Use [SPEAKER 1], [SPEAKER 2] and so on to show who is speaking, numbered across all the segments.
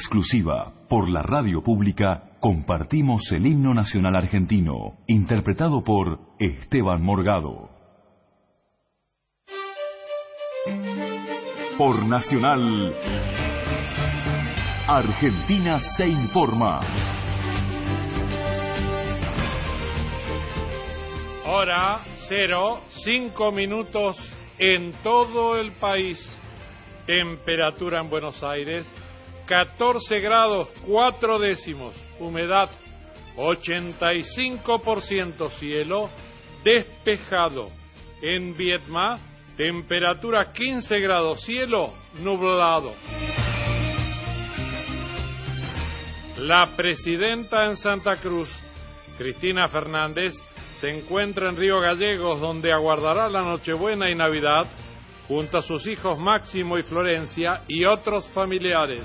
[SPEAKER 1] exclusiva, por la radio pública, compartimos el himno nacional argentino, interpretado por Esteban Morgado. Por Nacional, Argentina se informa.
[SPEAKER 2] Hora 0, 5 minutos en todo el país. Temperatura en Buenos Aires, 14 grados 4 décimos. Humedad, 85%. Cielo despejado. En Viedma, temperatura 15 grados. Cielo nublado. La presidenta en Santa Cruz, Cristina Fernández, se encuentra en Río Gallegos, donde aguardará la Nochebuena y Navidad junto a sus hijos Máximo y Florencia y otros familiares.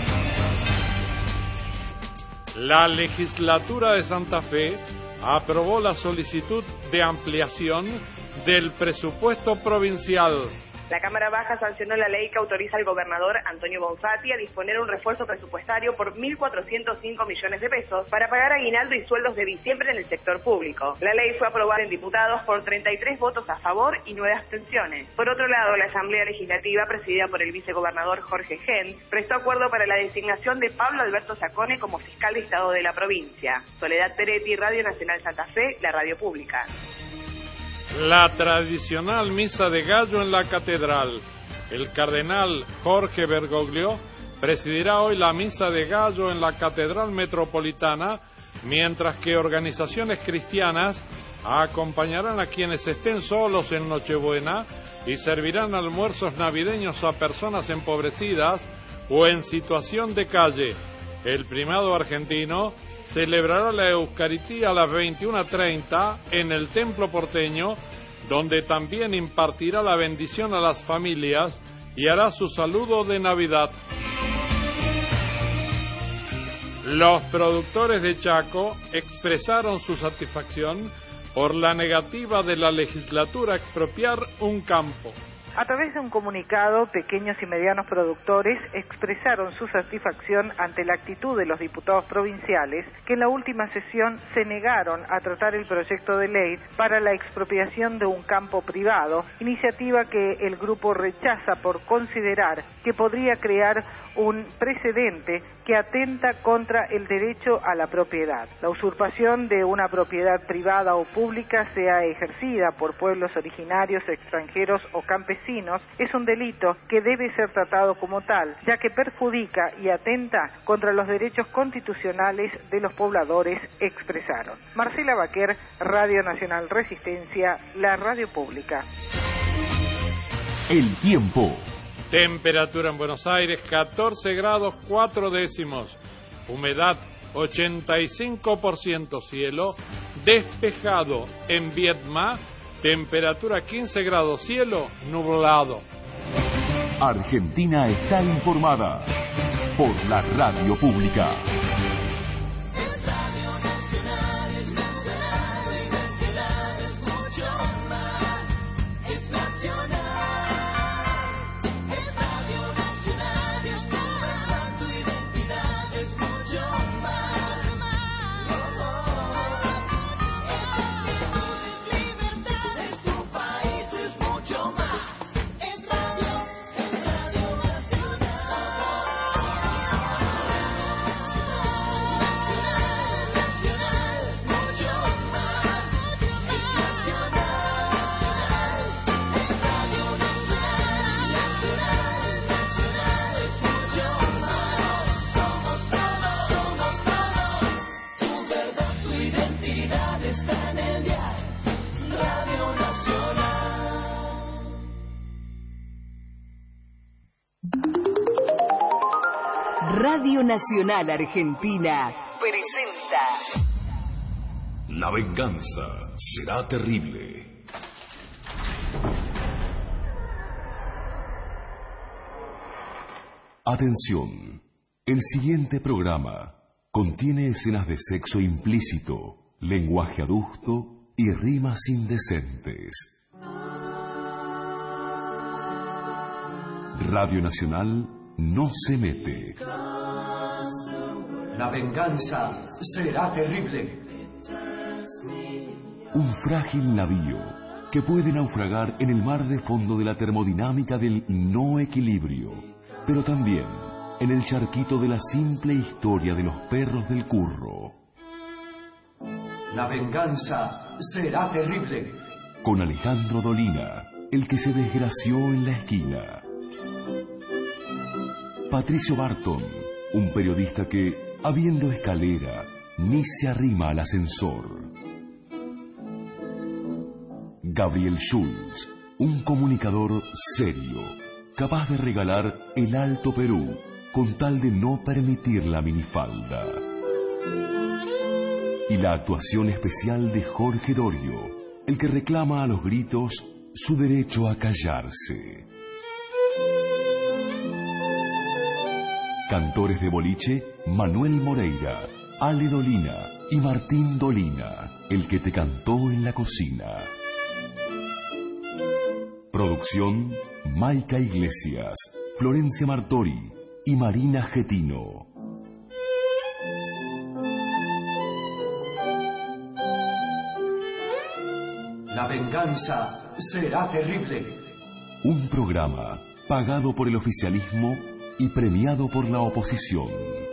[SPEAKER 2] La legislatura de Santa Fe aprobó la solicitud de ampliación del presupuesto provincial.
[SPEAKER 3] La Cámara Baja sancionó la ley que autoriza al gobernador Antonio Bonfatti a disponer un refuerzo presupuestario por 1.405 millones de pesos para pagar aguinaldo y sueldos de diciembre en el sector público. La ley fue aprobada en diputados por 33 votos a favor y 9 abstenciones. Por otro lado, la Asamblea Legislativa, presidida por el vicegobernador Jorge Gen, prestó acuerdo para la designación de Pablo Alberto Sacone como fiscal de Estado de la provincia. Soledad Peretti, Radio Nacional Santa Fe, la radio pública.
[SPEAKER 2] La tradicional misa de gallo en la catedral. El cardenal Jorge Bergoglio presidirá hoy la misa de gallo en la catedral metropolitana, mientras que organizaciones cristianas acompañarán a quienes estén solos en Nochebuena y servirán almuerzos navideños a personas empobrecidas o en situación de calle. El primado argentino celebrará la Eucaristía a las 21:30 en el Templo Porteño, donde también impartirá la bendición a las familias y hará su saludo de Navidad. Los productores de Chaco expresaron su satisfacción por la negativa de la legislatura a expropiar un campo.
[SPEAKER 4] A través de un comunicado, pequeños y medianos productores expresaron su satisfacción ante la actitud de los diputados provinciales que en la última sesión se negaron a tratar el proyecto de ley para la expropiación de un campo privado, iniciativa que el grupo rechaza por considerar que podría crear un precedente que atenta contra el derecho a la propiedad. La usurpación de una propiedad privada o pública, sea ejercida por pueblos originarios, extranjeros o campesinos, es un delito que debe ser tratado como tal, ya que perjudica y atenta contra los derechos constitucionales de los pobladores, expresaron. Marcela Baquer, Radio Nacional Resistencia, la radio pública.
[SPEAKER 1] El tiempo.
[SPEAKER 2] Temperatura en Buenos Aires, 14 grados 4 décimos. Humedad, 85%. Cielo despejado. En Viedma, temperatura 15 grados. Cielo nublado.
[SPEAKER 1] Argentina está informada por la radio pública.
[SPEAKER 5] Radio Nacional Argentina presenta
[SPEAKER 1] La venganza será terrible. Atención, el siguiente programa contiene escenas de sexo implícito, lenguaje adusto y rimas indecentes. Radio Nacional no se mete.
[SPEAKER 6] La venganza será terrible.
[SPEAKER 1] Un frágil navío que puede naufragar en el mar de fondo de la termodinámica del no equilibrio, pero también en el charquito de la simple historia de los perros del curro.
[SPEAKER 6] La venganza será terrible.
[SPEAKER 1] Con Alejandro Dolina, el que se desgració en la esquina. Patricio Barton, un periodista que, habiendo escalera, ni se arrima al ascensor. Gabriel Schulz, un comunicador serio, capaz de regalar el Alto Perú con tal de no permitir la minifalda. Y la actuación especial de Jorge Dorio, el que reclama a los gritos su derecho a callarse. Cantores de boliche, Manuel Moreira, Ale Dolina y Martín Dolina, el que te cantó en la cocina. Producción, Maica Iglesias, Florencia Martori y Marina Getino.
[SPEAKER 6] La venganza será terrible.
[SPEAKER 1] Un programa pagado por el oficialismo y premiado por la oposición.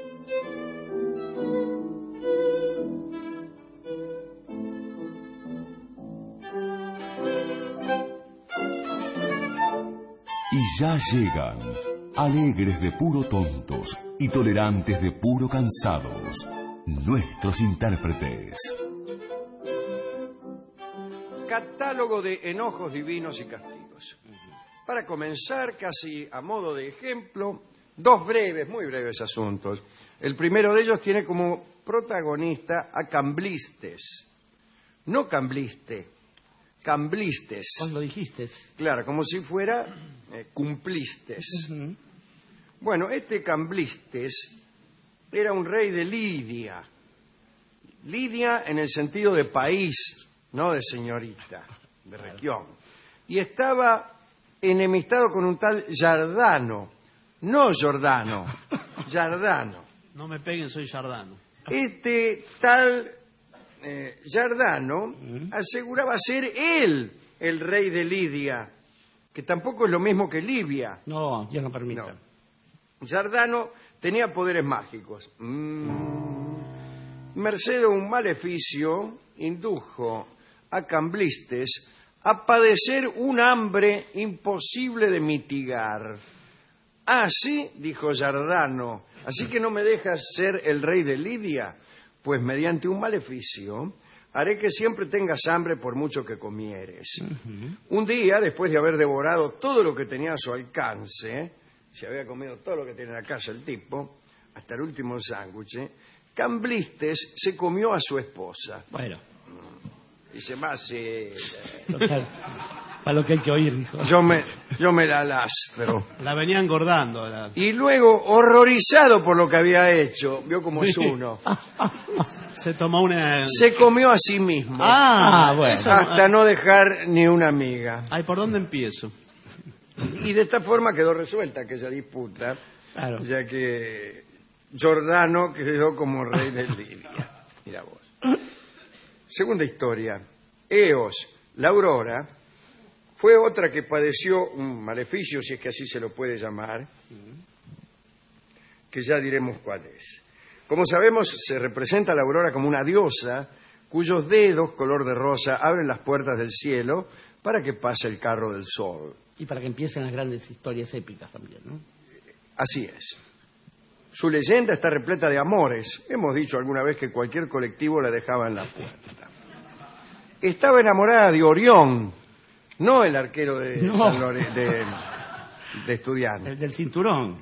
[SPEAKER 1] Y ya llegan, alegres de puro tontos y tolerantes de puro cansados, nuestros intérpretes.
[SPEAKER 7] Catálogo de enojos divinos y castigos. Para comenzar, casi a modo de ejemplo, dos breves, muy breves asuntos. El primero de ellos tiene como protagonista a Camblistes. No Cambliste, Camblistes.
[SPEAKER 8] ¿Cuándo dijiste?
[SPEAKER 7] Claro, como si fuera Cumplistes. Bueno, este Camblistes era un rey de Lidia. Lidia en el sentido de país, no de señorita, de región. Y estaba enemistado con un tal Giardano. No Giordano, Giardano.
[SPEAKER 8] No me peguen, soy Giardano.
[SPEAKER 7] Este tal Giardano aseguraba ser él el rey de Lidia, que tampoco es lo mismo que Libia.
[SPEAKER 8] No, Dios no permita.
[SPEAKER 7] No. Giardano tenía poderes mágicos. Merced a un maleficio, indujo a Camblistes a padecer un hambre imposible de mitigar. Ah, sí, dijo Giardano, así que no me dejas ser el rey de Lidia, pues mediante un maleficio haré que siempre tengas hambre por mucho que comieres. Un día, después de haber devorado todo lo que tenía a su alcance, se había comido todo lo que tenía en la casa el tipo, hasta el último sándwich, Camblistes se comió a su esposa.
[SPEAKER 8] Bueno.
[SPEAKER 7] Dice, más,
[SPEAKER 8] para lo que hay que oír, dijo.
[SPEAKER 7] Yo me la lastro.
[SPEAKER 8] La venía engordando.
[SPEAKER 7] Y luego, horrorizado por lo que había hecho, vio cómo es uno.
[SPEAKER 8] Se tomó una...
[SPEAKER 7] Se comió a sí mismo.
[SPEAKER 8] Bueno.
[SPEAKER 7] Hasta no dejar ni una miga.
[SPEAKER 8] Ay, ¿por dónde empiezo?
[SPEAKER 7] Y de esta forma quedó resuelta aquella disputa,
[SPEAKER 8] Claro.
[SPEAKER 7] ya que Giordano quedó como rey de Lidia. Mira vos. Segunda historia. Eos, la aurora, fue otra que padeció un maleficio, si es que así se lo puede llamar, que ya diremos cuál es. Como sabemos, se representa a la aurora como una diosa cuyos dedos, color de rosa, abren las puertas del cielo para que pase el carro del sol.
[SPEAKER 8] Y para que empiecen las grandes historias épicas también, ¿no?
[SPEAKER 7] Así es. Su leyenda está repleta de amores. Hemos dicho alguna vez que cualquier colectivo la dejaba en la puerta. Estaba enamorada de Orión, no el arquero de Estudiantes.
[SPEAKER 8] El del cinturón.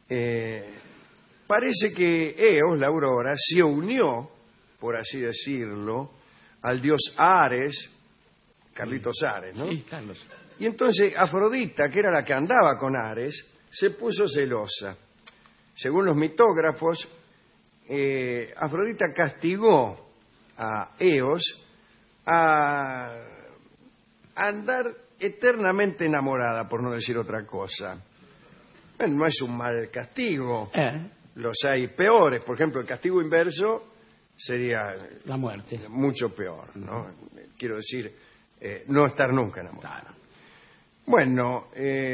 [SPEAKER 7] Parece que Eos, la aurora, se unió, por así decirlo, al dios Ares, Carlitos Ares, ¿no?
[SPEAKER 8] Sí, Carlos.
[SPEAKER 7] Y entonces Afrodita, que era la que andaba con Ares, se puso celosa. Según los mitógrafos, Afrodita castigó a Eos a andar eternamente enamorada, por no decir otra cosa. Bueno, no es un mal castigo, los hay peores. Por ejemplo, el castigo inverso sería
[SPEAKER 8] La muerte.
[SPEAKER 7] mucho peor, ¿no? Quiero decir, no estar nunca enamorado. Bueno,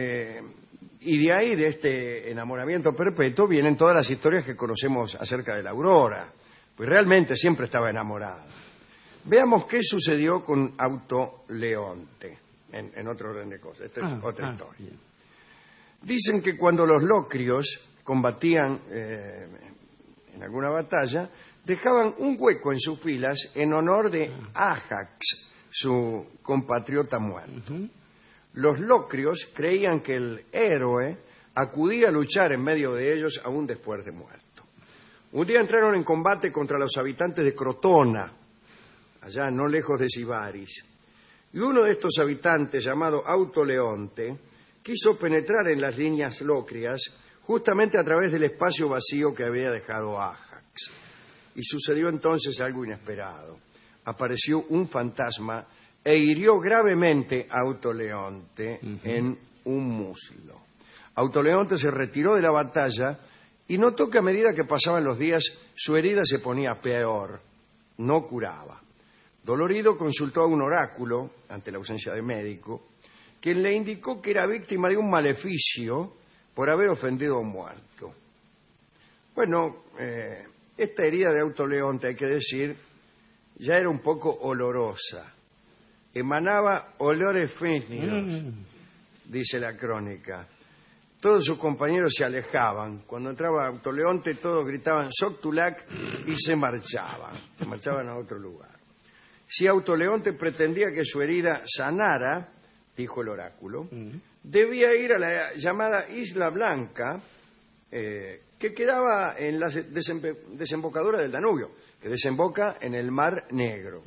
[SPEAKER 7] y de ahí, de este enamoramiento perpetuo, vienen todas las historias que conocemos acerca de la Aurora, pues realmente siempre estaba enamorada. Veamos qué sucedió con Autoleonte, en otro orden de cosas. Esta es otra historia.
[SPEAKER 8] Bien.
[SPEAKER 7] Dicen que cuando los locrios combatían en alguna batalla, dejaban un hueco en sus filas en honor de Ajax, su compatriota muerto. Los locrios creían que el héroe acudía a luchar en medio de ellos aún después de muerto. Un día entraron en combate contra los habitantes de Crotona, allá no lejos de Sibaris, y uno de estos habitantes, llamado Autoleonte, quiso penetrar en las líneas locrias justamente a través del espacio vacío que había dejado Ajax. Y sucedió entonces algo inesperado. Apareció un fantasma e hirió gravemente a Autoleonte en un muslo. Autoleonte se retiró de la batalla y notó que a medida que pasaban los días su herida se ponía peor, no curaba. Dolorido consultó a un oráculo, ante la ausencia de médico, quien le indicó que era víctima de un maleficio por haber ofendido a un muerto. Bueno, esta herida de Autoleonte, hay que decir, ya era un poco olorosa. Emanaba olores fétidos, dice la crónica. Todos sus compañeros se alejaban. Cuando entraba Autoleonte, todos gritaban Soctulac y se marchaban a otro lugar. Si Autoleonte pretendía que su herida sanara, dijo el oráculo, debía ir a la llamada Isla Blanca, que quedaba en la desembocadura del Danubio, que desemboca en el Mar Negro.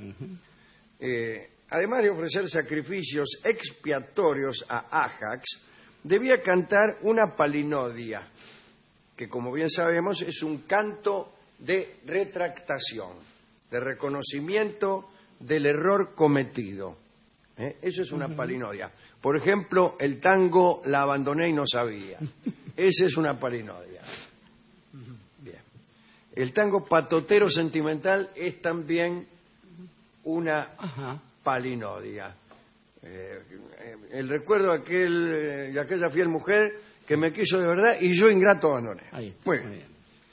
[SPEAKER 7] Además de ofrecer sacrificios expiatorios a Ajax, debía cantar una palinodia, que como bien sabemos es un canto de retractación, de reconocimiento del error cometido. Eso es una palinodia. Por ejemplo, el tango La abandoné y no sabía. Esa es una palinodia. Bien. El tango Patotero sentimental es también una palinodia. El recuerdo de aquella fiel mujer que me quiso de verdad y yo ingrato abandoné. Muy bien.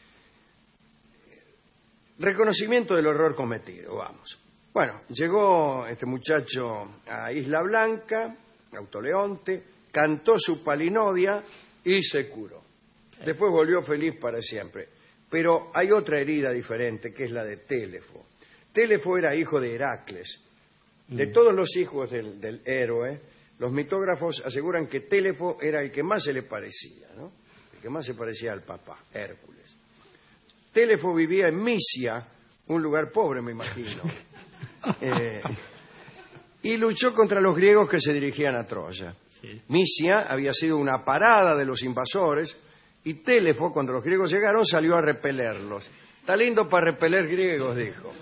[SPEAKER 7] Reconocimiento del error cometido, vamos. Bueno, llegó este muchacho a Isla Blanca, Autoleonte, cantó su palinodia y se curó. Después volvió feliz para siempre. Pero hay otra herida diferente, que es la de Télefo. Télefo era hijo de Heracles. De todos los hijos del héroe, los mitógrafos aseguran que Télefo era el que más se le parecía, ¿no? El que más se parecía al papá, Hércules. Télefo vivía en Misia, un lugar pobre, me imagino. Y luchó contra los griegos que se dirigían a Troya. Sí. Misia había sido una parada de los invasores y Télefo, cuando los griegos llegaron, salió a repelerlos. Está lindo para repeler griegos, dijo.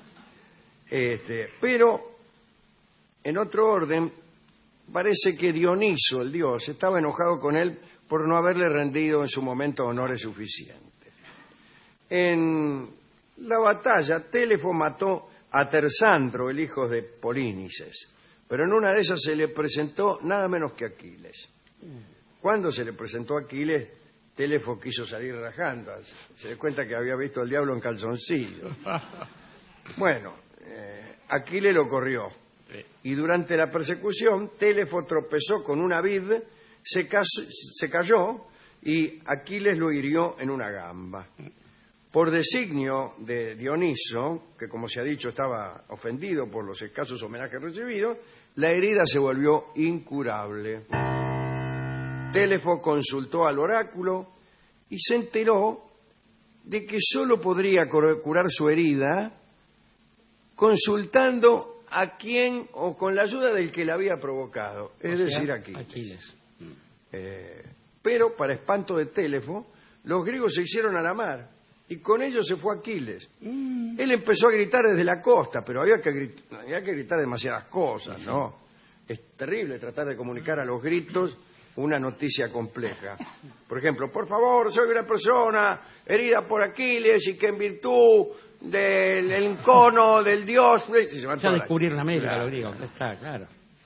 [SPEAKER 7] Pero, en otro orden, parece que Dioniso, el dios, estaba enojado con él por no haberle rendido en su momento honores suficientes. En la batalla, Télefo mató a Tersandro, el hijo de Polínices, pero en una de esas se le presentó nada menos que Aquiles. Cuando se le presentó a Aquiles, Télefo quiso salir rajando, se dio cuenta que había visto al diablo en calzoncillos. Bueno, Aquiles lo corrió, y durante la persecución Télefo tropezó con una vid, se cayó y Aquiles lo hirió en una gamba. Por designio de Dioniso, que como se ha dicho estaba ofendido por los escasos homenajes recibidos, la herida se volvió incurable. Télefo consultó al oráculo y se enteró de que solo podría curar su herida consultando a quién o con la ayuda del que la había provocado, es decir, Aquiles. Pero, para espanto de Télefo, los griegos se hicieron a la mar y con ellos se fue Aquiles. Él empezó a gritar desde la costa, pero había que gritar demasiadas cosas, ¿no? Es terrible tratar de comunicar a los gritos una noticia compleja. Por ejemplo, por favor, soy una persona herida por Aquiles y que en virtud del encono del dios...
[SPEAKER 8] Ya descubrieron América,
[SPEAKER 7] Claro.
[SPEAKER 8] los griegos. Está, claro.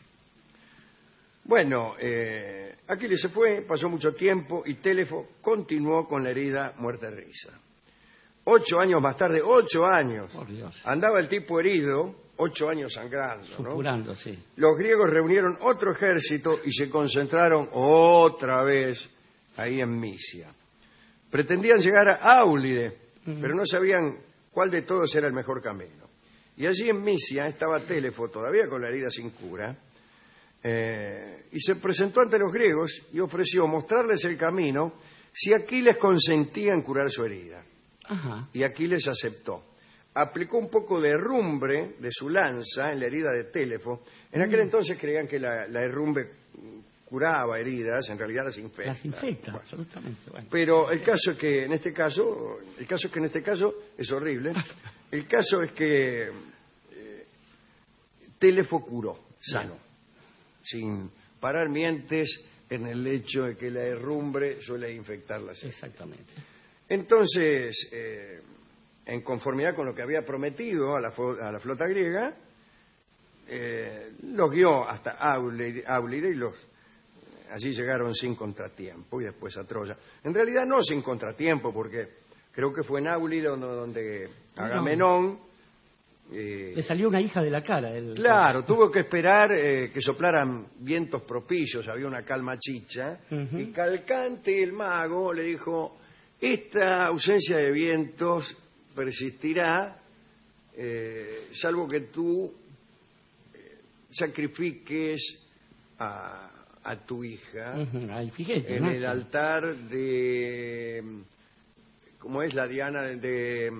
[SPEAKER 7] Bueno, Aquiles se fue, pasó mucho tiempo y Téléfo continuó con la herida muerta de risa. 8 años más tarde, 8 años,
[SPEAKER 8] Por Dios.
[SPEAKER 7] andaba el tipo herido, 8 años sangrando, ¿no?
[SPEAKER 8] Supurando, sí.
[SPEAKER 7] Los griegos reunieron otro ejército y se concentraron otra vez ahí en Misia. Pretendían llegar a Áulide, pero no sabían cuál de todos era el mejor camino. Y allí en Misia estaba Téléfo, todavía con la herida sin cura, y se presentó ante los griegos y ofreció mostrarles el camino si Aquiles consentía en curar su herida.
[SPEAKER 8] Ajá.
[SPEAKER 7] Y Aquiles aceptó. Aplicó un poco de herrumbre de su lanza en la herida de Téléfo. En aquel entonces creían que la herrumbre curaba heridas, en realidad las infecta.
[SPEAKER 8] Las infecta,
[SPEAKER 7] Bueno.
[SPEAKER 8] absolutamente. Bueno.
[SPEAKER 7] Pero el caso es que en este caso es horrible. El caso es que Téléfo curó, sano, sin parar mientes en el hecho de que la herrumbre suele infectar las heridas.
[SPEAKER 8] Exactamente.
[SPEAKER 7] Entonces, en conformidad con lo que había prometido a la flota griega, los guió hasta Áulide y allí llegaron sin contratiempo y después a Troya. En realidad no sin contratiempo, porque creo que fue en Áulide donde Agamenón...
[SPEAKER 8] Le salió una hija de la cara.
[SPEAKER 7] Claro, tuvo que esperar que soplaran vientos propicios, había una calma chicha, y Calcante, el mago, le dijo... Esta ausencia de vientos persistirá, salvo que tú sacrifiques a tu hija
[SPEAKER 8] Fíjate,
[SPEAKER 7] en
[SPEAKER 8] ¿no?
[SPEAKER 7] el altar de... ¿Cómo es la Diana de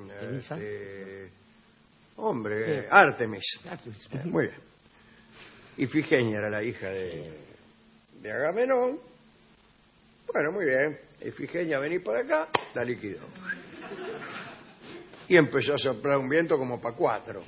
[SPEAKER 7] hombre,
[SPEAKER 8] Sí.
[SPEAKER 7] Artemis.
[SPEAKER 8] Artemis.
[SPEAKER 7] Muy bien. Ifigenia era la hija de Agamenón. Bueno, muy bien. Ifigenia, vení para acá, la liquidó. Y empezó a soplar un viento como para 4.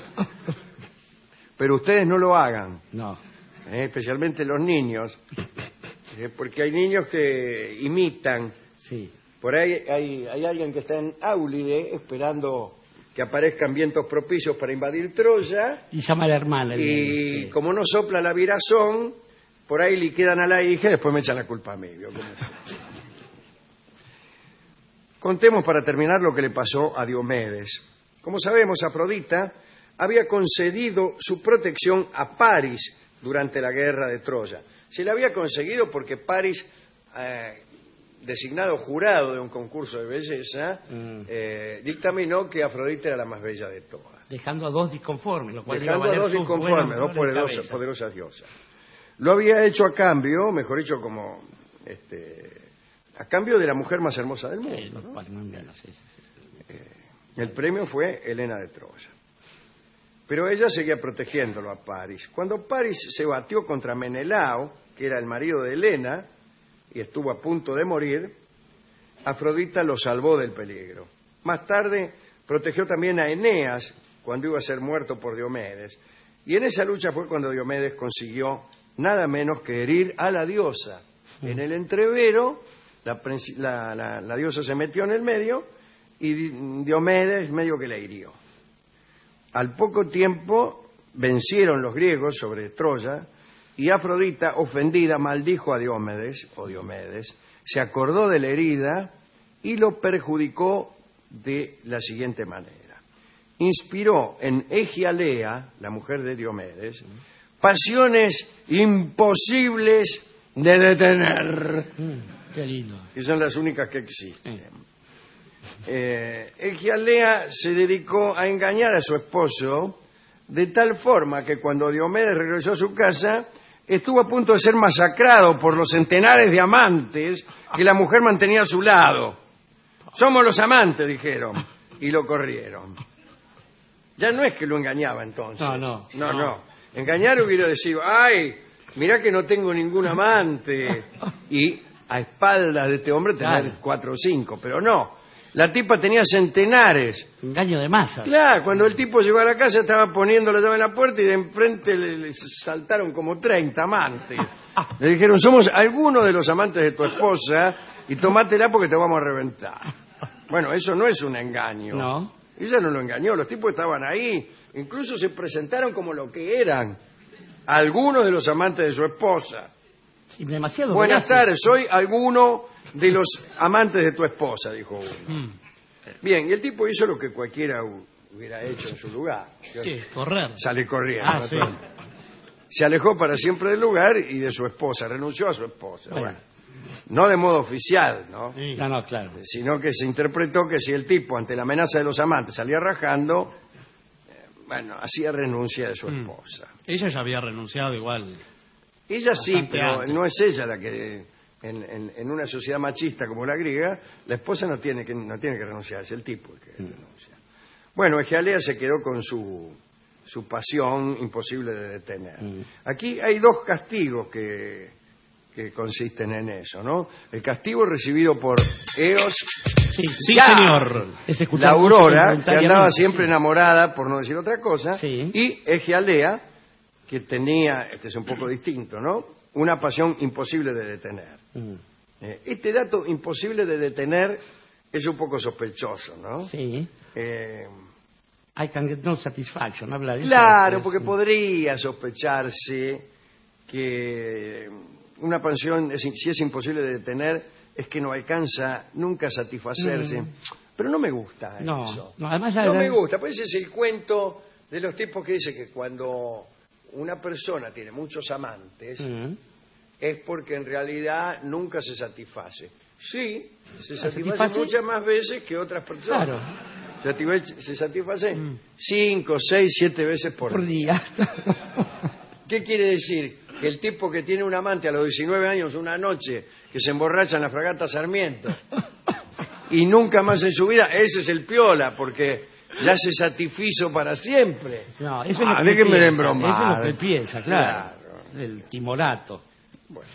[SPEAKER 7] Pero ustedes no lo hagan,
[SPEAKER 8] No.
[SPEAKER 7] especialmente los niños, porque hay niños que imitan.
[SPEAKER 8] Sí.
[SPEAKER 7] Por ahí hay alguien que está en Áulide esperando que aparezcan vientos propicios para invadir Troya,
[SPEAKER 8] Y llama a la hermana.
[SPEAKER 7] y
[SPEAKER 8] Sí.
[SPEAKER 7] como no sopla la virazón, por ahí liquidan a la hija y después me echan la culpa a mí. ¿Vio cómo es? Contemos para terminar lo que le pasó a Diomedes. Como sabemos, Afrodita había concedido su protección a Paris durante la guerra de Troya. Se la había conseguido porque Paris, designado jurado de un concurso de belleza, dictaminó que Afrodita era la más bella de todas.
[SPEAKER 8] Dejando a dos disconformes, lo cual iba
[SPEAKER 7] Dejando a
[SPEAKER 8] valer
[SPEAKER 7] dos
[SPEAKER 8] sus
[SPEAKER 7] disconformes,
[SPEAKER 8] buenos
[SPEAKER 7] dos
[SPEAKER 8] dolores de cabeza.
[SPEAKER 7] poderosas diosas. Lo había hecho a cambio, mejor dicho, como a cambio de la mujer más hermosa del mundo.
[SPEAKER 8] Sí,
[SPEAKER 7] ¿no?
[SPEAKER 8] más o menos, sí.
[SPEAKER 7] El premio fue Helena de Troya. Pero ella seguía protegiéndolo a Paris. Cuando Paris se batió contra Menelao, que era el marido de Helena, y estuvo a punto de morir, Afrodita lo salvó del peligro. Más tarde protegió también a Eneas cuando iba a ser muerto por Diomedes. Y en esa lucha fue cuando Diomedes consiguió nada menos que herir a la diosa. En el entrevero, la diosa se metió en el medio y Diomedes medio que la hirió. Al poco tiempo vencieron los griegos sobre Troya y Afrodita, ofendida, maldijo a Diomedes, se acordó de la herida y lo perjudicó de la siguiente manera. Inspiró en Egialea, la mujer de Diomedes, pasiones imposibles de detener,
[SPEAKER 8] Qué lindo.
[SPEAKER 7] que son las únicas que existen. Egialea se dedicó a engañar a su esposo de tal forma que cuando Diomedes regresó a su casa estuvo a punto de ser masacrado por los centenares de amantes que la mujer mantenía a su lado. Somos los amantes, dijeron, y lo corrieron. Ya no es que lo engañaba entonces. No. Engañar hubiera decidido, ay, mirá que no tengo ningún amante. Y a espaldas de este hombre tener 4 o 5, pero no. La tipa tenía centenares.
[SPEAKER 8] Engaño de masa.
[SPEAKER 7] Claro, cuando el tipo llegó a la casa estaba poniendo la llave en la puerta y de enfrente le saltaron como 30 amantes. Le dijeron, somos algunos de los amantes de tu esposa y tomátela porque te vamos a reventar. Bueno, eso no es un engaño.
[SPEAKER 8] No.
[SPEAKER 7] Ella no lo engañó, los tipos estaban ahí. Incluso se presentaron como lo que eran. Algunos de los amantes de su esposa.
[SPEAKER 8] Sí, demasiado
[SPEAKER 7] Buenas
[SPEAKER 8] veraces.
[SPEAKER 7] tardes, soy alguno de los amantes de tu esposa, dijo uno. Bien, y el tipo hizo lo que cualquiera hubiera hecho en su lugar.
[SPEAKER 8] ¿Qué? Correr.
[SPEAKER 7] Sale corriendo.
[SPEAKER 8] Ah, sí.
[SPEAKER 7] Se alejó para siempre del lugar y de su esposa, renunció a su esposa.
[SPEAKER 8] Bueno.
[SPEAKER 7] Bueno, no de modo oficial, ¿no?
[SPEAKER 8] Sí. No, claro.
[SPEAKER 7] Sino que se interpretó que si el tipo, ante la amenaza de los amantes, salía rajando, bueno, hacía renuncia de su esposa.
[SPEAKER 9] Ella ya había renunciado igual.
[SPEAKER 7] Ella sí,
[SPEAKER 9] Bastante
[SPEAKER 7] pero
[SPEAKER 9] antes.
[SPEAKER 7] no es ella la que, en una sociedad machista como la griega, la esposa no tiene que renunciar, es el tipo el que renuncia. Bueno, Egialea se quedó con su pasión imposible de detener. Aquí hay dos castigos que consisten en eso, ¿no? El castigo recibido por Eos,
[SPEAKER 9] Sí,
[SPEAKER 7] Ya.
[SPEAKER 9] señor.
[SPEAKER 7] la Aurora, que
[SPEAKER 8] voluntariamente,
[SPEAKER 7] andaba siempre
[SPEAKER 8] sí.
[SPEAKER 7] enamorada, por no decir otra cosa,
[SPEAKER 8] Sí.
[SPEAKER 7] y Egialea, que tenía, este es un poco distinto, ¿no? Una pasión imposible de detener. Este dato imposible de detener es un poco sospechoso, ¿no?
[SPEAKER 8] Sí.
[SPEAKER 7] Eh,
[SPEAKER 8] I can get no satisfaction. Habla de eso.
[SPEAKER 7] claro,
[SPEAKER 8] Pues,
[SPEAKER 7] porque podría sospecharse que una pasión, si es imposible de detener, es que no alcanza nunca a satisfacerse. Pero no me gusta eso.
[SPEAKER 8] No, además
[SPEAKER 7] No me gusta, pues ese es el cuento de los tipos que dice que cuando una persona tiene muchos amantes es porque en realidad nunca se satisface. Sí, se satisface muchas más veces que otras personas.
[SPEAKER 8] Claro.
[SPEAKER 7] Se satisface 5, 6, 7 veces por
[SPEAKER 8] día.
[SPEAKER 7] ¿Qué quiere decir? Que el tipo que tiene un amante a los 19 años, una noche, que se emborracha en la fragata Sarmiento y nunca más en su vida, ese es el piola, porque ya se satisfizo para siempre.
[SPEAKER 8] No, eso es lo que
[SPEAKER 7] déjenme de
[SPEAKER 8] piensa,
[SPEAKER 7] embromar.
[SPEAKER 8] Eso es lo que él piensa, claro. El timorato.
[SPEAKER 7] Bueno,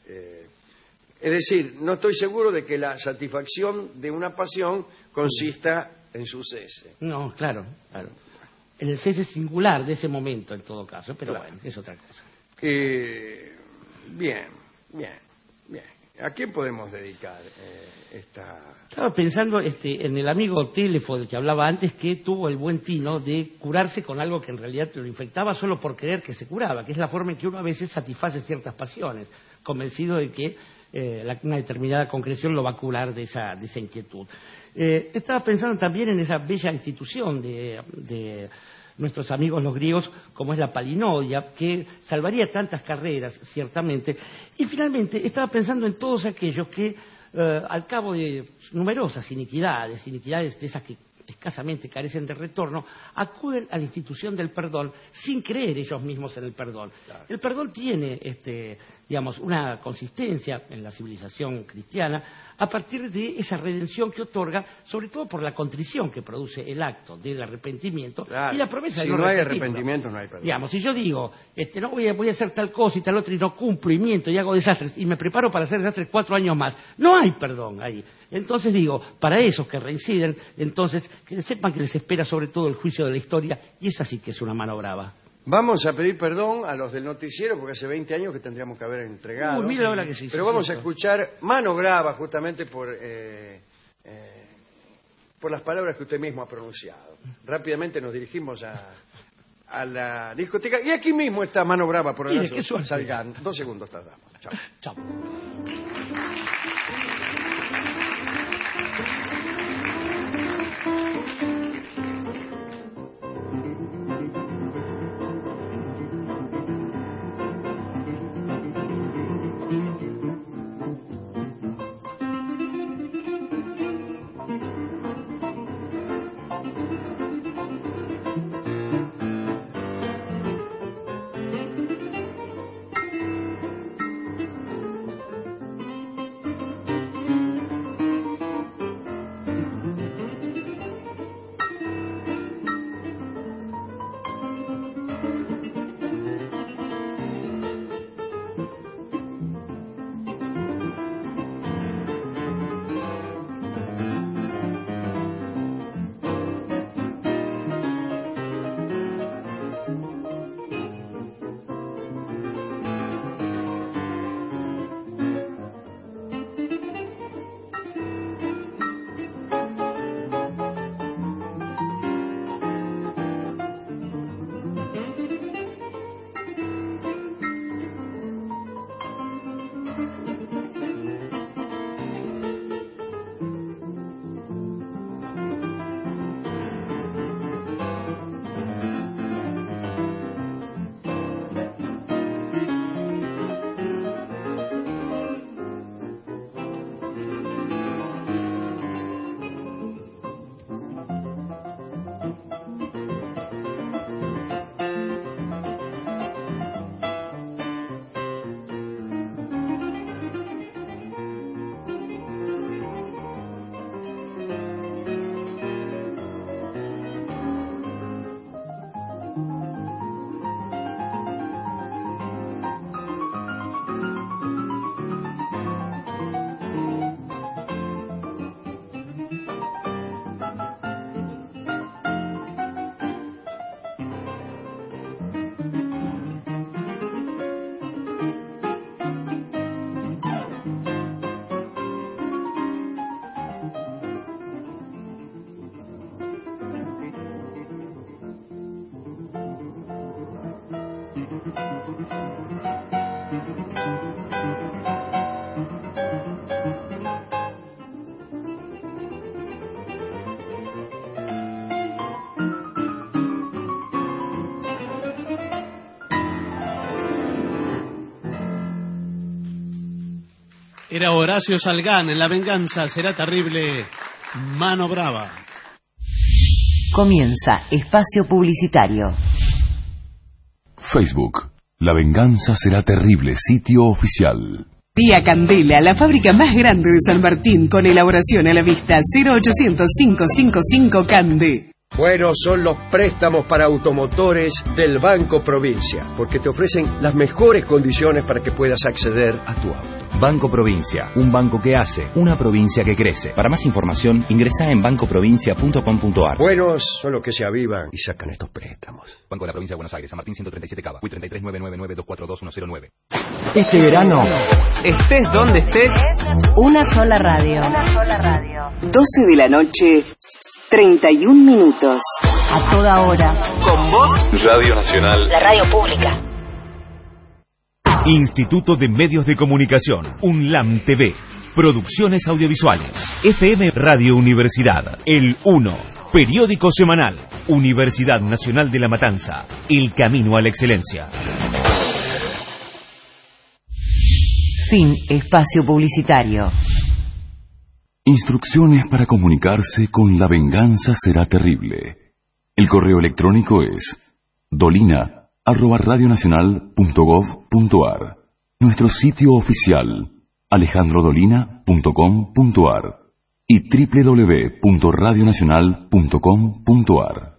[SPEAKER 7] es decir, no estoy seguro de que la satisfacción de una pasión consista en su cese.
[SPEAKER 8] No, claro. En el cese singular de ese momento, en todo caso, pero
[SPEAKER 7] Claro.
[SPEAKER 8] bueno, es otra cosa.
[SPEAKER 7] Bien. ¿A qué podemos dedicar esta...?
[SPEAKER 8] Estaba pensando en el amigo Telefo del que hablaba antes, que tuvo el buen tino de curarse con algo que en realidad lo infectaba solo por creer que se curaba, que es la forma en que uno a veces satisface ciertas pasiones, convencido de que una determinada concreción lo va a curar de esa inquietud. Estaba pensando también en esa bella institución de nuestros amigos los griegos, como es la palinodia, que salvaría tantas carreras, ciertamente. Y finalmente estaba pensando en todos aquellos que, al cabo de numerosas iniquidades de esas que escasamente carecen de retorno, acuden a la institución del perdón sin creer ellos mismos en el perdón. Claro. El perdón tiene, una consistencia en la civilización cristiana a partir de esa redención que otorga, sobre todo por la contrición que produce el acto del arrepentimiento,
[SPEAKER 7] Claro.
[SPEAKER 8] y la promesa de
[SPEAKER 7] Si
[SPEAKER 8] no
[SPEAKER 7] no hay
[SPEAKER 8] repetirlo.
[SPEAKER 7] arrepentimiento, no hay perdón.
[SPEAKER 8] Digamos, si yo digo, no voy a hacer tal cosa y tal otra y no cumplo y miento y hago desastres y me preparo para hacer desastres 4 años más, no hay perdón ahí. Entonces digo, para esos que reinciden, entonces que sepan que les espera sobre todo el juicio de la historia, y esa sí que es una mano brava.
[SPEAKER 7] Vamos a pedir perdón a los del noticiero porque hace 20 años que tendríamos que haber entregado.
[SPEAKER 8] Uy, mira la hora que se hizo,
[SPEAKER 7] Pero vamos a
[SPEAKER 8] cierto.
[SPEAKER 7] escuchar Mano Brava justamente por las palabras que usted mismo ha pronunciado. Rápidamente nos dirigimos a la discoteca y aquí mismo está Mano Brava por
[SPEAKER 8] Mire,
[SPEAKER 7] el
[SPEAKER 8] qué suerte.
[SPEAKER 7] Salgan. 2 segundos tardamos. Chao.
[SPEAKER 8] Chao.
[SPEAKER 9] Era Horacio Salgán en La venganza será terrible. Mano brava.
[SPEAKER 5] Comienza espacio publicitario.
[SPEAKER 1] Facebook. La venganza será terrible. Sitio oficial.
[SPEAKER 10] Vía Candela, la fábrica más grande de San Martín, con elaboración a la vista. 0800-555 Cande.
[SPEAKER 7] Buenos son los préstamos para automotores del Banco Provincia, porque te ofrecen las mejores condiciones para que puedas acceder a tu auto.
[SPEAKER 11] Banco Provincia, un banco que hace, una provincia que crece. Para más información, ingresa en bancoprovincia.com.ar.
[SPEAKER 7] Buenos son los que se avivan y sacan estos préstamos.
[SPEAKER 11] Banco de la Provincia de Buenos Aires, San Martín 137 Cava, UI 33999242
[SPEAKER 6] Este verano, estés donde estés,
[SPEAKER 5] Una sola radio.
[SPEAKER 10] 12 de la noche, 31 minutos.
[SPEAKER 5] A toda hora.
[SPEAKER 6] con vos,
[SPEAKER 1] Radio Nacional.
[SPEAKER 5] La radio pública.
[SPEAKER 12] Instituto de Medios de Comunicación, UNLAM TV, Producciones Audiovisuales, FM Radio Universidad, El 1, Periódico Semanal, Universidad Nacional de La Matanza, El Camino a la Excelencia.
[SPEAKER 5] Fin espacio publicitario.
[SPEAKER 1] Instrucciones para comunicarse con La venganza será terrible. El correo electrónico es dolina@radionacional.gov.ar. Nuestro sitio oficial alejandrodolina.com.ar y www.radionacional.com.ar.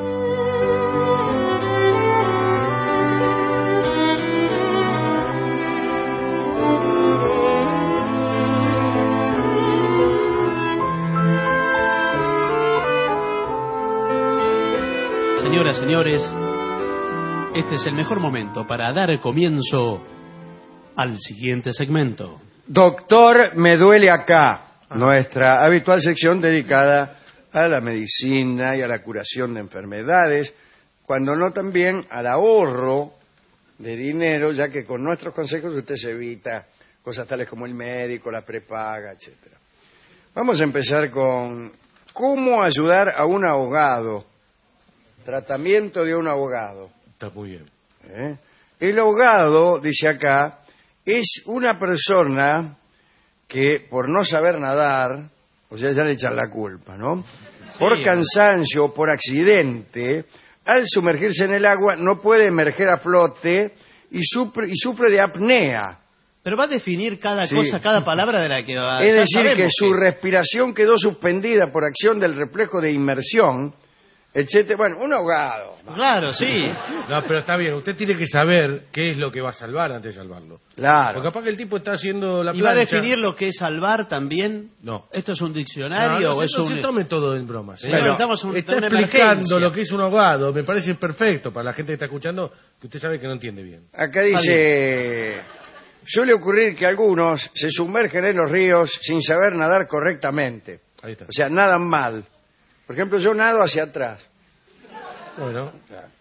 [SPEAKER 9] Señoras, señores, este es el mejor momento para dar comienzo al siguiente segmento.
[SPEAKER 7] Doctor, me duele acá. Nuestra habitual sección dedicada a la medicina y a la curación de enfermedades, cuando no también al ahorro de dinero, ya que con nuestros consejos usted se evita cosas tales como el médico, la prepaga, etcétera. Vamos a empezar con cómo ayudar a un ahogado. Tratamiento de un ahogado.
[SPEAKER 2] Está muy bien.
[SPEAKER 7] El ahogado, dice acá, es una persona que por no saber nadar, o sea, ya le echan la culpa, ¿no? Sí. Por cansancio o por accidente, al sumergirse en el agua no puede emerger a flote y sufre de apnea.
[SPEAKER 8] Pero va a definir cada cosa, cada palabra de la que va a...
[SPEAKER 7] Es decir, que su respiración quedó suspendida por acción del reflejo de inmersión, etcétera. Bueno, un ahogado.
[SPEAKER 8] Claro, sí.
[SPEAKER 13] No, pero está bien. Usted tiene que saber qué es lo que va a salvar antes de salvarlo.
[SPEAKER 7] Claro.
[SPEAKER 13] Porque capaz que el tipo está haciendo la plancha.
[SPEAKER 8] ¿Y va a definir lo que es salvar también?
[SPEAKER 13] No.
[SPEAKER 8] ¿Esto es un diccionario
[SPEAKER 13] no,
[SPEAKER 8] o es un...?
[SPEAKER 13] No se tome todo en broma.
[SPEAKER 8] Bueno,
[SPEAKER 13] está explicando lo que es un ahogado. Me parece perfecto para la gente que está escuchando, que usted sabe que no entiende bien.
[SPEAKER 7] Acá dice... Suele ocurrir que algunos se sumergen en los ríos sin saber nadar correctamente.
[SPEAKER 13] Ahí está.
[SPEAKER 7] O sea, nadan mal. Por ejemplo, yo nado hacia atrás.
[SPEAKER 13] Bueno.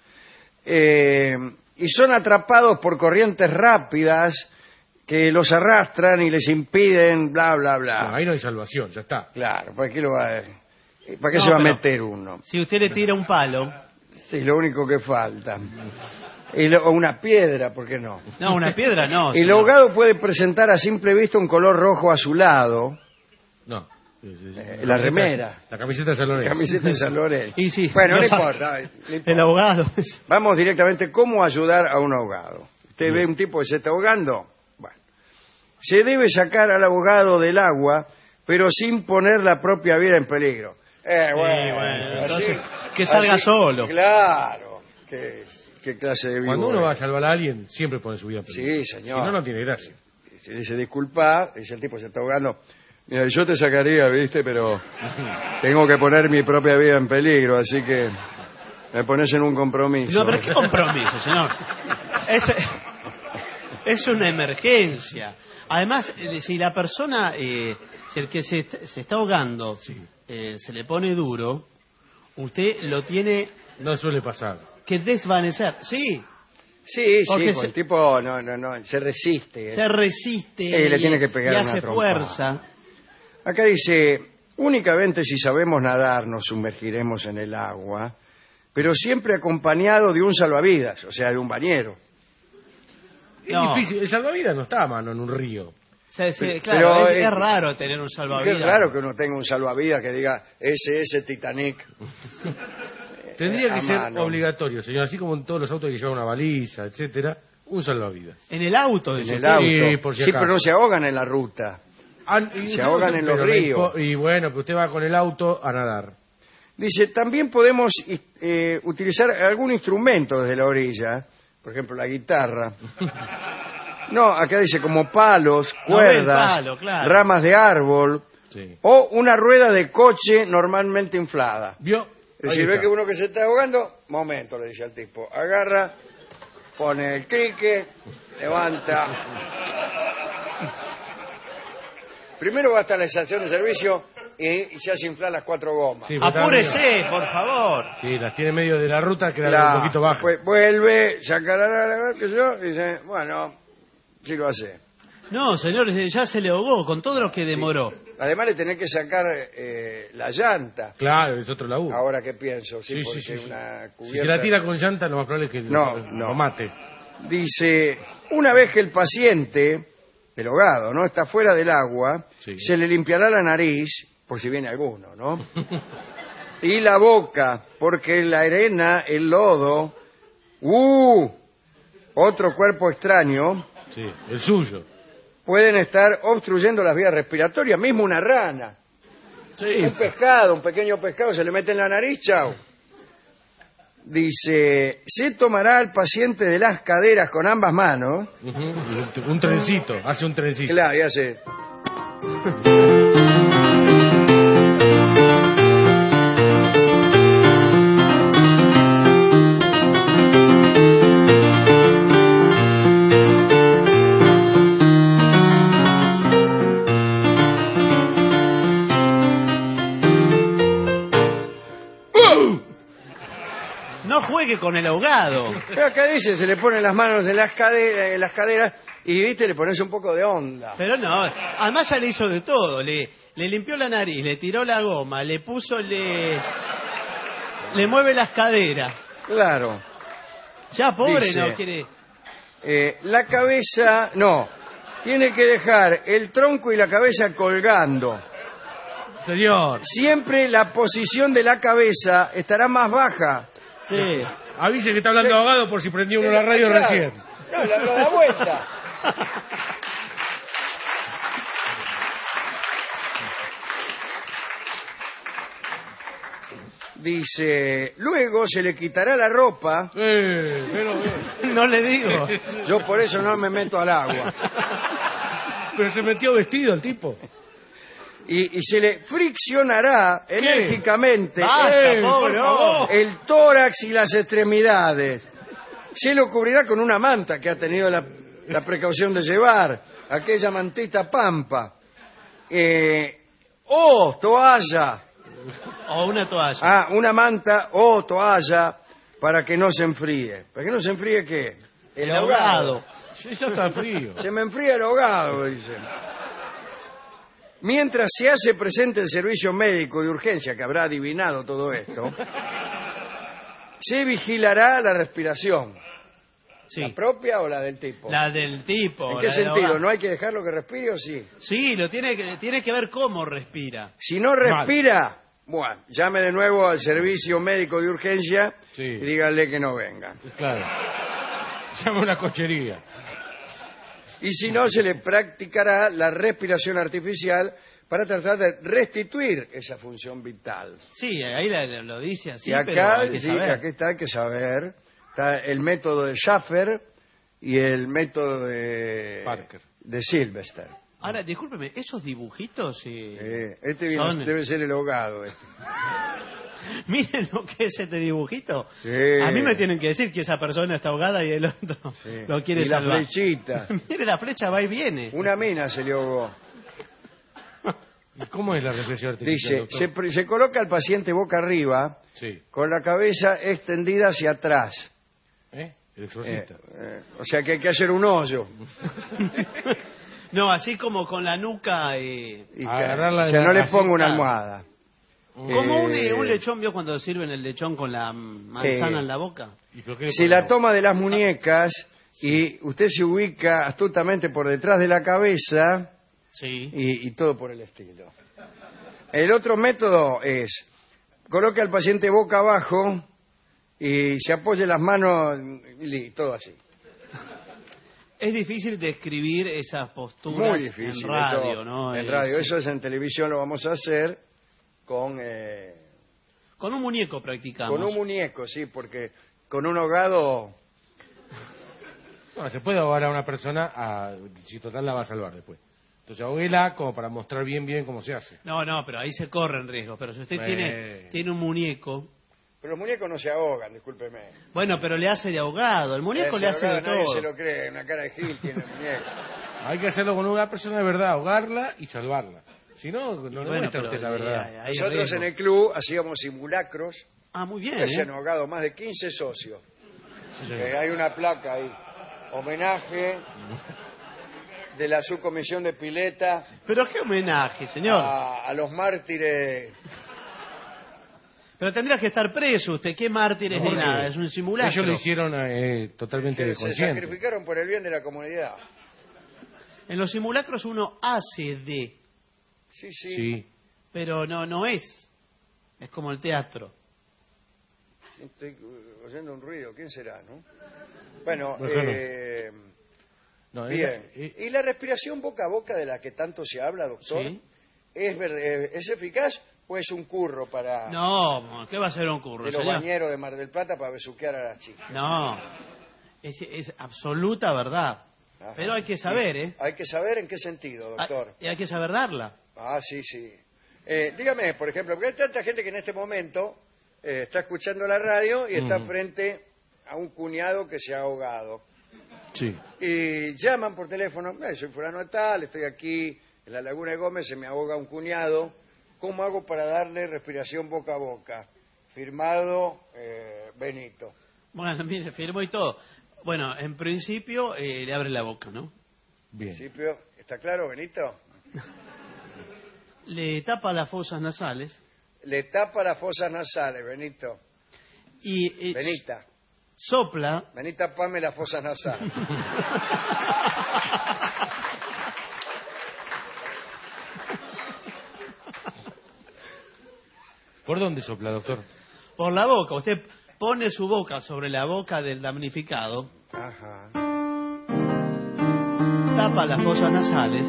[SPEAKER 7] Y son atrapados por corrientes rápidas que los arrastran y les impiden, bla, bla, bla.
[SPEAKER 13] No, ahí no hay salvación, ya está.
[SPEAKER 7] Claro, ¿para qué se va a meter uno?
[SPEAKER 8] Si usted le tira un palo...
[SPEAKER 7] Sí, lo único que falta. O una piedra, ¿por qué no?
[SPEAKER 8] No, una piedra no.
[SPEAKER 7] El ahogado puede presentar a simple vista un color rojo azulado.
[SPEAKER 13] No.
[SPEAKER 7] La remera.
[SPEAKER 13] La camiseta de San Lorenzo.
[SPEAKER 7] La camiseta de San Lorenzo.
[SPEAKER 8] Y sí,
[SPEAKER 7] bueno, no importa.
[SPEAKER 8] El ahogado.
[SPEAKER 7] Vamos directamente, ¿cómo ayudar a un ahogado? Usted ve un tipo que se está ahogando. Bueno, se debe sacar al ahogado del agua, pero sin poner la propia vida en peligro.
[SPEAKER 8] Bueno, entonces, que salga solo.
[SPEAKER 7] Claro. ¿Qué clase de vida?
[SPEAKER 13] Cuando uno va a salvar a alguien, siempre pone su vida en peligro.
[SPEAKER 7] Sí, señor.
[SPEAKER 13] Si no, no tiene gracia.
[SPEAKER 7] Se dice, disculpa, dice el tipo se está ahogando. Mira, yo te sacaría, ¿viste? Pero tengo que poner mi propia vida en peligro, así que me pones en un compromiso.
[SPEAKER 8] No, pero ¿qué compromiso, señor? Es una emergencia. Además, si la persona, si el que se está ahogando, se le pone duro, usted lo tiene...
[SPEAKER 13] No suele pasar.
[SPEAKER 8] Que desvanecer, sí.
[SPEAKER 7] Sí,
[SPEAKER 8] Porque
[SPEAKER 7] pues el tipo no, se resiste.
[SPEAKER 8] Se resiste
[SPEAKER 7] le tiene que pegar
[SPEAKER 8] y
[SPEAKER 7] una
[SPEAKER 8] hace
[SPEAKER 7] trompada.
[SPEAKER 8] fuerza.
[SPEAKER 7] Acá dice, únicamente si sabemos nadar nos sumergiremos en el agua, pero siempre acompañado de un salvavidas, o sea, de un bañero.
[SPEAKER 13] Es difícil, el salvavidas no está a mano en un río.
[SPEAKER 8] Claro, es raro tener un salvavidas.
[SPEAKER 7] Es raro que uno tenga un salvavidas que diga SS Titanic.
[SPEAKER 13] Tendría que
[SPEAKER 7] a
[SPEAKER 13] ser
[SPEAKER 7] mano.
[SPEAKER 13] obligatorio, señor, así como en todos los autos que llevan una baliza, etcétera, un salvavidas.
[SPEAKER 8] En el auto,
[SPEAKER 7] En el auto.
[SPEAKER 13] Sí, por si acaso.
[SPEAKER 7] pero no se ahogan en la ruta. Se ahogan en los ríos.
[SPEAKER 13] Y bueno, pues usted va con el auto a nadar.
[SPEAKER 7] Dice, también podemos utilizar algún instrumento desde la orilla, por ejemplo, la guitarra. No, acá dice como palos, cuerdas,
[SPEAKER 8] palo, claro.
[SPEAKER 7] ramas de árbol,
[SPEAKER 13] Sí.
[SPEAKER 7] o una rueda de coche normalmente inflada.
[SPEAKER 13] ¿Vio?
[SPEAKER 7] Es decir, ve que uno que se está ahogando, momento, le dice al tipo, agarra, pone el crique, levanta. Primero va hasta la estación de servicio y se hace inflar las 4 gomas.
[SPEAKER 13] Sí,
[SPEAKER 8] Apúrese, por favor.
[SPEAKER 13] Sí, las tiene medio de la ruta que
[SPEAKER 7] La-
[SPEAKER 13] un poquito baja.
[SPEAKER 7] Pues vuelve, saca qué sé yo, y dice, bueno, sí lo hace.
[SPEAKER 9] No, señor, ya se le ahogó con todo lo que demoró.
[SPEAKER 7] Además le tenés que sacar la llanta.
[SPEAKER 13] Claro, es otro laburo.
[SPEAKER 7] Ahora que pienso, sí,
[SPEAKER 13] Sí,
[SPEAKER 7] porque
[SPEAKER 13] sí, sí, sí.
[SPEAKER 7] una
[SPEAKER 13] Si
[SPEAKER 7] cubierta...
[SPEAKER 13] se la tira con llanta, lo más probable es que lo mate.
[SPEAKER 7] Dice, una vez que el paciente, el ahogado, ¿no?, está fuera del agua,
[SPEAKER 13] Sí.
[SPEAKER 7] se le limpiará la nariz, por si viene alguno, ¿no? Y la boca, porque la arena, el lodo, otro cuerpo extraño,
[SPEAKER 13] Sí, el suyo.
[SPEAKER 7] pueden estar obstruyendo las vías respiratorias, mismo una rana.
[SPEAKER 13] Sí.
[SPEAKER 7] Un pescado, un pequeño pescado, se le mete en la nariz, chao. Dice, se tomará al paciente de las caderas con ambas manos.
[SPEAKER 13] Ujú. Un trencito, hace un trencito.
[SPEAKER 7] Claro, y hace...
[SPEAKER 9] No juegue con el ahogado.
[SPEAKER 7] Pero acá dice, se le ponen las manos en las caderas y, viste, le pones un poco de onda.
[SPEAKER 9] Pero no, además ya le hizo de todo. Le limpió la nariz, le tiró la goma, le puso, le mueve las caderas.
[SPEAKER 7] Claro.
[SPEAKER 9] Ya, pobre,
[SPEAKER 7] Dice,
[SPEAKER 9] no quiere...
[SPEAKER 7] la cabeza, no, tiene que dejar el tronco y la cabeza colgando.
[SPEAKER 13] Señor.
[SPEAKER 7] Siempre la posición de la cabeza estará más baja.
[SPEAKER 9] Sí.
[SPEAKER 13] Avise que está hablando ahogado por si prendió uno la radio
[SPEAKER 7] Claro.
[SPEAKER 13] recién.
[SPEAKER 7] No, lo da vuelta. Dice, luego se le quitará la ropa.
[SPEAKER 13] Pero
[SPEAKER 9] No le digo.
[SPEAKER 7] Yo por eso no me meto al agua.
[SPEAKER 13] se metió vestido el tipo.
[SPEAKER 7] Y se le friccionará enérgicamente
[SPEAKER 9] Basta, pobre,
[SPEAKER 13] por favor.
[SPEAKER 7] el tórax y las extremidades. Se lo cubrirá con una manta que ha tenido la precaución de llevar, aquella mantita pampa. O toalla.
[SPEAKER 9] O una toalla.
[SPEAKER 7] Una manta o toalla para que no se enfríe. ¿Para que no se enfríe qué?
[SPEAKER 9] El ahogado.
[SPEAKER 13] Sí, ya está frío.
[SPEAKER 7] Se me enfría el ahogado, dice. Mientras se hace presente el servicio médico de urgencia, que habrá adivinado todo esto, se vigilará la respiración.
[SPEAKER 9] Sí.
[SPEAKER 7] ¿La propia o la del tipo?
[SPEAKER 9] La del tipo.
[SPEAKER 7] ¿En qué
[SPEAKER 9] la del
[SPEAKER 7] sentido?
[SPEAKER 9] ahogado.
[SPEAKER 7] ¿No hay que dejarlo que respire o sí?
[SPEAKER 9] Sí, tiene que ver cómo respira.
[SPEAKER 7] Si no respira, bueno, llame de nuevo al servicio médico de urgencia
[SPEAKER 13] Sí.
[SPEAKER 7] y dígale que no venga.
[SPEAKER 13] Claro. Llama una cochería.
[SPEAKER 7] Y si no, se le practicará la respiración artificial para tratar de restituir esa función vital.
[SPEAKER 9] Sí, ahí lo dice así,
[SPEAKER 7] y acá,
[SPEAKER 9] pero hay que
[SPEAKER 7] sí,
[SPEAKER 9] saber.
[SPEAKER 7] aquí está, hay que saber. Está el método de Schaffer y el método de
[SPEAKER 13] Parker.
[SPEAKER 7] De Sylvester.
[SPEAKER 9] Ahora, discúlpeme, esos dibujitos...
[SPEAKER 7] Este
[SPEAKER 9] son-
[SPEAKER 7] debe ser el ahogado.
[SPEAKER 9] Miren lo que es este dibujito.
[SPEAKER 7] Sí.
[SPEAKER 9] A mí me tienen que decir que esa persona está ahogada y el otro
[SPEAKER 7] Sí.
[SPEAKER 9] lo quiere
[SPEAKER 7] y la
[SPEAKER 9] salvar.
[SPEAKER 7] flechita.
[SPEAKER 9] Mire, la flecha va y viene.
[SPEAKER 7] Una mina se le ahogó.
[SPEAKER 13] ¿Y cómo es la reflexión artificial,
[SPEAKER 7] Dice,
[SPEAKER 13] doctor?
[SPEAKER 7] se coloca al paciente boca arriba,
[SPEAKER 13] Sí.
[SPEAKER 7] con la cabeza extendida hacia atrás.
[SPEAKER 13] El exorcista.
[SPEAKER 7] O sea que hay que hacer un hoyo.
[SPEAKER 9] No, así como con la nuca.
[SPEAKER 7] O sea, no le pongo una almohada.
[SPEAKER 9] Como un lechón, ¿vio cuando sirven el lechón con la manzana en la boca?
[SPEAKER 7] Si la toma de las muñecas y usted se ubica astutamente por detrás de la cabeza,
[SPEAKER 9] sí,
[SPEAKER 7] y todo por el estilo. El otro método es, coloque al paciente boca abajo y se apoye las manos y todo así.
[SPEAKER 9] Es difícil describir esas posturas.
[SPEAKER 7] Muy difícil.
[SPEAKER 9] En radio, ¿no?
[SPEAKER 7] En radio, eso es en televisión, lo vamos a hacer con
[SPEAKER 9] un muñeco practicamos.
[SPEAKER 7] Con un muñeco, sí, porque con un ahogado...
[SPEAKER 13] No, se puede ahogar a una persona, si total la va a salvar después. Entonces ahoguela como para mostrar bien cómo se hace.
[SPEAKER 9] No, pero ahí se corren riesgos. Pero si usted tiene un muñeco...
[SPEAKER 7] Pero los muñecos no se ahogan, discúlpeme.
[SPEAKER 9] Bueno, pero le hace de ahogado. El muñeco le hace de todo.
[SPEAKER 7] Nadie se lo cree, una cara de Gil tiene el muñeco.
[SPEAKER 13] Hay que hacerlo con una persona de verdad, ahogarla y salvarla. Si no, no le muestra usted la verdad.
[SPEAKER 7] Nosotros en el club hacíamos simulacros.
[SPEAKER 9] Ah, muy bien.
[SPEAKER 7] Se han ahogado más de 15 socios. Sí. Hay una placa ahí. Homenaje de la subcomisión de pileta.
[SPEAKER 9] ¿Pero qué homenaje, señor?
[SPEAKER 7] A los mártires.
[SPEAKER 9] Pero tendría que estar preso usted. ¿Qué mártires ni nada? Es un simulacro.
[SPEAKER 13] Ellos lo hicieron totalmente consciente.
[SPEAKER 7] Se sacrificaron por el bien de la comunidad.
[SPEAKER 9] En los simulacros uno hace de.
[SPEAKER 7] Sí.
[SPEAKER 9] Pero no es. Es como el teatro.
[SPEAKER 7] Estoy oyendo un ruido. ¿Quién será, no? Bueno, bien. ¿Y la respiración boca a boca de la que tanto se habla, doctor?
[SPEAKER 9] ¿Sí?
[SPEAKER 7] ¿Es eficaz o es un curro para...?
[SPEAKER 9] No, ¿qué va a ser un curro?
[SPEAKER 7] De los bañeros de Mar del Plata para besuquear a las chicas.
[SPEAKER 9] No, es absoluta verdad. Ajá. Pero hay que saber, ¿eh?
[SPEAKER 7] Hay que saber en qué sentido, doctor.
[SPEAKER 9] Y hay que saber darla.
[SPEAKER 7] Sí. Dígame, por ejemplo, porque hay tanta gente que en este momento está escuchando la radio y está frente a un cuñado que se ha ahogado.
[SPEAKER 13] Sí.
[SPEAKER 7] Y llaman por teléfono, soy fulano de tal, estoy aquí en la Laguna de Gómez, se me ahoga un cuñado, ¿cómo hago para darle respiración boca a boca? Firmado Benito.
[SPEAKER 9] Bueno, mire, firmó y todo. Bueno, en principio le abre la boca, ¿no?
[SPEAKER 7] Bien. En principio, ¿está claro, Benito?
[SPEAKER 9] Le tapa las fosas nasales.
[SPEAKER 7] Le tapa las fosas nasales, Benito.
[SPEAKER 9] Y
[SPEAKER 7] Benita.
[SPEAKER 9] Sopla.
[SPEAKER 7] Vení, tapame las fosas nasales.
[SPEAKER 13] ¿Por dónde sopla, doctor?
[SPEAKER 9] Por la boca. Usted pone su boca sobre la boca del damnificado.
[SPEAKER 7] Ajá.
[SPEAKER 9] Tapa las fosas nasales.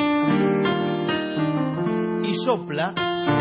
[SPEAKER 9] Y sopla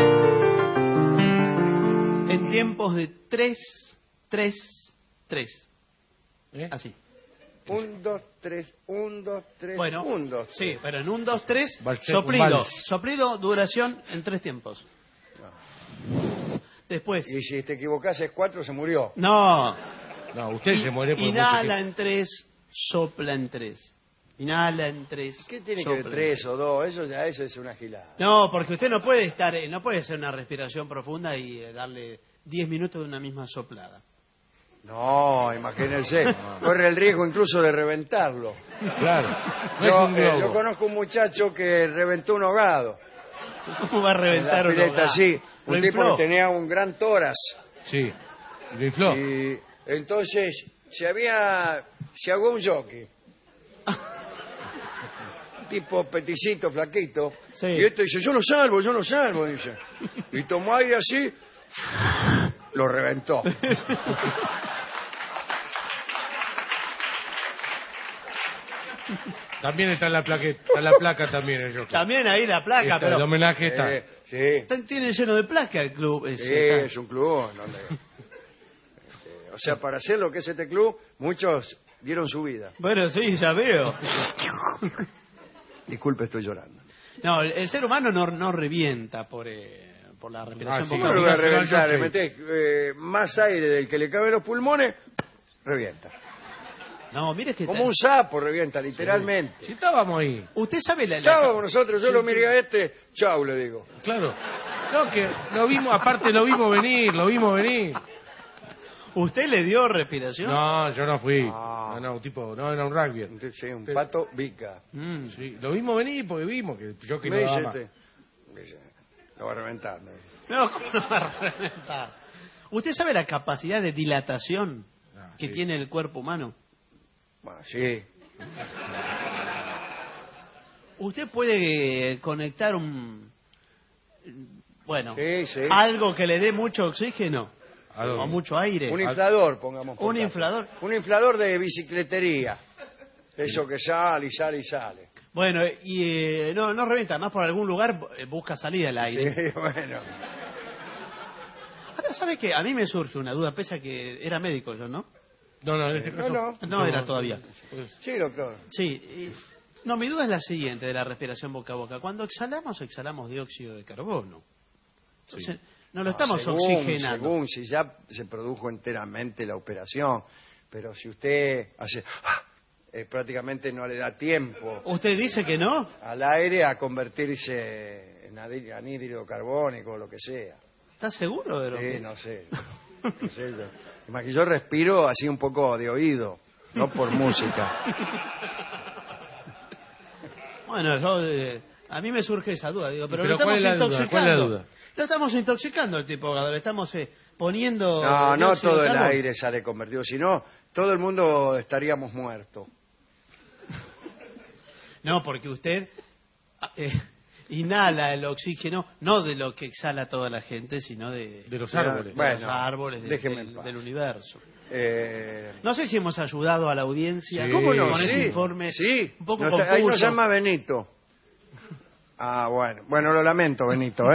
[SPEAKER 9] en tiempos de 3, 3, 3. Así.
[SPEAKER 7] 1, 2, 3, 1, 2, 3,
[SPEAKER 9] bueno,
[SPEAKER 7] 1, 2, 3.
[SPEAKER 9] Sí, pero en 1, 2, 3, soplido. Soplido, duración en 3 tiempos. No. Después.
[SPEAKER 7] Y si te equivocás es 4, se murió.
[SPEAKER 9] No.
[SPEAKER 13] No, usted se muere por
[SPEAKER 9] inhala en 3, sopla en 3. Inhala en 3.
[SPEAKER 7] ¿Qué tiene que ver 3 o 2? Eso es una gilada.
[SPEAKER 9] No, porque usted no puede hacer una respiración profunda y darle 10 minutos de una misma soplada.
[SPEAKER 7] No, imagínense, corre el riesgo incluso de reventarlo.
[SPEAKER 13] Claro.
[SPEAKER 7] Yo conozco un muchacho que reventó un ahogado.
[SPEAKER 9] ¿Cómo va a reventar un ahogado?
[SPEAKER 7] Sí, un tipo que tenía un gran tórax.
[SPEAKER 13] Sí, lo infló.
[SPEAKER 7] Y entonces se ahogó un jockey. Tipo peticito, flaquito.
[SPEAKER 9] Sí.
[SPEAKER 7] Y este dice, yo lo salvo, dice. Y tomó aire así, lo reventó.
[SPEAKER 13] También está la placa también.
[SPEAKER 9] También ahí la placa, pero...
[SPEAKER 13] El homenaje está.
[SPEAKER 7] Sí.
[SPEAKER 9] Tiene lleno de placa el club.
[SPEAKER 7] Sí, es un club donde... o sea, para hacer lo que es este club, muchos dieron su vida.
[SPEAKER 9] Bueno, sí, ya veo.
[SPEAKER 7] Disculpe, estoy llorando.
[SPEAKER 9] No, el ser humano no revienta por la respiración.
[SPEAKER 7] ¿Cómo lo voy a reventar? Le metés más aire del que le cabe en los pulmones, revienta.
[SPEAKER 9] No, mire que...
[SPEAKER 7] Como un sapo revienta, literalmente.
[SPEAKER 13] Sí. Si estábamos ahí.
[SPEAKER 9] Usted sabe la...
[SPEAKER 7] Estábamos nosotros, yo lo miré a este, chau, le digo.
[SPEAKER 13] Claro. No, que lo vimos venir.
[SPEAKER 9] ¿Usted le dio respiración?
[SPEAKER 13] No, yo no fui. No, tipo, no era un rugby.
[SPEAKER 7] Sí, un pato bica.
[SPEAKER 13] Sí, lo vimos venir porque vimos que yo que no
[SPEAKER 7] Me
[SPEAKER 13] daba
[SPEAKER 7] dice
[SPEAKER 13] más.
[SPEAKER 7] lo va a reventar.
[SPEAKER 9] No, ¿cómo no va a reventar? ¿Usted sabe la capacidad de dilatación que tiene el cuerpo humano?
[SPEAKER 7] Bueno, sí.
[SPEAKER 9] Usted puede conectar
[SPEAKER 7] Sí.
[SPEAKER 9] algo que le dé mucho oxígeno o mucho aire.
[SPEAKER 7] Un inflador, pongamos.
[SPEAKER 9] Un inflador.
[SPEAKER 7] Un inflador de bicicletería. Eso que sale y sale y sale.
[SPEAKER 9] Bueno, y no revienta, más por algún lugar busca salida el aire.
[SPEAKER 7] Sí, bueno.
[SPEAKER 9] Ahora, ¿sabe qué? A mí me surge una duda, pese a que era médico yo, ¿no?
[SPEAKER 13] No, en este caso...
[SPEAKER 9] No era todavía.
[SPEAKER 7] Sí, doctor.
[SPEAKER 9] Sí. No, mi duda es la siguiente de la respiración boca a boca. Cuando exhalamos dióxido de carbono. Entonces, no lo estamos oxigenando.
[SPEAKER 7] Según si ya se produjo enteramente la operación. Pero si usted hace... prácticamente no le da tiempo.
[SPEAKER 9] ¿Usted dice que no?
[SPEAKER 7] Al aire a convertirse en anhídrido carbónico o lo que sea.
[SPEAKER 9] ¿Está seguro de lo que
[SPEAKER 7] no sé. No sé yo respiro así un poco de oído, no por música.
[SPEAKER 9] Bueno, a mí me surge esa duda, digo, pero lo
[SPEAKER 13] ¿cuál
[SPEAKER 9] estamos
[SPEAKER 13] es la
[SPEAKER 9] intoxicando.
[SPEAKER 13] duda? ¿Cuál es la duda?
[SPEAKER 9] Lo estamos intoxicando el tipo, le estamos poniendo...
[SPEAKER 7] No todo el aire sale convertido, si no, todo el mundo estaríamos muertos.
[SPEAKER 9] No, porque usted inhala el oxígeno, no de lo que exhala toda la gente, sino de
[SPEAKER 13] los árboles.
[SPEAKER 9] De los árboles del universo. No sé si hemos ayudado a la audiencia
[SPEAKER 7] ¿Cómo no?
[SPEAKER 9] con
[SPEAKER 7] Sí,
[SPEAKER 9] este informe
[SPEAKER 7] sí.
[SPEAKER 9] un poco
[SPEAKER 7] Ahí
[SPEAKER 9] confuso.
[SPEAKER 7] nos llama Benito. Bueno, lo lamento, Benito,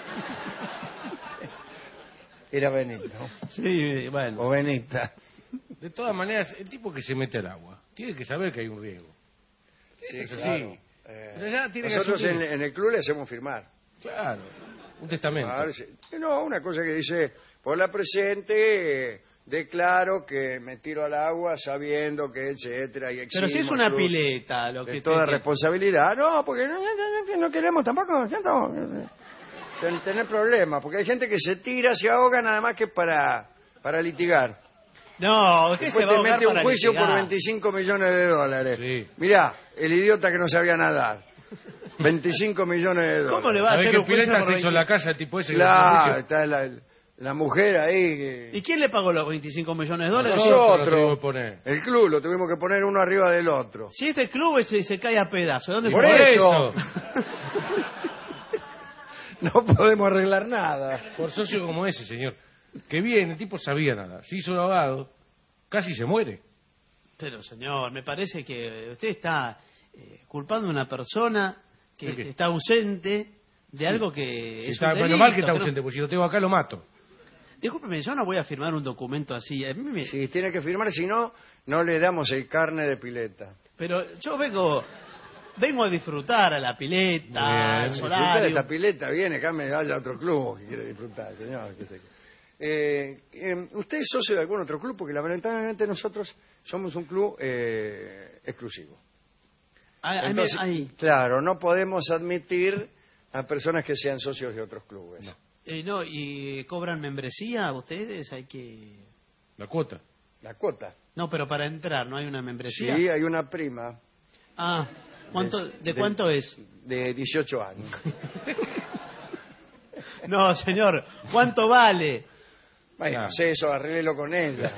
[SPEAKER 7] Era Benito.
[SPEAKER 9] Sí, bueno.
[SPEAKER 7] O Benita.
[SPEAKER 13] De todas maneras, el tipo que se mete al agua tiene que saber que hay un riesgo.
[SPEAKER 7] Sí,
[SPEAKER 13] Eso
[SPEAKER 7] claro.
[SPEAKER 13] sí. Pero ya tiene que
[SPEAKER 7] Nosotros
[SPEAKER 13] asumir.
[SPEAKER 7] en el club le hacemos firmar.
[SPEAKER 13] Claro, un testamento.
[SPEAKER 7] No, una cosa que dice, por la presente declaro que me tiro al agua sabiendo que etcétera y
[SPEAKER 9] Pero si es una pileta, lo que
[SPEAKER 7] de toda responsabilidad. No, porque no queremos tampoco tener problemas, porque hay gente que se tira, se ahoga nada más que para litigar.
[SPEAKER 9] No, usted se va a ahogar
[SPEAKER 7] mete un
[SPEAKER 9] para
[SPEAKER 7] juicio
[SPEAKER 9] litigar.
[SPEAKER 7] por 25 millones de dólares.
[SPEAKER 13] Sí.
[SPEAKER 7] Mirá, el idiota que no sabía nadar. 25 millones de dólares.
[SPEAKER 9] ¿Cómo le va a hacer un juicio
[SPEAKER 13] pileta
[SPEAKER 9] por
[SPEAKER 13] se hizo en la casa el tipo ese?
[SPEAKER 7] Claro, está la mujer ahí.
[SPEAKER 9] ¿Y quién le pagó los 25 millones de dólares?
[SPEAKER 7] Nosotros. El club lo tuvimos que poner uno arriba del otro.
[SPEAKER 9] Si este club se cae a pedazos, ¿dónde
[SPEAKER 7] Por
[SPEAKER 9] se pone
[SPEAKER 7] eso. No podemos arreglar nada.
[SPEAKER 13] Por socio como ese, señor. Que bien, el tipo sabía nada. Se hizo ahogado, casi se muere.
[SPEAKER 9] Pero, señor, me parece que usted está culpando a una persona que está ausente de algo que
[SPEAKER 13] Si
[SPEAKER 9] es
[SPEAKER 13] está,
[SPEAKER 9] un delito.
[SPEAKER 13] bueno, mal que está
[SPEAKER 9] no-
[SPEAKER 13] ausente, porque si lo tengo acá lo mato.
[SPEAKER 9] Discúlpeme, yo no voy a firmar un documento así. A mí me-
[SPEAKER 7] Si tiene que firmar, si no, no le damos el carne de pileta.
[SPEAKER 9] Pero yo vengo a disfrutar a la pileta, al
[SPEAKER 7] Disfruta de
[SPEAKER 9] solario.
[SPEAKER 7] esta pileta, viene acá, me vaya a otro club que quiere disfrutar, señor. ¿Usted es socio de algún otro club? Porque lamentablemente nosotros somos un club exclusivo. Entonces, claro, no podemos admitir a personas que sean socios de otros clubes.
[SPEAKER 9] No, ¿y cobran membresía ustedes? Hay que...
[SPEAKER 13] La cuota.
[SPEAKER 7] La cuota.
[SPEAKER 9] No, pero para entrar, ¿no hay una membresía?
[SPEAKER 7] Sí, hay una prima.
[SPEAKER 9] Ah, ¿de cuánto es?
[SPEAKER 7] De 18 años.
[SPEAKER 9] No, señor, ¿cuánto vale?
[SPEAKER 7] Bueno, no sé eso, arréglelo con ella.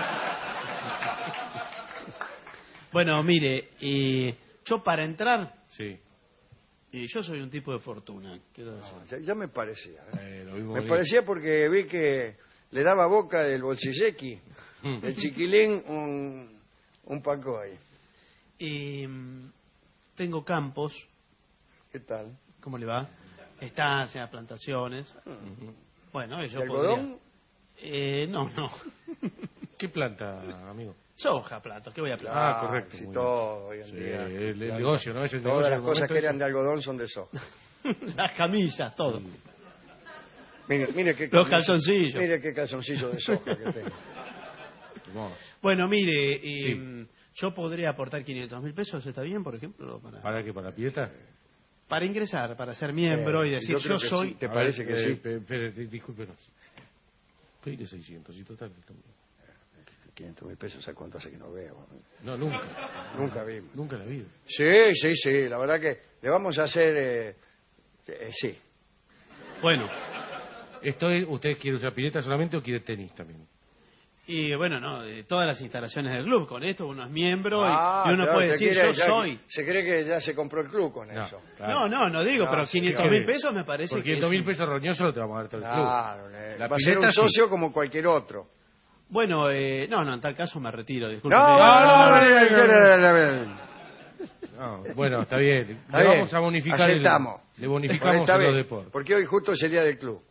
[SPEAKER 9] Bueno, mire, yo para entrar...
[SPEAKER 13] Sí.
[SPEAKER 9] Y yo soy un tipo de fortuna, quiero decir.
[SPEAKER 7] Ya me parecía.
[SPEAKER 13] Me
[SPEAKER 7] Me parecía porque vi que le daba boca del bolsillequi, del chiquilín, un pacoy.
[SPEAKER 9] Y tengo campos.
[SPEAKER 7] ¿Qué tal?
[SPEAKER 9] ¿Cómo le va? Estancias, plantaciones. Bueno, yo
[SPEAKER 7] ¿Y algodón?
[SPEAKER 9] No.
[SPEAKER 13] ¿Qué planta, amigo?
[SPEAKER 9] Soja, plato, ¿qué voy a plantar?
[SPEAKER 13] Correcto.
[SPEAKER 7] Sí,
[SPEAKER 13] muy
[SPEAKER 7] todo hoy en
[SPEAKER 13] Sí,
[SPEAKER 7] día.
[SPEAKER 13] el negocio, ¿no? Es el
[SPEAKER 7] Todas
[SPEAKER 13] negocio
[SPEAKER 7] las
[SPEAKER 13] del
[SPEAKER 7] cosas
[SPEAKER 13] momento
[SPEAKER 7] que
[SPEAKER 13] ese.
[SPEAKER 7] eran de algodón son de soja.
[SPEAKER 9] Las camisas, todo.
[SPEAKER 7] Mire qué
[SPEAKER 9] Los calzoncillos.
[SPEAKER 7] Mire qué calzoncillo de soja que tengo.
[SPEAKER 9] Bueno, mire, yo podría aportar 500.000 pesos, ¿está bien, por ejemplo?
[SPEAKER 13] ¿Para qué? ¿Para la pileta?
[SPEAKER 9] Para ingresar, para ser miembro y decir, yo soy...
[SPEAKER 7] ¿Te parece que sí?
[SPEAKER 13] Espere, discúlpenos. Pedile 600 y total.
[SPEAKER 7] 500.000 pesos, ¿sabes cuánto hace que no veo?
[SPEAKER 13] No, nunca.
[SPEAKER 7] Nunca vimos.
[SPEAKER 13] Nunca la vi.
[SPEAKER 7] Sí, la verdad que le vamos a hacer... sí.
[SPEAKER 9] Bueno.
[SPEAKER 13] ¿Usted quiere usar pileta solamente o quiere tenis también?
[SPEAKER 9] Y bueno, no, todas las instalaciones del club. Con esto uno es miembro y uno
[SPEAKER 7] claro,
[SPEAKER 9] puede decir, yo
[SPEAKER 7] ya,
[SPEAKER 9] soy.
[SPEAKER 7] Se cree que ya se compró el club con
[SPEAKER 13] No,
[SPEAKER 7] eso.
[SPEAKER 13] claro.
[SPEAKER 9] No digo, pero 500.000 pesos me parece
[SPEAKER 13] Por
[SPEAKER 9] que
[SPEAKER 13] 500.000 pesos roñosos te vamos a dar todo el club.
[SPEAKER 7] Claro,
[SPEAKER 13] La
[SPEAKER 7] va a ser un
[SPEAKER 13] pileta,
[SPEAKER 7] socio como cualquier otro.
[SPEAKER 9] Bueno, no, en tal caso me retiro, disculpe.
[SPEAKER 13] No, bueno, está bien.
[SPEAKER 7] Está
[SPEAKER 13] Le
[SPEAKER 7] bien.
[SPEAKER 13] vamos a bonificar.
[SPEAKER 7] Aceptamos.
[SPEAKER 13] Le bonificamos
[SPEAKER 7] Está
[SPEAKER 13] en los
[SPEAKER 7] bien,
[SPEAKER 13] deportes.
[SPEAKER 7] porque hoy justo es el día del club.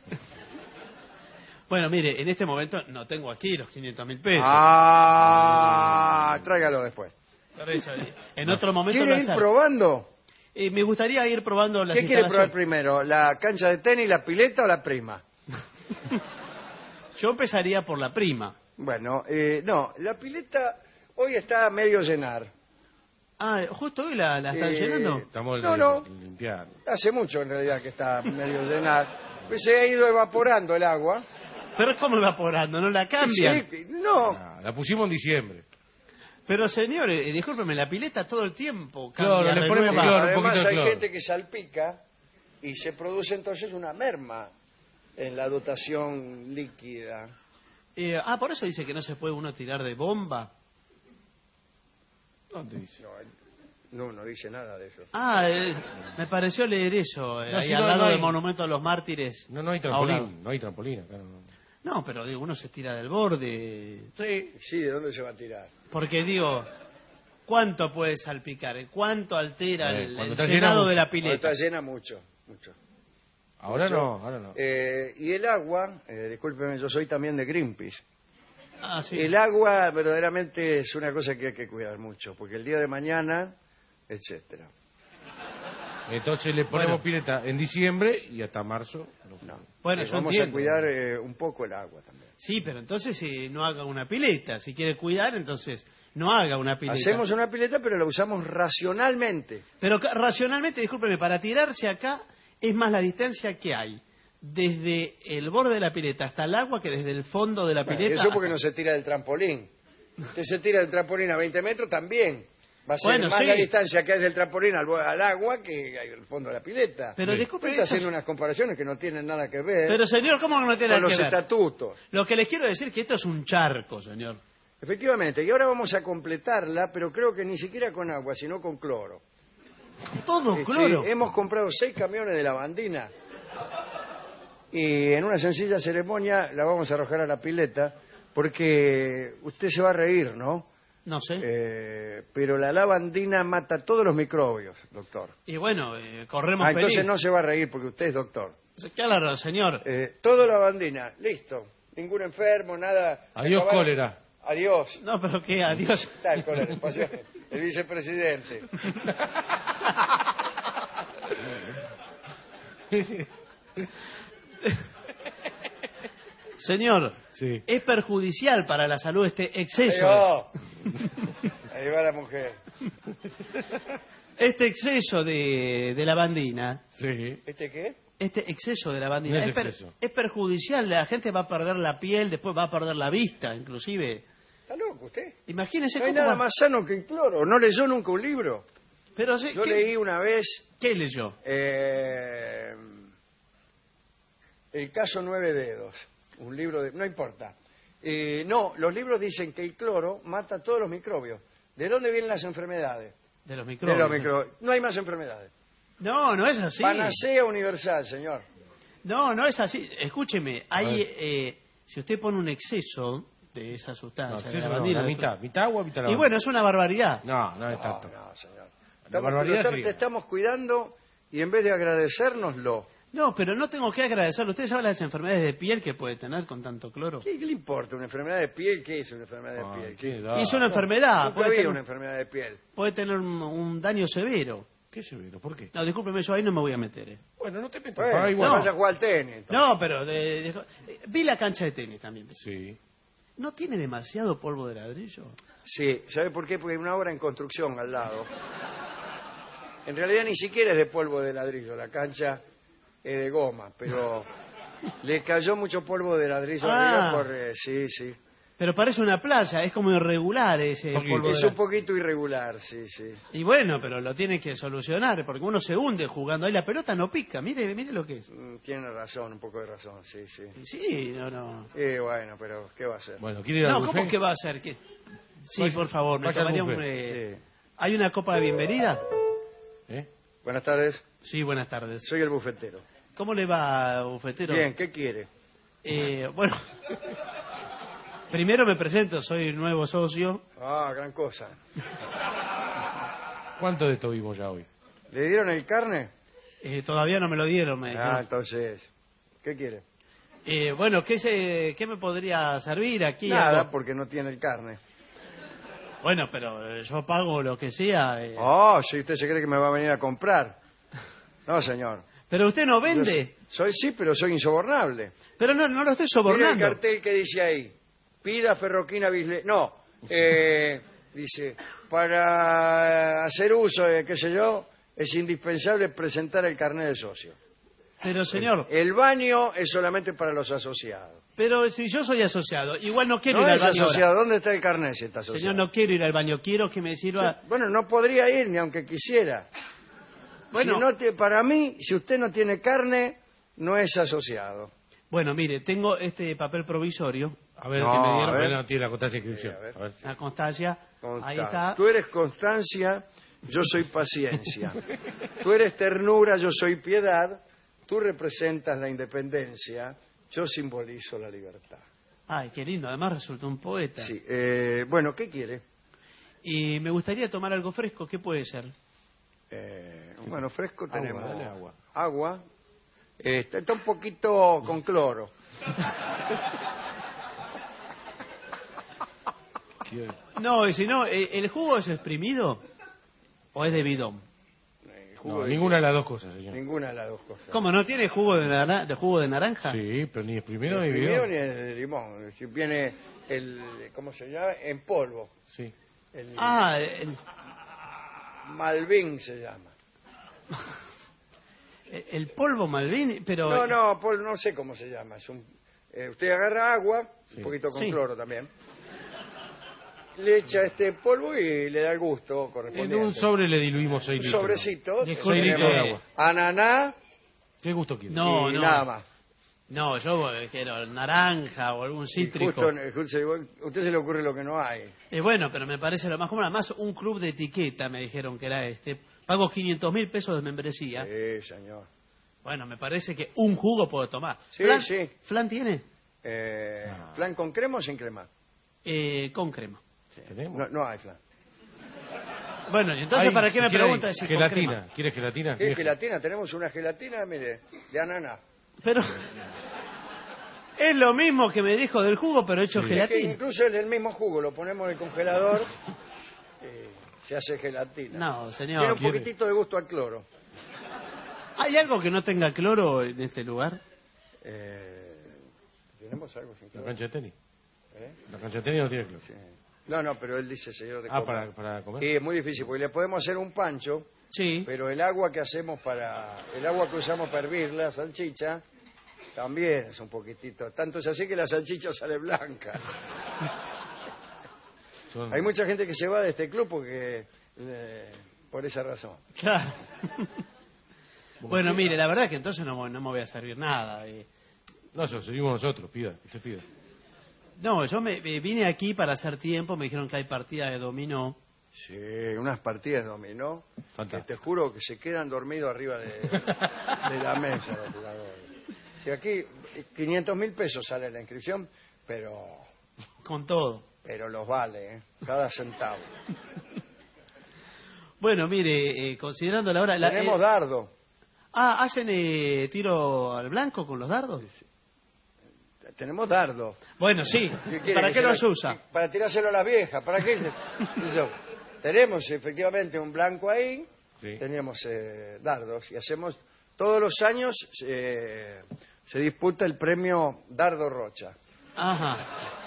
[SPEAKER 9] Bueno, mire, en este momento no tengo aquí los 500.000 pesos.
[SPEAKER 7] Tráigalo después.
[SPEAKER 9] Por eso, en otro momento
[SPEAKER 7] ¿Quiere
[SPEAKER 9] lo
[SPEAKER 7] ir
[SPEAKER 9] hacer.
[SPEAKER 7] probando?
[SPEAKER 9] Me gustaría ir probando las
[SPEAKER 7] ¿Qué quiere probar
[SPEAKER 9] instalaciones.
[SPEAKER 7] primero? ¿La cancha de tenis, la pileta o la prima?
[SPEAKER 9] Yo empezaría por la prima.
[SPEAKER 7] Bueno, no, la pileta hoy está a medio llenar.
[SPEAKER 9] Ah, justo hoy la están llenando.
[SPEAKER 13] Estamos
[SPEAKER 7] No.
[SPEAKER 13] limpiando.
[SPEAKER 7] Hace mucho en realidad que está medio llenar. Pues se ha ido evaporando el agua.
[SPEAKER 9] Pero es como evaporando, no la cambian.
[SPEAKER 7] Sí, no.
[SPEAKER 13] La pusimos en diciembre.
[SPEAKER 9] Pero señor, discúlpeme, la pileta todo el tiempo
[SPEAKER 13] Claro,
[SPEAKER 9] cambia,
[SPEAKER 13] le ponemos
[SPEAKER 9] renueva.
[SPEAKER 13] cloro, un
[SPEAKER 7] Además
[SPEAKER 13] poquito de
[SPEAKER 7] hay
[SPEAKER 13] cloro.
[SPEAKER 7] gente que salpica y se produce entonces una merma en la dotación líquida.
[SPEAKER 9] Por eso dice que no se puede uno tirar de bomba.
[SPEAKER 13] ¿Dónde dice?
[SPEAKER 7] No dice nada de eso.
[SPEAKER 9] Me pareció leer eso,
[SPEAKER 13] No,
[SPEAKER 9] ahí
[SPEAKER 13] si
[SPEAKER 9] al
[SPEAKER 13] no,
[SPEAKER 9] lado
[SPEAKER 13] no hay-
[SPEAKER 9] del Monumento a los Mártires.
[SPEAKER 13] No hay
[SPEAKER 9] Ahora.
[SPEAKER 13] trampolín. No hay trampolín acá.
[SPEAKER 9] No, pero digo, uno se tira del borde.
[SPEAKER 7] Sí, ¿de dónde se va a tirar?
[SPEAKER 9] Porque digo, ¿cuánto puede salpicar? ¿Cuánto altera el
[SPEAKER 13] cuando está llena
[SPEAKER 9] llenado
[SPEAKER 13] mucho.
[SPEAKER 9] de la
[SPEAKER 7] Cuando
[SPEAKER 9] pileta?
[SPEAKER 7] está llena mucho.
[SPEAKER 13] Ahora
[SPEAKER 7] Mucho.
[SPEAKER 13] no.
[SPEAKER 7] Y el agua, discúlpeme, yo soy también de Greenpeace.
[SPEAKER 9] Sí.
[SPEAKER 7] El agua verdaderamente es una cosa que hay que cuidar mucho, porque el día de mañana, etcétera.
[SPEAKER 13] Entonces le ponemos pileta en diciembre y hasta marzo.
[SPEAKER 9] Bueno, yo
[SPEAKER 7] vamos
[SPEAKER 9] entiendo.
[SPEAKER 7] a cuidar un poco el agua también.
[SPEAKER 9] Sí, pero entonces no haga una pileta. Si quiere cuidar, entonces no haga una pileta.
[SPEAKER 7] Hacemos una pileta, pero la usamos racionalmente.
[SPEAKER 9] Pero racionalmente, discúlpeme, para tirarse acá es más la distancia que hay desde el borde de la pileta hasta el agua que desde el fondo de la pileta.
[SPEAKER 7] Eso porque no se tira del trampolín. Usted se tira del trampolín a 20 metros también. Va a ser
[SPEAKER 9] Bueno,
[SPEAKER 7] más
[SPEAKER 9] sí.
[SPEAKER 7] la distancia que hay del trampolín al agua que al fondo de la pileta.
[SPEAKER 9] Pero
[SPEAKER 7] Sí.
[SPEAKER 9] disculpe,
[SPEAKER 7] Está
[SPEAKER 9] eso-
[SPEAKER 7] haciendo unas comparaciones que no tienen nada que ver
[SPEAKER 9] Pero señor, ¿cómo no tiene
[SPEAKER 7] con
[SPEAKER 9] nada
[SPEAKER 7] los
[SPEAKER 9] que ver?
[SPEAKER 7] estatutos.
[SPEAKER 9] Lo que les quiero decir es que esto es un charco, señor.
[SPEAKER 7] Efectivamente, y ahora vamos a completarla, pero creo que ni siquiera con agua, sino con cloro.
[SPEAKER 9] Todo cloro.
[SPEAKER 7] Hemos comprado 6 camiones de lavandina y en una sencilla ceremonia la vamos a arrojar a la pileta porque usted se va a reír, ¿no?
[SPEAKER 9] No sé.
[SPEAKER 7] Pero la lavandina mata todos los microbios, doctor.
[SPEAKER 9] Y bueno, corremos
[SPEAKER 7] Entonces
[SPEAKER 9] peligro.
[SPEAKER 7] no se va a reír porque usted es doctor.
[SPEAKER 9] Claro, señor.
[SPEAKER 7] Todo lavandina, listo. Ningún enfermo, nada.
[SPEAKER 13] Adiós,
[SPEAKER 7] Acabar-
[SPEAKER 13] cólera.
[SPEAKER 7] Adiós.
[SPEAKER 9] No, pero qué, adiós.
[SPEAKER 7] Está el cólera, el paciente, el vicepresidente.
[SPEAKER 9] Señor,
[SPEAKER 13] Sí.
[SPEAKER 9] es perjudicial para la salud este exceso.
[SPEAKER 7] Ahí va la mujer.
[SPEAKER 9] Este exceso de lavandina.
[SPEAKER 13] Sí.
[SPEAKER 7] ¿Este qué?
[SPEAKER 9] Este exceso de lavandina
[SPEAKER 13] No es
[SPEAKER 9] es,
[SPEAKER 13] exceso.
[SPEAKER 9] es perjudicial. La gente va a perder la piel, después va a perder la vista, inclusive.
[SPEAKER 7] ¿Está loco usted?
[SPEAKER 9] Imagínese
[SPEAKER 7] No hay
[SPEAKER 9] cómo
[SPEAKER 7] nada
[SPEAKER 9] va-
[SPEAKER 7] más sano que el cloro. ¿No leyó nunca un libro?
[SPEAKER 9] Pero sí,
[SPEAKER 7] Yo leí una vez
[SPEAKER 9] ¿Qué leyó?
[SPEAKER 7] El caso 9 dedos. Un libro de... No importa. No, los libros dicen que el cloro mata todos los microbios. ¿De dónde vienen las enfermedades?
[SPEAKER 9] De los
[SPEAKER 7] De
[SPEAKER 9] microbios.
[SPEAKER 7] los microbios. No hay más enfermedades.
[SPEAKER 9] No, no es así.
[SPEAKER 7] Panacea universal, señor.
[SPEAKER 9] No, no es así. Escúcheme, hay, si usted pone un exceso de esa
[SPEAKER 13] No,
[SPEAKER 9] sustancia,
[SPEAKER 13] exceso
[SPEAKER 9] de
[SPEAKER 13] no,
[SPEAKER 9] lavandina,
[SPEAKER 13] la mitad. Mitad agua, mitad
[SPEAKER 9] y
[SPEAKER 13] lavandina.
[SPEAKER 9] bueno, es una barbaridad.
[SPEAKER 13] No es tanto.
[SPEAKER 7] No, señor.
[SPEAKER 13] La barbaridad
[SPEAKER 7] Doctor,
[SPEAKER 13] sí.
[SPEAKER 7] te estamos cuidando y en vez de agradecérnoslo,
[SPEAKER 9] No, pero no tengo que agradecerle. Usted sabe las enfermedades de piel que puede tener con tanto cloro.
[SPEAKER 7] ¿qué le importa? ¿Una enfermedad de piel? ¿Qué es una enfermedad de piel?
[SPEAKER 13] ¿qué?
[SPEAKER 9] Y es una enfermedad.
[SPEAKER 7] Nunca vi una enfermedad de piel.
[SPEAKER 9] Puede tener un daño severo.
[SPEAKER 13] ¿Qué severo? ¿Por qué?
[SPEAKER 9] No, discúlpeme, yo ahí no me voy a meter.
[SPEAKER 13] Bueno, no te metas.
[SPEAKER 7] Bueno,
[SPEAKER 13] Paga igual.
[SPEAKER 7] vas a jugar al tenis. entonces.
[SPEAKER 9] No, pero vi la cancha de tenis también.
[SPEAKER 13] Sí.
[SPEAKER 9] ¿No tiene demasiado polvo de ladrillo?
[SPEAKER 7] Sí, ¿sabe por qué? Porque hay una obra en construcción al lado. En realidad ni siquiera es de polvo de ladrillo, la cancha es de goma, pero le cayó mucho polvo de ladrillo
[SPEAKER 9] Ah.
[SPEAKER 7] arriba por... sí.
[SPEAKER 9] Pero parece una playa, es como irregular ese polvo.
[SPEAKER 7] Es un poquito irregular, sí.
[SPEAKER 9] Y bueno, pero lo tiene que solucionar, porque uno se hunde jugando ahí, la pelota no pica, mire lo que es.
[SPEAKER 7] Tiene razón, un poco de razón, sí.
[SPEAKER 9] Sí, no.
[SPEAKER 7] Bueno, pero ¿qué va a hacer?
[SPEAKER 13] Bueno, ¿quiere ir al
[SPEAKER 9] No,
[SPEAKER 13] buffet?
[SPEAKER 9] ¿cómo que va a ser? ¿Qué? Sí,
[SPEAKER 13] Vaya-
[SPEAKER 9] por favor, me
[SPEAKER 13] vaya al
[SPEAKER 9] tomaría
[SPEAKER 13] buffet.
[SPEAKER 9] ¿Hay una copa de bienvenida?
[SPEAKER 7] Buenas tardes.
[SPEAKER 9] Sí, buenas tardes.
[SPEAKER 7] Soy el bufetero.
[SPEAKER 9] ¿Cómo le va, bufetero?
[SPEAKER 7] Bien, ¿qué quiere?
[SPEAKER 9] Bueno, primero me presento, soy nuevo socio.
[SPEAKER 7] Ah, gran cosa.
[SPEAKER 13] ¿Cuánto de esto vimos ya hoy?
[SPEAKER 7] ¿Le dieron el carne?
[SPEAKER 9] Todavía no me lo dieron, me dijeron.
[SPEAKER 7] Entonces, ¿qué quiere?
[SPEAKER 9] Bueno, ¿qué me podría servir aquí?
[SPEAKER 7] Nada,
[SPEAKER 9] Algo-
[SPEAKER 7] porque no tiene el carne.
[SPEAKER 9] Bueno, pero yo pago lo que sea.
[SPEAKER 7] Si usted se cree que me va a venir a comprar. No, señor.
[SPEAKER 9] Pero usted no vende.
[SPEAKER 7] Sí, pero soy insobornable.
[SPEAKER 9] Pero no lo estoy
[SPEAKER 7] Mira el
[SPEAKER 9] sobornando.
[SPEAKER 7] cartel que dice ahí. Pida ferroquina bisle... No, dice, para hacer uso de, qué sé yo, es indispensable presentar el carnet de socio.
[SPEAKER 9] Pero, señor,
[SPEAKER 7] El baño es solamente para los asociados.
[SPEAKER 9] pero si yo soy asociado, igual no quiero
[SPEAKER 7] No
[SPEAKER 9] ir al
[SPEAKER 7] es
[SPEAKER 9] baño
[SPEAKER 7] asociado.
[SPEAKER 9] ahora.
[SPEAKER 7] ¿Dónde está el carnet si está asociado?
[SPEAKER 9] Señor, no quiero ir al baño, quiero que me sirva...
[SPEAKER 7] Bueno, no podría ir ni aunque quisiera.
[SPEAKER 9] Bueno.
[SPEAKER 7] Si no para mí, si usted no tiene carne, no es asociado.
[SPEAKER 9] Bueno, mire, tengo este papel provisorio.
[SPEAKER 13] A ver,
[SPEAKER 7] No,
[SPEAKER 13] que me
[SPEAKER 7] a
[SPEAKER 13] dieron,
[SPEAKER 7] ver.
[SPEAKER 13] pero no tiene la constancia de inscripción. A ver.
[SPEAKER 9] La constancia. Ahí
[SPEAKER 7] Constancia.
[SPEAKER 9] está.
[SPEAKER 7] Tú eres constancia, yo soy paciencia. Tú eres ternura, yo soy piedad. Tú representas la independencia, yo simbolizo la libertad.
[SPEAKER 9] Ay, qué lindo, además resultó un poeta.
[SPEAKER 7] Sí, bueno, ¿qué quiere?
[SPEAKER 9] Y me gustaría tomar algo fresco, ¿qué puede ser?
[SPEAKER 7] Bueno, fresco tenemos
[SPEAKER 13] dale agua.
[SPEAKER 7] agua. Está un poquito con cloro.
[SPEAKER 9] No, y si no, ¿el jugo es exprimido o es de bidón?
[SPEAKER 13] No, ninguna de las dos cosas, señor.
[SPEAKER 7] Ninguna de las dos cosas.
[SPEAKER 9] ¿Cómo, no tiene jugo de jugo de naranja?
[SPEAKER 13] Sí, pero ni exprimido
[SPEAKER 7] Ni
[SPEAKER 13] ni
[SPEAKER 7] primero
[SPEAKER 13] bidón.
[SPEAKER 7] ni el limón. Si viene ¿cómo se llama? En polvo.
[SPEAKER 13] Sí.
[SPEAKER 7] Malvin se llama.
[SPEAKER 9] El polvo Malvin, pero...
[SPEAKER 7] No, polvo, no sé cómo se llama. Es usted agarra agua, un poquito con
[SPEAKER 9] Sí.
[SPEAKER 7] cloro también. Le echa este polvo y le da el gusto
[SPEAKER 13] En
[SPEAKER 7] correspondiente.
[SPEAKER 13] un sobre le diluimos 6
[SPEAKER 7] Un
[SPEAKER 13] litros.
[SPEAKER 7] sobrecito.
[SPEAKER 13] De
[SPEAKER 7] tenemos
[SPEAKER 13] litros de agua.
[SPEAKER 7] Ananá
[SPEAKER 13] ¿Qué gusto quiere?
[SPEAKER 9] No,
[SPEAKER 7] y
[SPEAKER 9] no.
[SPEAKER 7] nada más.
[SPEAKER 9] No, yo quiero naranja o algún
[SPEAKER 7] Y
[SPEAKER 9] cítrico.
[SPEAKER 7] justo, a usted se le ocurre lo que no hay.
[SPEAKER 9] Bueno, pero me parece lo más común. Además, un club de etiqueta me dijeron que era este. Pago 500.000 pesos de membresía.
[SPEAKER 7] Sí, señor.
[SPEAKER 9] Bueno, me parece que un jugo puedo tomar.
[SPEAKER 7] Sí,
[SPEAKER 9] ¿Flan?
[SPEAKER 7] sí.
[SPEAKER 9] ¿Flan tiene?
[SPEAKER 7] ¿Flan con crema o sin crema?
[SPEAKER 9] Con crema.
[SPEAKER 7] No hay flan.
[SPEAKER 9] Bueno, y entonces,
[SPEAKER 13] Ay,
[SPEAKER 9] ¿para qué me
[SPEAKER 13] ¿quiere
[SPEAKER 9] pregunta si con
[SPEAKER 13] gelatina?
[SPEAKER 9] crema?
[SPEAKER 13] ¿Quieres gelatina?
[SPEAKER 7] ¿Qué gelatina? Tenemos una gelatina, mire, de ananá.
[SPEAKER 9] Pero es lo mismo que me dijo del jugo, pero hecho
[SPEAKER 7] Es que
[SPEAKER 9] gelatina.
[SPEAKER 7] incluso es el mismo jugo, lo ponemos en el congelador, se hace gelatina.
[SPEAKER 9] No, señor.
[SPEAKER 7] Tiene un poquitito de gusto al cloro.
[SPEAKER 9] ¿Hay algo que no tenga cloro en este lugar?
[SPEAKER 7] ¿Tenemos algo sin
[SPEAKER 13] ¿La
[SPEAKER 7] cloro?
[SPEAKER 13] cancha de tenis?
[SPEAKER 7] ¿Eh?
[SPEAKER 13] La cancha de tenis no tiene cloro.
[SPEAKER 7] No, pero él dice, señor de comer.
[SPEAKER 13] para comer.
[SPEAKER 7] Y es muy difícil, porque le podemos hacer un pancho,
[SPEAKER 9] Sí.
[SPEAKER 7] pero el agua que hacemos el agua que usamos para hervir la salchicha, también es un poquitito. Tanto es así que la salchicha sale blanca. Hay mucha gente que se va de este club porque por esa razón.
[SPEAKER 9] Claro. Bueno, mire, la verdad es que entonces no me voy a servir nada.
[SPEAKER 13] No, eso seguimos nosotros, pida, usted pida.
[SPEAKER 9] No, yo me vine aquí para hacer tiempo, me dijeron que hay partida de dominó.
[SPEAKER 7] Sí, unas partidas de dominó que
[SPEAKER 13] Fantástico.
[SPEAKER 7] te juro que se quedan dormidos arriba de la mesa los jugadores. Si aquí 500.000 pesos sale la inscripción, pero
[SPEAKER 9] Con todo.
[SPEAKER 7] los vale, cada centavo.
[SPEAKER 9] Bueno, mire, considerando la hora...
[SPEAKER 7] Tenemos dardo.
[SPEAKER 9] ¿Hacen tiro al blanco con los dardos?
[SPEAKER 7] Tenemos dardo.
[SPEAKER 9] Bueno, sí.
[SPEAKER 7] quiere
[SPEAKER 9] ¿Para
[SPEAKER 7] que
[SPEAKER 9] qué
[SPEAKER 7] se
[SPEAKER 9] los
[SPEAKER 7] lo-
[SPEAKER 9] usa?
[SPEAKER 7] Para tirárselo a las viejas. ¿Para qué? Eso. Tenemos efectivamente un blanco ahí.
[SPEAKER 13] Sí.
[SPEAKER 7] Tenemos dardos. Y hacemos... Todos los años se disputa el premio Dardo Rocha.
[SPEAKER 9] Ajá.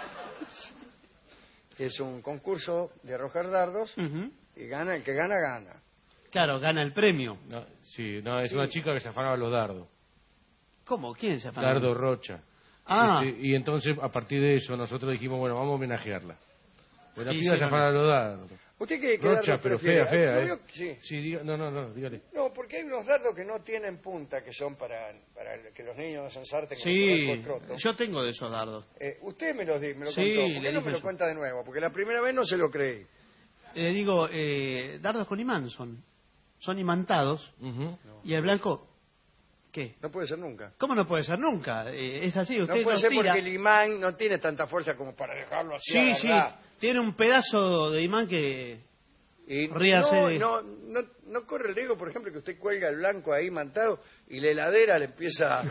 [SPEAKER 7] Que es un concurso de arrojar dardos.
[SPEAKER 9] Ujú.
[SPEAKER 7] Y gana, el que gana, gana.
[SPEAKER 9] Claro, gana el premio.
[SPEAKER 13] No, es una chica que se afanaba los dardos.
[SPEAKER 9] ¿Cómo? ¿Quién se afana?
[SPEAKER 13] Dardo Rocha. Y entonces, a partir de eso, nosotros dijimos, bueno, vamos a homenajearla. La piba
[SPEAKER 7] sí,
[SPEAKER 13] se para los dardos.
[SPEAKER 7] ¿Usted qué
[SPEAKER 13] Rocha, pero fea,
[SPEAKER 7] Sí.
[SPEAKER 13] No, dígale.
[SPEAKER 7] No, porque hay unos dardos que no tienen punta, que son para que los niños no se ensarten con
[SPEAKER 9] Sí,
[SPEAKER 7] el croto.
[SPEAKER 9] yo tengo de esos dardos.
[SPEAKER 7] Usted me lo
[SPEAKER 9] Sí,
[SPEAKER 7] contó. ¿Por qué
[SPEAKER 9] le
[SPEAKER 7] no me
[SPEAKER 9] dije
[SPEAKER 7] lo
[SPEAKER 9] yo.
[SPEAKER 7] cuenta de nuevo? Porque la primera vez no se lo creí.
[SPEAKER 9] Le digo, dardos con imán son imantados, y el blanco, ¿qué?
[SPEAKER 7] No puede ser nunca.
[SPEAKER 9] ¿Cómo no puede ser nunca? Es así, usted
[SPEAKER 7] No puede
[SPEAKER 9] los
[SPEAKER 7] ser
[SPEAKER 9] tira.
[SPEAKER 7] porque el imán no tiene tanta fuerza como para dejarlo así.
[SPEAKER 9] Sí, sí,
[SPEAKER 7] agarrado.
[SPEAKER 9] tiene un pedazo de imán que...
[SPEAKER 7] Y
[SPEAKER 9] ríase de-
[SPEAKER 7] no corre el riesgo, por ejemplo, que usted cuelga el blanco ahí mantado y la heladera le empieza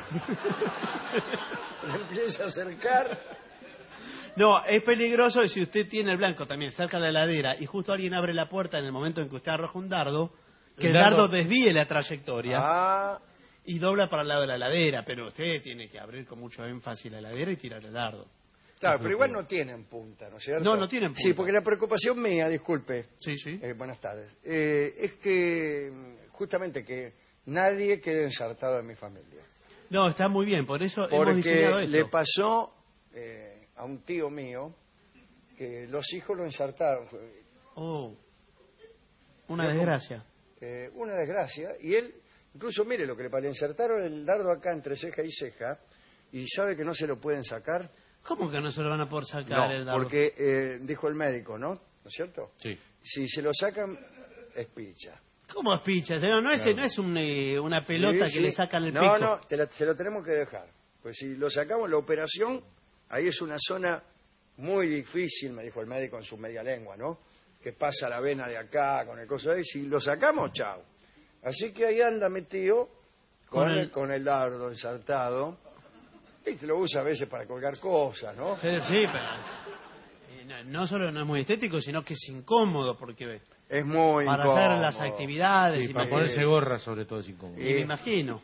[SPEAKER 7] a acercar.
[SPEAKER 9] No, es peligroso y si usted tiene el blanco también cerca de la heladera y justo alguien abre la puerta en el momento en que usted arroja un dardo, que el dardo desvíe la trayectoria y dobla para el lado de la heladera, pero usted tiene que abrir con mucho énfasis la heladera y tirar el dardo.
[SPEAKER 7] Claro, pero igual no tienen punta, ¿no es cierto?
[SPEAKER 9] No tienen punta.
[SPEAKER 7] Sí, porque la preocupación mía, disculpe.
[SPEAKER 9] Sí.
[SPEAKER 7] Buenas tardes. Es que justamente que nadie quede ensartado en mi familia.
[SPEAKER 9] No, está muy bien, por eso hemos diseñado
[SPEAKER 7] Porque
[SPEAKER 9] esto.
[SPEAKER 7] le pasó a un tío mío que los hijos lo ensartaron.
[SPEAKER 9] Oh, una desgracia.
[SPEAKER 7] Una desgracia. Y él, incluso mire lo que le pasó, le insertaron el dardo acá entre ceja y ceja y sabe que no se lo pueden sacar.
[SPEAKER 9] ¿Cómo que no se lo van a poder sacar el dardo?
[SPEAKER 7] Porque dijo el médico, ¿no es cierto?
[SPEAKER 13] Sí.
[SPEAKER 7] Si se lo sacan, es picha.
[SPEAKER 9] ¿Cómo es picha, señor? No es una pelota
[SPEAKER 7] Sí,
[SPEAKER 9] que
[SPEAKER 7] sí.
[SPEAKER 9] le sacan el pico.
[SPEAKER 7] No, se lo tenemos que dejar. Pues si lo sacamos, la operación, ahí es una zona muy difícil, me dijo el médico en su media lengua, ¿no? Que pasa la vena de acá, con el coso ahí. Si lo sacamos, chao. Así que ahí anda mi tío con el dardo ensartado. Y lo usa a veces para colgar cosas, ¿no?
[SPEAKER 9] Sí, pero no solo no es muy estético, sino que es incómodo, porque
[SPEAKER 7] es muy
[SPEAKER 9] para
[SPEAKER 7] incómodo.
[SPEAKER 9] hacer las actividades.
[SPEAKER 13] Sí, para ponerse gorra, sobre todo, es incómodo.
[SPEAKER 9] Y me imagino.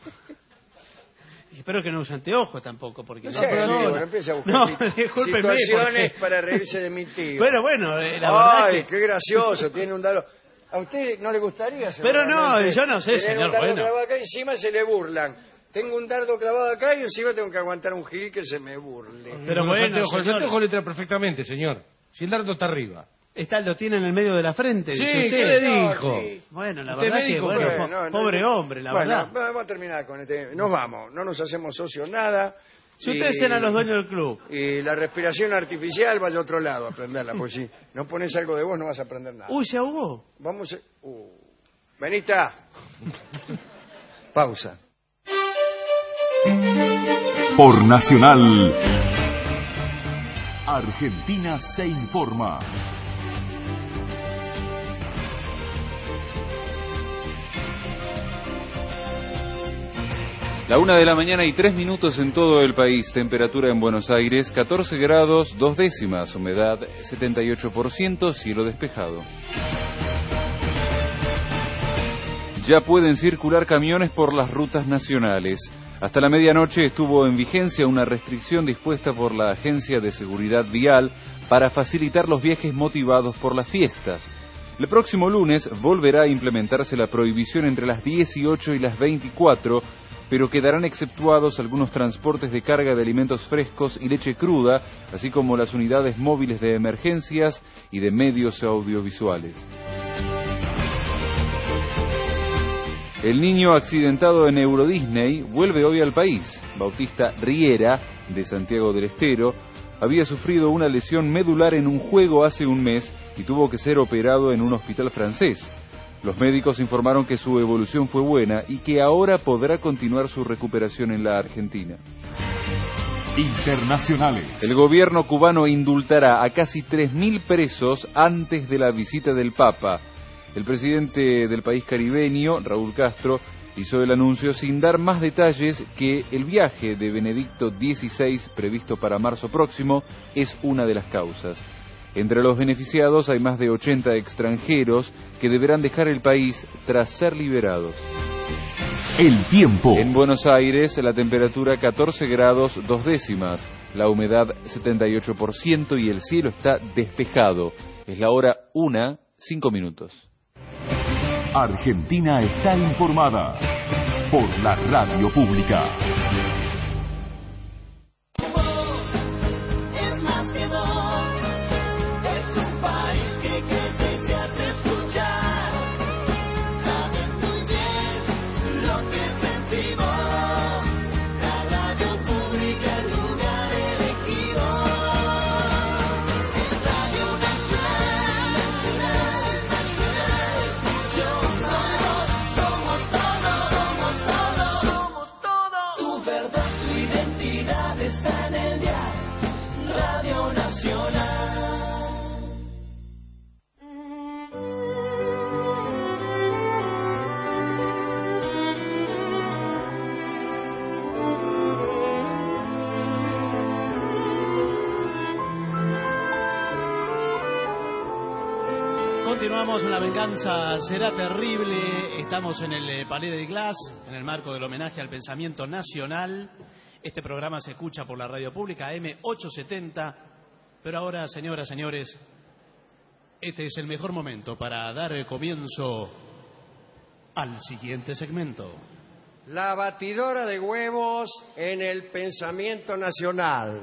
[SPEAKER 9] Y espero que no use anteojos tampoco, porque
[SPEAKER 7] No, no empiece a buscar situaciones para reírse de mi tío.
[SPEAKER 9] Pero bueno, la verdad
[SPEAKER 7] que... qué gracioso, tiene un dardo. ¿A usted no le gustaría?
[SPEAKER 9] Pero no, yo no sé, señor.
[SPEAKER 7] Un dardo clavado acá y encima se le burlan. Tengo un dardo clavado acá y encima tengo que aguantar un gil que se me burle.
[SPEAKER 13] Pero bueno, los anteojos le trae perfectamente, señor. Si el dardo está arriba.
[SPEAKER 9] Lo tiene en el medio de la frente.
[SPEAKER 13] Sí,
[SPEAKER 9] ¿qué
[SPEAKER 13] le dijo?
[SPEAKER 7] Sí.
[SPEAKER 9] Bueno, la verdad que, pobre hombre, la verdad.
[SPEAKER 7] Vamos a terminar con este. Nos vamos, no nos hacemos socios nada.
[SPEAKER 9] Si ustedes eran los dueños del club.
[SPEAKER 7] Y la respiración artificial vaya a otro lado a aprenderla, porque si no pones algo de vos no vas a aprender nada.
[SPEAKER 9] Uy, se ahogó.
[SPEAKER 7] Vamos a... Benita. Pausa.
[SPEAKER 1] Por Nacional, Argentina se informa.
[SPEAKER 14] La 1:03 en todo el país. Temperatura en Buenos Aires 14 grados 2 décimas. Humedad 78%. Cielo despejado. Ya pueden circular camiones por las rutas nacionales. Hasta la medianoche estuvo en vigencia una restricción dispuesta por la Agencia de Seguridad Vial para facilitar los viajes motivados por las fiestas. El próximo lunes volverá a implementarse la prohibición entre las 18 y las 24, pero quedarán exceptuados algunos transportes de carga de alimentos frescos y leche cruda, así como las unidades móviles de emergencias y de medios audiovisuales. El niño accidentado en Euro Disney vuelve hoy al país. Bautista Riera, de Santiago del Estero, había sufrido una lesión medular en un juego hace un mes y tuvo que ser operado en un hospital francés. Los médicos informaron que su evolución fue buena y que ahora podrá continuar su recuperación en la Argentina.
[SPEAKER 1] Internacionales.
[SPEAKER 14] El gobierno cubano indultará a casi 3.000 presos antes de la visita del Papa. El presidente del país caribeño, Raúl Castro, hizo el anuncio sin dar más detalles que el viaje de Benedicto XVI, previsto para marzo próximo, es una de las causas. Entre los beneficiados hay más de 80 extranjeros que deberán dejar el país tras ser liberados.
[SPEAKER 1] El tiempo.
[SPEAKER 14] En Buenos Aires, la temperatura 14 grados 2 décimas, la humedad 78% y el cielo está despejado. Es la hora 1:05.
[SPEAKER 1] Argentina está informada por la radio pública.
[SPEAKER 15] Radio Nacional.
[SPEAKER 9] Continuamos, La venganza será terrible. Estamos en el Palais de Glass, en el marco del homenaje al pensamiento nacional. Este programa se escucha por la radio pública AM870. Pero ahora, señoras, señores, este es el mejor momento para dar comienzo al siguiente segmento.
[SPEAKER 7] La batidora de huevos en el pensamiento nacional.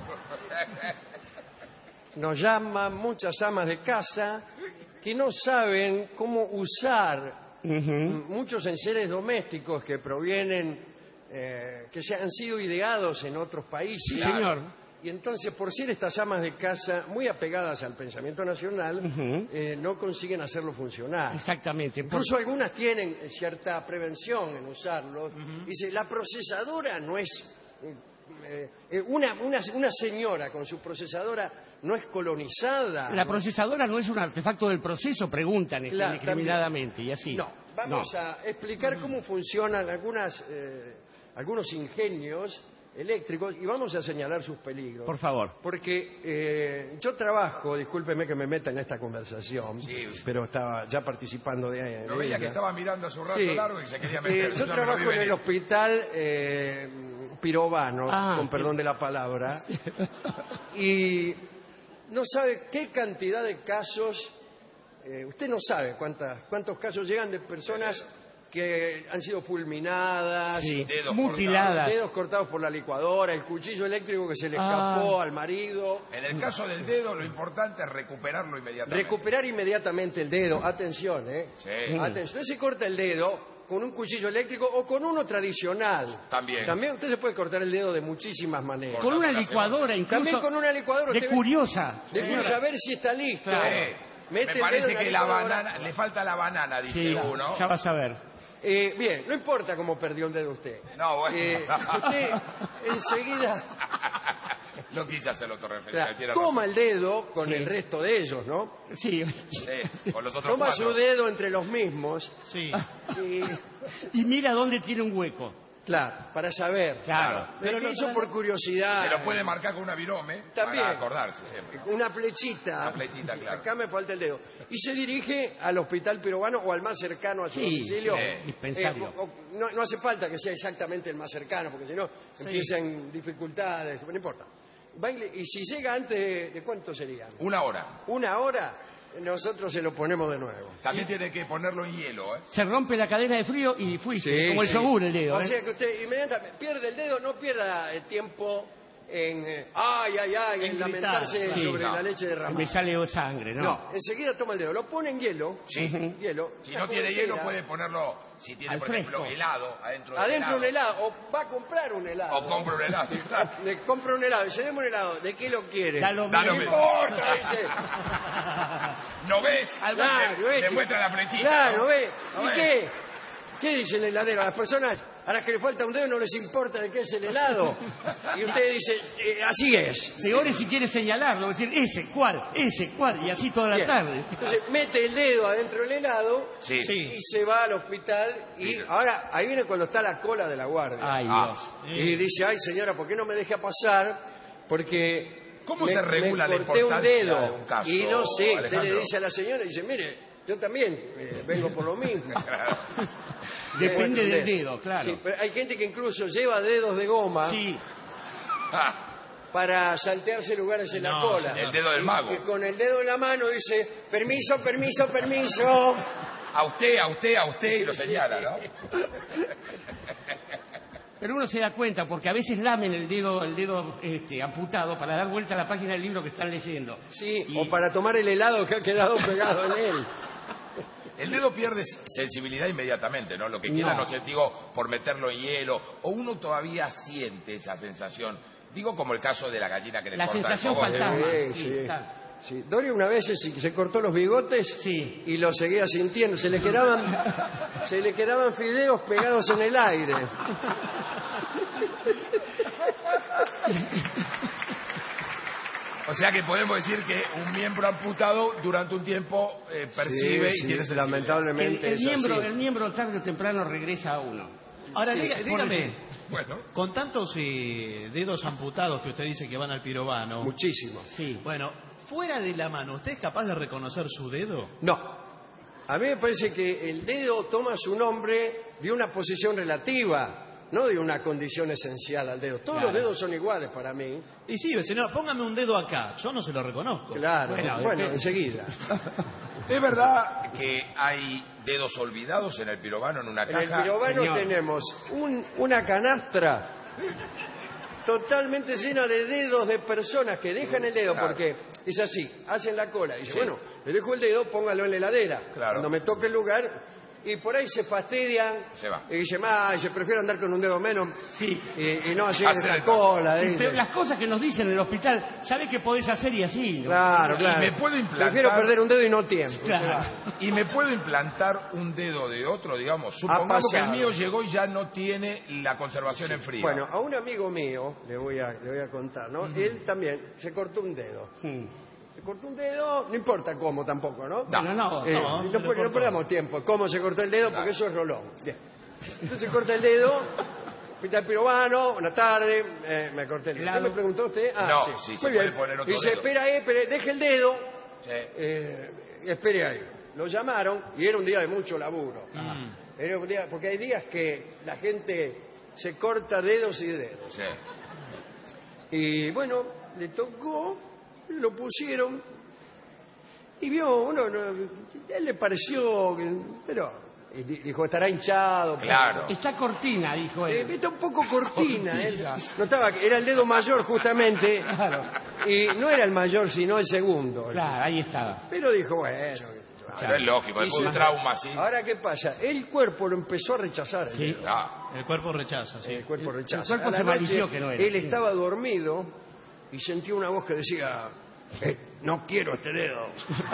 [SPEAKER 7] Nos llaman muchas amas de casa que no saben cómo usar muchos enseres domésticos que provienen, que se han sido ideados en otros países.
[SPEAKER 8] Sí, señor.
[SPEAKER 7] Y entonces, por ser estas amas de casa muy apegadas al pensamiento nacional, no consiguen hacerlo funcionar.
[SPEAKER 8] Exactamente.
[SPEAKER 7] Incluso algunas tienen cierta prevención en usarlos. Dice, la procesadora no es... una señora con su procesadora no es colonizada.
[SPEAKER 8] La procesadora no es un artefacto del proceso, preguntan discriminadamente, y así.
[SPEAKER 7] No, vamos a explicar cómo funcionan algunos ingenios eléctricos y vamos a señalar sus peligros.
[SPEAKER 8] Por favor.
[SPEAKER 7] Porque yo trabajo, discúlpeme que me meta en esta conversación, pero estaba ya participando de
[SPEAKER 16] Lo veía
[SPEAKER 7] ella.
[SPEAKER 16] que estaba mirando hace un rato largo y se quería meter.
[SPEAKER 7] Yo trabajo en el hospital Pirovano, con perdón de la palabra, y no sabe qué cantidad de casos, usted no sabe cuántos casos llegan de personas que han sido fulminadas, dedos cortados por la licuadora, el cuchillo eléctrico que se le escapó al marido.
[SPEAKER 16] En el caso del dedo, lo importante es recuperarlo inmediatamente.
[SPEAKER 7] Recuperar inmediatamente el dedo, atención,
[SPEAKER 16] Sí.
[SPEAKER 7] Atención, usted se corta el dedo con un cuchillo eléctrico o con uno tradicional.
[SPEAKER 16] También
[SPEAKER 7] usted se puede cortar el dedo de muchísimas maneras.
[SPEAKER 8] Con una licuadora, incluso.
[SPEAKER 7] También con una licuadora.
[SPEAKER 8] De curiosa.
[SPEAKER 7] De saber si está listo.
[SPEAKER 16] Me parece que la banana, le falta la banana, dice uno.
[SPEAKER 8] Ya vas a ver.
[SPEAKER 7] Bien, no importa cómo perdió el dedo usted.
[SPEAKER 16] No, bueno.
[SPEAKER 7] Usted enseguida...
[SPEAKER 16] No quise hacer autorreferencia.
[SPEAKER 7] Toma el dedo con el resto de ellos, ¿no?
[SPEAKER 8] Sí.
[SPEAKER 16] Con los otros
[SPEAKER 7] Toma
[SPEAKER 16] 4.
[SPEAKER 7] su dedo entre los mismos.
[SPEAKER 8] Sí. Y mira dónde tiene un hueco.
[SPEAKER 7] Claro, para saber.
[SPEAKER 8] Claro.
[SPEAKER 7] Pero lo hizo por curiosidad.
[SPEAKER 16] Se lo puede marcar con una virome
[SPEAKER 7] También.
[SPEAKER 16] para acordarse siempre.
[SPEAKER 7] Una flechita.
[SPEAKER 16] Una flechita, claro.
[SPEAKER 7] Acá me falta el dedo. Y se dirige al hospital Pirovano o al más cercano a su domicilio.
[SPEAKER 8] Dispensario.
[SPEAKER 7] No hace falta que sea exactamente el más cercano, porque si no empiezan dificultades. No importa. Y si llega antes de ¿cuánto sería?
[SPEAKER 16] 1 hora.
[SPEAKER 7] 1 hora, nosotros se lo ponemos de nuevo.
[SPEAKER 16] También tiene que ponerlo en hielo,
[SPEAKER 8] Se rompe la cadena de frío y fuiste, como el yogur el dedo.
[SPEAKER 7] O sea que usted inmediatamente pierde el dedo, no pierda el tiempo en en lamentarse sobre la leche derramada.
[SPEAKER 8] Me sale sangre, ¿no?
[SPEAKER 7] No, enseguida toma el dedo, lo pone en hielo. Hielo.
[SPEAKER 16] Si no tiene hielo, puede ponerlo, si tiene, por ejemplo, helado, adentro
[SPEAKER 7] un helado. O va a comprar un helado.
[SPEAKER 16] O compra un helado.
[SPEAKER 7] Le compra un helado. Dice, deme un helado. ¿De qué lo quiere?
[SPEAKER 8] Dalo
[SPEAKER 7] no importa, dice.
[SPEAKER 16] ¿No ves? Le muestra la flechita.
[SPEAKER 7] Claro, ¿no ves? ¿Y qué? ¿Qué dice el heladero? A las personas a las que le falta un dedo no les importa de qué es el helado. Y usted dice, así es.
[SPEAKER 8] Peor es si quiere señalarlo, decir, ese, cuál, y así toda la tarde.
[SPEAKER 7] Entonces mete el dedo adentro del helado y se va al hospital. Y ahora, ahí viene cuando está la cola de la guardia.
[SPEAKER 8] Ay, Dios.
[SPEAKER 7] Y dice, ay señora, ¿por qué no me deja pasar? Porque
[SPEAKER 16] ¿cómo se regula la
[SPEAKER 7] corté un
[SPEAKER 16] importancia
[SPEAKER 7] dedo
[SPEAKER 16] de un caso,
[SPEAKER 7] y no sé, usted
[SPEAKER 16] Alejandro?
[SPEAKER 7] le dice a la señora, dice, mire, yo también vengo por lo mismo.
[SPEAKER 8] Depende del dedo, claro.
[SPEAKER 7] Sí, pero hay gente que incluso lleva dedos de goma para saltearse lugares en la cola.
[SPEAKER 16] El dedo del mago.
[SPEAKER 7] Y con el dedo en la mano dice, permiso, permiso, permiso.
[SPEAKER 16] A usted, y lo señala, ¿no?
[SPEAKER 8] Pero uno se da cuenta, porque a veces lamen el dedo amputado para dar vuelta a la página del libro que están leyendo.
[SPEAKER 7] O para tomar el helado que ha quedado pegado en él.
[SPEAKER 16] El dedo pierde sensibilidad inmediatamente, ¿no? Lo que quiera, no sé, digo, por meterlo en hielo, o uno todavía siente esa sensación. Digo, como el caso de la gallina que le corta el
[SPEAKER 8] sensación
[SPEAKER 16] fogo.
[SPEAKER 8] fantasma.
[SPEAKER 7] Sí. Dory una vez se cortó los bigotes y lo seguía sintiendo. Se le quedaban fideos pegados en el aire.
[SPEAKER 16] O sea que podemos decir que un miembro amputado durante un tiempo percibe
[SPEAKER 7] Sí,
[SPEAKER 16] y tiene sensibilidad.
[SPEAKER 7] lamentablemente es así.
[SPEAKER 8] El miembro tarde o temprano regresa a uno.
[SPEAKER 9] Ahora,
[SPEAKER 7] Sí,
[SPEAKER 9] dígame,
[SPEAKER 16] Bueno,
[SPEAKER 9] con tantos dedos amputados que usted dice que van al pirobano.
[SPEAKER 7] Muchísimo.
[SPEAKER 9] Sí. Bueno, fuera de la mano, ¿usted es capaz de reconocer su dedo?
[SPEAKER 7] No. A mí me parece que el dedo toma su nombre de una posición relativa, no de una condición esencial al dedo. Todos
[SPEAKER 9] Claro.
[SPEAKER 7] los dedos son iguales para mí.
[SPEAKER 9] Y sí, señor, póngame un dedo acá. Yo no se lo reconozco.
[SPEAKER 7] Claro, bueno, enseguida.
[SPEAKER 16] ¿es verdad que hay dedos olvidados en el pirobano en una
[SPEAKER 7] En
[SPEAKER 16] caja?
[SPEAKER 7] el pirobano
[SPEAKER 8] Señor.
[SPEAKER 7] tenemos una canastra totalmente llena de dedos de personas que dejan el dedo,
[SPEAKER 16] Claro.
[SPEAKER 7] porque es así, hacen la cola y dicen,
[SPEAKER 16] Sí.
[SPEAKER 7] bueno, le dejo el dedo, póngalo en la heladera.
[SPEAKER 16] Claro.
[SPEAKER 7] Cuando me toque el lugar, y por ahí se fastidian,
[SPEAKER 16] Se va.
[SPEAKER 7] y dicen, se prefiere andar con un dedo menos,
[SPEAKER 8] Sí.
[SPEAKER 7] y no hacer
[SPEAKER 16] Hacer
[SPEAKER 7] la
[SPEAKER 16] el
[SPEAKER 7] cola.
[SPEAKER 8] Pero
[SPEAKER 7] dicen.
[SPEAKER 8] las cosas que nos dicen en el hospital, ¿sabe qué podés hacer y así? ¿no?
[SPEAKER 7] Claro, claro.
[SPEAKER 16] ¿Y me puedo implantar?
[SPEAKER 7] Prefiero perder un dedo y no tiempo.
[SPEAKER 8] Claro.
[SPEAKER 16] ¿Y me puedo implantar un dedo de otro, digamos? Supongamos que el
[SPEAKER 7] pasado.
[SPEAKER 16] mío llegó y ya no tiene la conservación en frío.
[SPEAKER 7] Bueno, a un amigo mío, le voy a contar, ¿no? Él también se cortó un dedo. Se cortó un dedo, no importa cómo tampoco, ¿no?
[SPEAKER 8] No,
[SPEAKER 7] No perdamos tiempo. ¿Cómo se cortó el dedo? Porque eso es rolón. Bien. Entonces se corta el dedo, fuiste al pirobano, buenas tardes, me corté el dedo. ¿Qué me preguntó usted?
[SPEAKER 16] No, sí, se
[SPEAKER 7] Muy
[SPEAKER 16] puede
[SPEAKER 7] bien.
[SPEAKER 16] poner otro
[SPEAKER 7] Dice,
[SPEAKER 16] dedo.
[SPEAKER 7] espere, deje el dedo,
[SPEAKER 16] Sí.
[SPEAKER 7] espere ahí. Lo llamaron y era un día de mucho laburo. Era un día, porque hay días que la gente se corta dedos y dedos.
[SPEAKER 16] Sí.
[SPEAKER 7] Y bueno, le tocó, lo pusieron y vio, él le pareció, pero dijo, estará hinchado.
[SPEAKER 16] Claro.
[SPEAKER 8] Está cortina, dijo él.
[SPEAKER 7] Está un poco cortina. Él notaba que era el dedo mayor justamente, y no era el mayor sino el segundo.
[SPEAKER 8] Claro, ahí estaba.
[SPEAKER 7] Pero dijo, bueno...
[SPEAKER 16] Pero es lógico, después de un trauma así.
[SPEAKER 7] Ahora, ¿qué pasa? El cuerpo lo empezó a rechazar.
[SPEAKER 8] Sí.
[SPEAKER 9] El cuerpo rechaza, sí.
[SPEAKER 7] El cuerpo rechaza.
[SPEAKER 8] El cuerpo
[SPEAKER 7] A la
[SPEAKER 8] se
[SPEAKER 7] noche,
[SPEAKER 8] malició que no era.
[SPEAKER 7] Él
[SPEAKER 8] Sí.
[SPEAKER 7] estaba dormido y sentía una voz que decía, no quiero este dedo.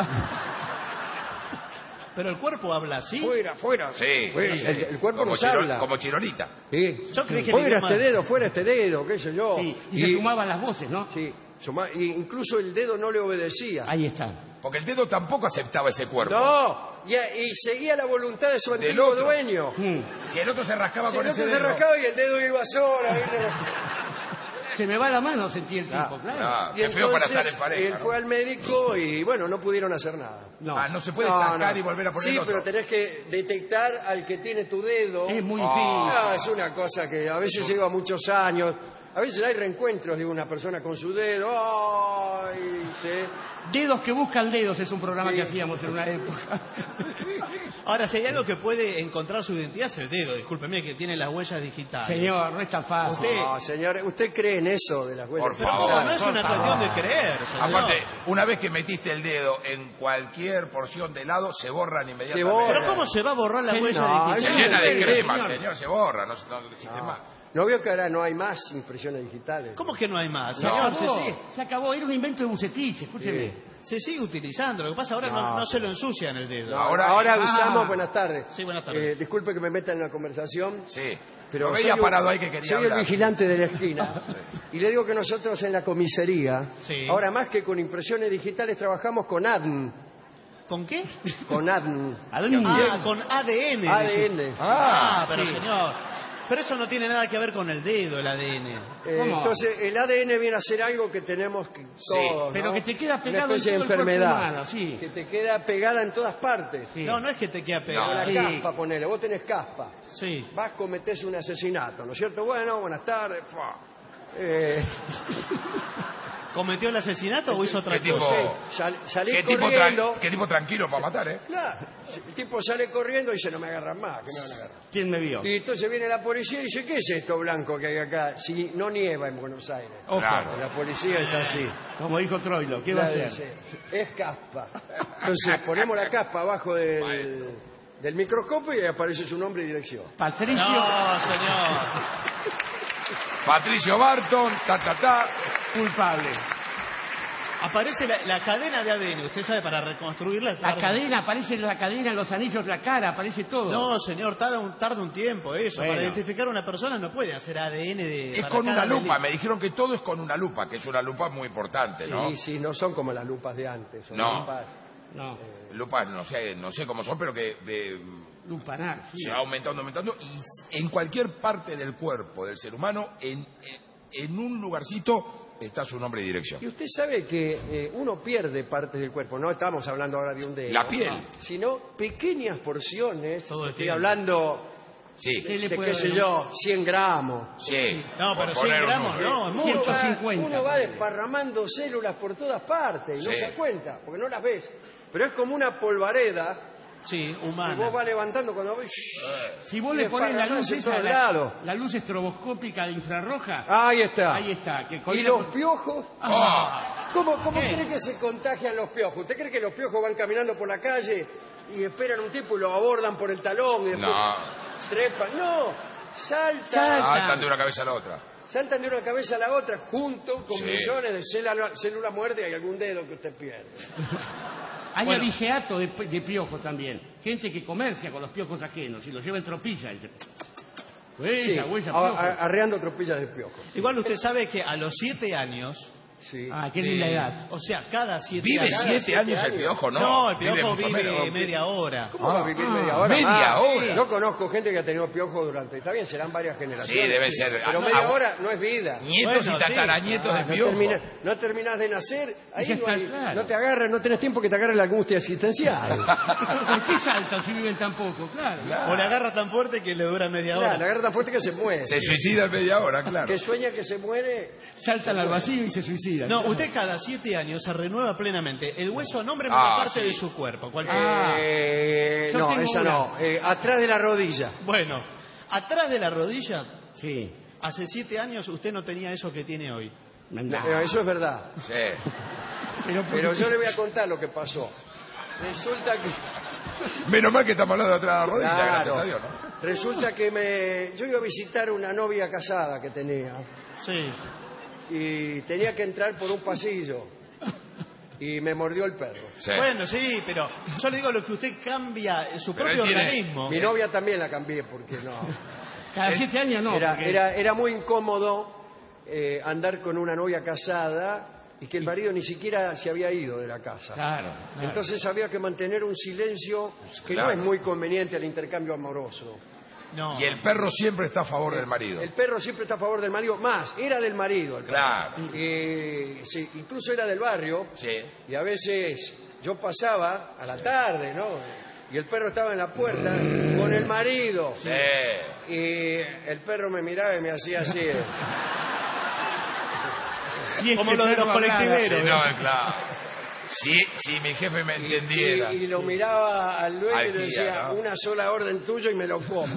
[SPEAKER 9] Pero el cuerpo habla así.
[SPEAKER 7] Fuera.
[SPEAKER 16] Sí.
[SPEAKER 7] Fuera.
[SPEAKER 16] Sí.
[SPEAKER 7] El cuerpo
[SPEAKER 16] Como
[SPEAKER 7] nos habla.
[SPEAKER 16] Como Chirolita.
[SPEAKER 7] Sí.
[SPEAKER 9] Yo creí que el
[SPEAKER 7] fuera
[SPEAKER 9] idioma-
[SPEAKER 7] este dedo, fuera este dedo, qué sé yo.
[SPEAKER 8] Sí, y se sumaban las voces, ¿no?
[SPEAKER 7] Sí, y incluso el dedo no le obedecía.
[SPEAKER 8] Ahí está.
[SPEAKER 16] Porque el dedo tampoco aceptaba ese cuerpo.
[SPEAKER 7] No, y seguía la voluntad de su
[SPEAKER 16] Del
[SPEAKER 7] antiguo
[SPEAKER 16] otro.
[SPEAKER 7] dueño.
[SPEAKER 16] Si el otro se rascaba
[SPEAKER 7] Si
[SPEAKER 16] con
[SPEAKER 7] no
[SPEAKER 16] ese
[SPEAKER 7] se
[SPEAKER 16] dedo.
[SPEAKER 7] rascaba y el dedo iba sola.
[SPEAKER 8] Se me va la mano, sentí el tipo, claro.
[SPEAKER 16] Ah,
[SPEAKER 7] Y
[SPEAKER 16] qué feo para
[SPEAKER 7] entonces
[SPEAKER 16] estar en pareja.
[SPEAKER 7] él
[SPEAKER 16] ¿no?
[SPEAKER 7] fue al médico y bueno, no pudieron hacer nada.
[SPEAKER 8] No.
[SPEAKER 16] Ah, no se puede sacar y volver a poner
[SPEAKER 7] Sí,
[SPEAKER 16] otro.
[SPEAKER 7] pero tenés que detectar al que tiene tu dedo.
[SPEAKER 8] Es muy difícil.
[SPEAKER 7] Es una cosa que a veces lleva muchos años. A veces hay reencuentros de una persona con su dedo. ¡Ay! ¿Sí?
[SPEAKER 8] Dedos que buscan dedos es un programa
[SPEAKER 7] Sí.
[SPEAKER 8] que hacíamos en una época.
[SPEAKER 9] Ahora, si hay algo que puede encontrar su identidad es el dedo. Discúlpeme, que tiene las huellas digitales.
[SPEAKER 8] Señor, no es tan fácil.
[SPEAKER 7] No, señor, ¿usted cree en eso de las huellas?
[SPEAKER 16] Por favor.
[SPEAKER 9] No, no es una cuestión de creer, señor.
[SPEAKER 16] Aparte, una vez que metiste el dedo en cualquier porción de helado, se borran inmediatamente.
[SPEAKER 7] Se borra.
[SPEAKER 9] Pero ¿cómo se va a borrar la
[SPEAKER 8] Sí,
[SPEAKER 9] huella
[SPEAKER 7] no,
[SPEAKER 9] digital?
[SPEAKER 16] Se llena de
[SPEAKER 7] Señor.
[SPEAKER 16] crema, señor, se borra, no existe más.
[SPEAKER 7] ¿No veo que ahora no hay más impresiones digitales?
[SPEAKER 9] ¿Cómo que no hay más?
[SPEAKER 8] Se
[SPEAKER 9] Señor,
[SPEAKER 8] acabó,
[SPEAKER 9] se,
[SPEAKER 8] se acabó, era un invento de Bucetich, escúcheme.
[SPEAKER 9] se sigue utilizando. Lo que pasa ahora no se lo ensucia en el dedo.
[SPEAKER 7] No,
[SPEAKER 16] Ahora-
[SPEAKER 7] ahora avisamos, buenas tardes.
[SPEAKER 9] Sí, buenas tardes.
[SPEAKER 7] Disculpe que me meta en la conversación.
[SPEAKER 16] Sí.
[SPEAKER 7] Pero
[SPEAKER 16] Lo veía
[SPEAKER 7] soy
[SPEAKER 16] parado ahí que quería
[SPEAKER 7] soy
[SPEAKER 16] hablar.
[SPEAKER 7] el vigilante de la esquina. Y le digo que nosotros en la comisaría,
[SPEAKER 9] Sí.
[SPEAKER 7] ahora más que con impresiones digitales, trabajamos con ADN.
[SPEAKER 9] ¿Con qué?
[SPEAKER 7] Con ADN.
[SPEAKER 9] Ah, con ADN.
[SPEAKER 7] ADN.
[SPEAKER 9] Pero
[SPEAKER 8] sí.
[SPEAKER 9] señor. Pero eso no tiene nada que ver con el dedo, el ADN.
[SPEAKER 8] ¿Cómo?
[SPEAKER 7] Entonces, el ADN viene a ser algo que tenemos todos,
[SPEAKER 8] pero
[SPEAKER 7] ¿no?
[SPEAKER 8] que te queda
[SPEAKER 7] Una
[SPEAKER 8] pegado en
[SPEAKER 7] especie de
[SPEAKER 8] todo el cuerpo
[SPEAKER 7] enfermedad.
[SPEAKER 8] humano, sí.
[SPEAKER 7] Que te queda pegada en todas partes.
[SPEAKER 8] Sí.
[SPEAKER 9] No, no es que te queda
[SPEAKER 7] Con
[SPEAKER 9] pegado.
[SPEAKER 7] la
[SPEAKER 8] Sí.
[SPEAKER 7] caspa, ponele. Vos tenés caspa.
[SPEAKER 9] Sí.
[SPEAKER 7] Vas, cometés un asesinato, ¿no es cierto? Bueno, buenas tardes. Fua.
[SPEAKER 9] ¿Cometió el asesinato o hizo otra
[SPEAKER 16] ¿Qué tipo?
[SPEAKER 9] cosa?
[SPEAKER 7] Salís
[SPEAKER 16] ¿Qué tipo,
[SPEAKER 7] corriendo.
[SPEAKER 16] qué tipo tranquilo para matar, eh?
[SPEAKER 7] Claro, el tipo sale corriendo y dice, no me agarran más, que me van a agarrar.
[SPEAKER 8] ¿Quién me vio?
[SPEAKER 7] Y entonces viene la policía y dice, ¿qué es esto blanco que hay acá? Si no nieva en Buenos Aires.
[SPEAKER 8] Ojo.
[SPEAKER 16] Claro.
[SPEAKER 7] La policía es así.
[SPEAKER 8] Como dijo Troilo, ¿qué va a hacer?
[SPEAKER 7] Es caspa. Entonces ponemos la caspa abajo del microscopio y aparece su nombre y dirección.
[SPEAKER 8] Patricio.
[SPEAKER 9] No, señor.
[SPEAKER 16] Patricio Barton, ta.
[SPEAKER 8] Culpable.
[SPEAKER 9] Aparece la cadena de ADN, usted sabe, para reconstruirla.
[SPEAKER 8] La cadena, aparece la cadena, los anillos, la cara, aparece todo.
[SPEAKER 9] No, señor, tarda un tiempo eso.
[SPEAKER 8] Bueno.
[SPEAKER 9] Para identificar a una persona no puede hacer ADN de...
[SPEAKER 16] Es con una lupa, me dijeron que todo es con una lupa, que es una lupa muy importante, ¿no?
[SPEAKER 7] Sí, sí, no son como las lupas de antes. Son
[SPEAKER 16] No.
[SPEAKER 7] lupas...
[SPEAKER 8] No.
[SPEAKER 16] Lupas, no sé cómo son, pero que
[SPEAKER 8] Lupanar, sí.
[SPEAKER 16] se va aumentando, y en cualquier parte del cuerpo del ser humano, en un lugarcito, está su nombre y dirección.
[SPEAKER 7] Y usted sabe que uno pierde partes del cuerpo, no estamos hablando ahora de un dedo.
[SPEAKER 16] La piel.
[SPEAKER 7] Sino pequeñas porciones,
[SPEAKER 9] Todo el
[SPEAKER 7] estoy
[SPEAKER 9] tiempo.
[SPEAKER 7] hablando
[SPEAKER 16] Sí.
[SPEAKER 7] de qué sé yo, 100 gramos.
[SPEAKER 16] Sí.
[SPEAKER 9] No,
[SPEAKER 16] por
[SPEAKER 9] pero 100
[SPEAKER 16] poner un
[SPEAKER 9] gramos
[SPEAKER 16] número.
[SPEAKER 9] no, es
[SPEAKER 7] Uno
[SPEAKER 9] mucho.
[SPEAKER 7] va,
[SPEAKER 8] 150.
[SPEAKER 7] uno va desparramando células por todas partes y no
[SPEAKER 16] Sí.
[SPEAKER 7] se da cuenta, porque no las ves. Pero es como una polvareda
[SPEAKER 9] Sí,
[SPEAKER 7] que
[SPEAKER 9] humana.
[SPEAKER 7] vos vas levantando cuando ves...
[SPEAKER 8] Si vos
[SPEAKER 7] Y
[SPEAKER 8] le pones la luz
[SPEAKER 7] desparramás en
[SPEAKER 8] esa,
[SPEAKER 7] todos lados.
[SPEAKER 8] la luz estroboscópica de infrarroja,
[SPEAKER 7] Ahí está.
[SPEAKER 8] ahí está. Que
[SPEAKER 7] ¿Y
[SPEAKER 8] coordina
[SPEAKER 7] los
[SPEAKER 8] con-
[SPEAKER 7] piojos?
[SPEAKER 8] Ah.
[SPEAKER 7] ¿Cómo cree que se contagian los piojos? ¿Usted cree que los piojos van caminando por la calle y esperan un tipo y lo abordan por el talón y después
[SPEAKER 16] No.
[SPEAKER 7] trepan? No, saltan.
[SPEAKER 16] Saltan de una cabeza a la otra.
[SPEAKER 7] Saltan de una cabeza a la otra junto con
[SPEAKER 16] Sí.
[SPEAKER 7] millones de células muertas y algún dedo que usted pierde.
[SPEAKER 8] Hay
[SPEAKER 9] Bueno.
[SPEAKER 8] abigeato de piojos también. Gente que comercia con los piojos ajenos y los lleva en tropilla. Y dice, huella,
[SPEAKER 7] Sí,
[SPEAKER 8] huella,
[SPEAKER 7] a-
[SPEAKER 8] piojo.
[SPEAKER 7] arreando tropillas de piojos.
[SPEAKER 9] Igual usted sabe que a los 7 años...
[SPEAKER 7] Sí.
[SPEAKER 8] Ah, qué linda edad.
[SPEAKER 9] O sea, cada 7
[SPEAKER 16] Vive
[SPEAKER 9] años...
[SPEAKER 16] 7 años el piojo, ¿no?
[SPEAKER 9] No, el piojo
[SPEAKER 16] mucho
[SPEAKER 9] vive
[SPEAKER 16] menos.
[SPEAKER 9] media hora.
[SPEAKER 7] ¿Cómo va a vivir media hora?
[SPEAKER 16] media hora.
[SPEAKER 7] Yo conozco gente que ha tenido piojos durante... Está bien, serán varias generaciones.
[SPEAKER 16] Sí, debe ser.
[SPEAKER 7] Pero
[SPEAKER 16] Ah,
[SPEAKER 7] media
[SPEAKER 16] ah,
[SPEAKER 7] hora no es vida.
[SPEAKER 16] Nietos
[SPEAKER 9] Bueno,
[SPEAKER 16] y tataranietos de piojo.
[SPEAKER 7] No terminás de nacer, ahí
[SPEAKER 8] Ya
[SPEAKER 7] no,
[SPEAKER 8] está
[SPEAKER 7] hay-
[SPEAKER 8] claro.
[SPEAKER 7] no te agarras, no tenés tiempo que te agarre la angustia existencial.
[SPEAKER 8] ¿Por qué saltan si viven tan poco? Claro.
[SPEAKER 9] O le agarra tan fuerte que le dura media
[SPEAKER 7] Claro,
[SPEAKER 9] hora.
[SPEAKER 7] la agarra tan fuerte que se muere.
[SPEAKER 16] Se suicida en media hora, claro.
[SPEAKER 7] Que sueña que se muere.
[SPEAKER 8] Saltan al vacío y se suicidan.
[SPEAKER 9] No, usted cada 7 años se renueva plenamente. El hueso, nómbreme
[SPEAKER 16] Ah,
[SPEAKER 9] una parte
[SPEAKER 16] sí.
[SPEAKER 9] de su cuerpo. cualquier-
[SPEAKER 8] Yo
[SPEAKER 7] No,
[SPEAKER 8] tengo
[SPEAKER 7] esa
[SPEAKER 8] una.
[SPEAKER 7] no. Atrás de la rodilla.
[SPEAKER 9] Bueno, atrás de la rodilla,
[SPEAKER 8] Sí.
[SPEAKER 9] hace 7 años usted no tenía eso que tiene hoy.
[SPEAKER 7] Eso es verdad.
[SPEAKER 16] Sí.
[SPEAKER 7] Pero yo le voy a contar lo que pasó. Resulta que...
[SPEAKER 16] Menos mal que estamos hablando de atrás de la rodilla,
[SPEAKER 7] Claro.
[SPEAKER 16] gracias a Dios, ¿no?
[SPEAKER 7] Resulta que yo iba a visitar una novia casada que tenía.
[SPEAKER 9] Sí.
[SPEAKER 7] Y tenía que entrar por un pasillo. Y me mordió el perro.
[SPEAKER 16] Sí.
[SPEAKER 9] Bueno, sí, pero yo le digo lo que usted cambia en su
[SPEAKER 16] Pero
[SPEAKER 9] propio
[SPEAKER 16] él tiene-
[SPEAKER 9] organismo.
[SPEAKER 7] Mi novia también la cambié porque no.
[SPEAKER 8] Cada 7 años no. porque-
[SPEAKER 7] Era muy incómodo andar con una novia casada y que el marido ni siquiera se había ido de la casa.
[SPEAKER 8] Claro.
[SPEAKER 7] Entonces había que mantener un silencio que
[SPEAKER 16] Claro.
[SPEAKER 7] no es muy conveniente al intercambio amoroso.
[SPEAKER 9] No.
[SPEAKER 16] Y el perro siempre está a favor del marido.
[SPEAKER 7] El perro siempre está a favor del marido, más, era del marido. El perro.
[SPEAKER 16] Claro.
[SPEAKER 7] Sí, incluso era del barrio.
[SPEAKER 16] Sí.
[SPEAKER 7] Y a veces yo pasaba a la tarde, ¿no? Y el perro estaba en la puerta con el marido.
[SPEAKER 16] Sí.
[SPEAKER 7] Y el perro me miraba y me hacía así.
[SPEAKER 8] Si es
[SPEAKER 9] Como
[SPEAKER 8] que
[SPEAKER 9] los de
[SPEAKER 8] perro
[SPEAKER 9] los colectiveros.
[SPEAKER 16] Sí, no, claro. Si mi jefe me entendiera.
[SPEAKER 7] Y lo miraba al dueño y le
[SPEAKER 16] Al
[SPEAKER 7] decía,
[SPEAKER 16] guía, ¿no?
[SPEAKER 7] una sola orden tuya y me lo como.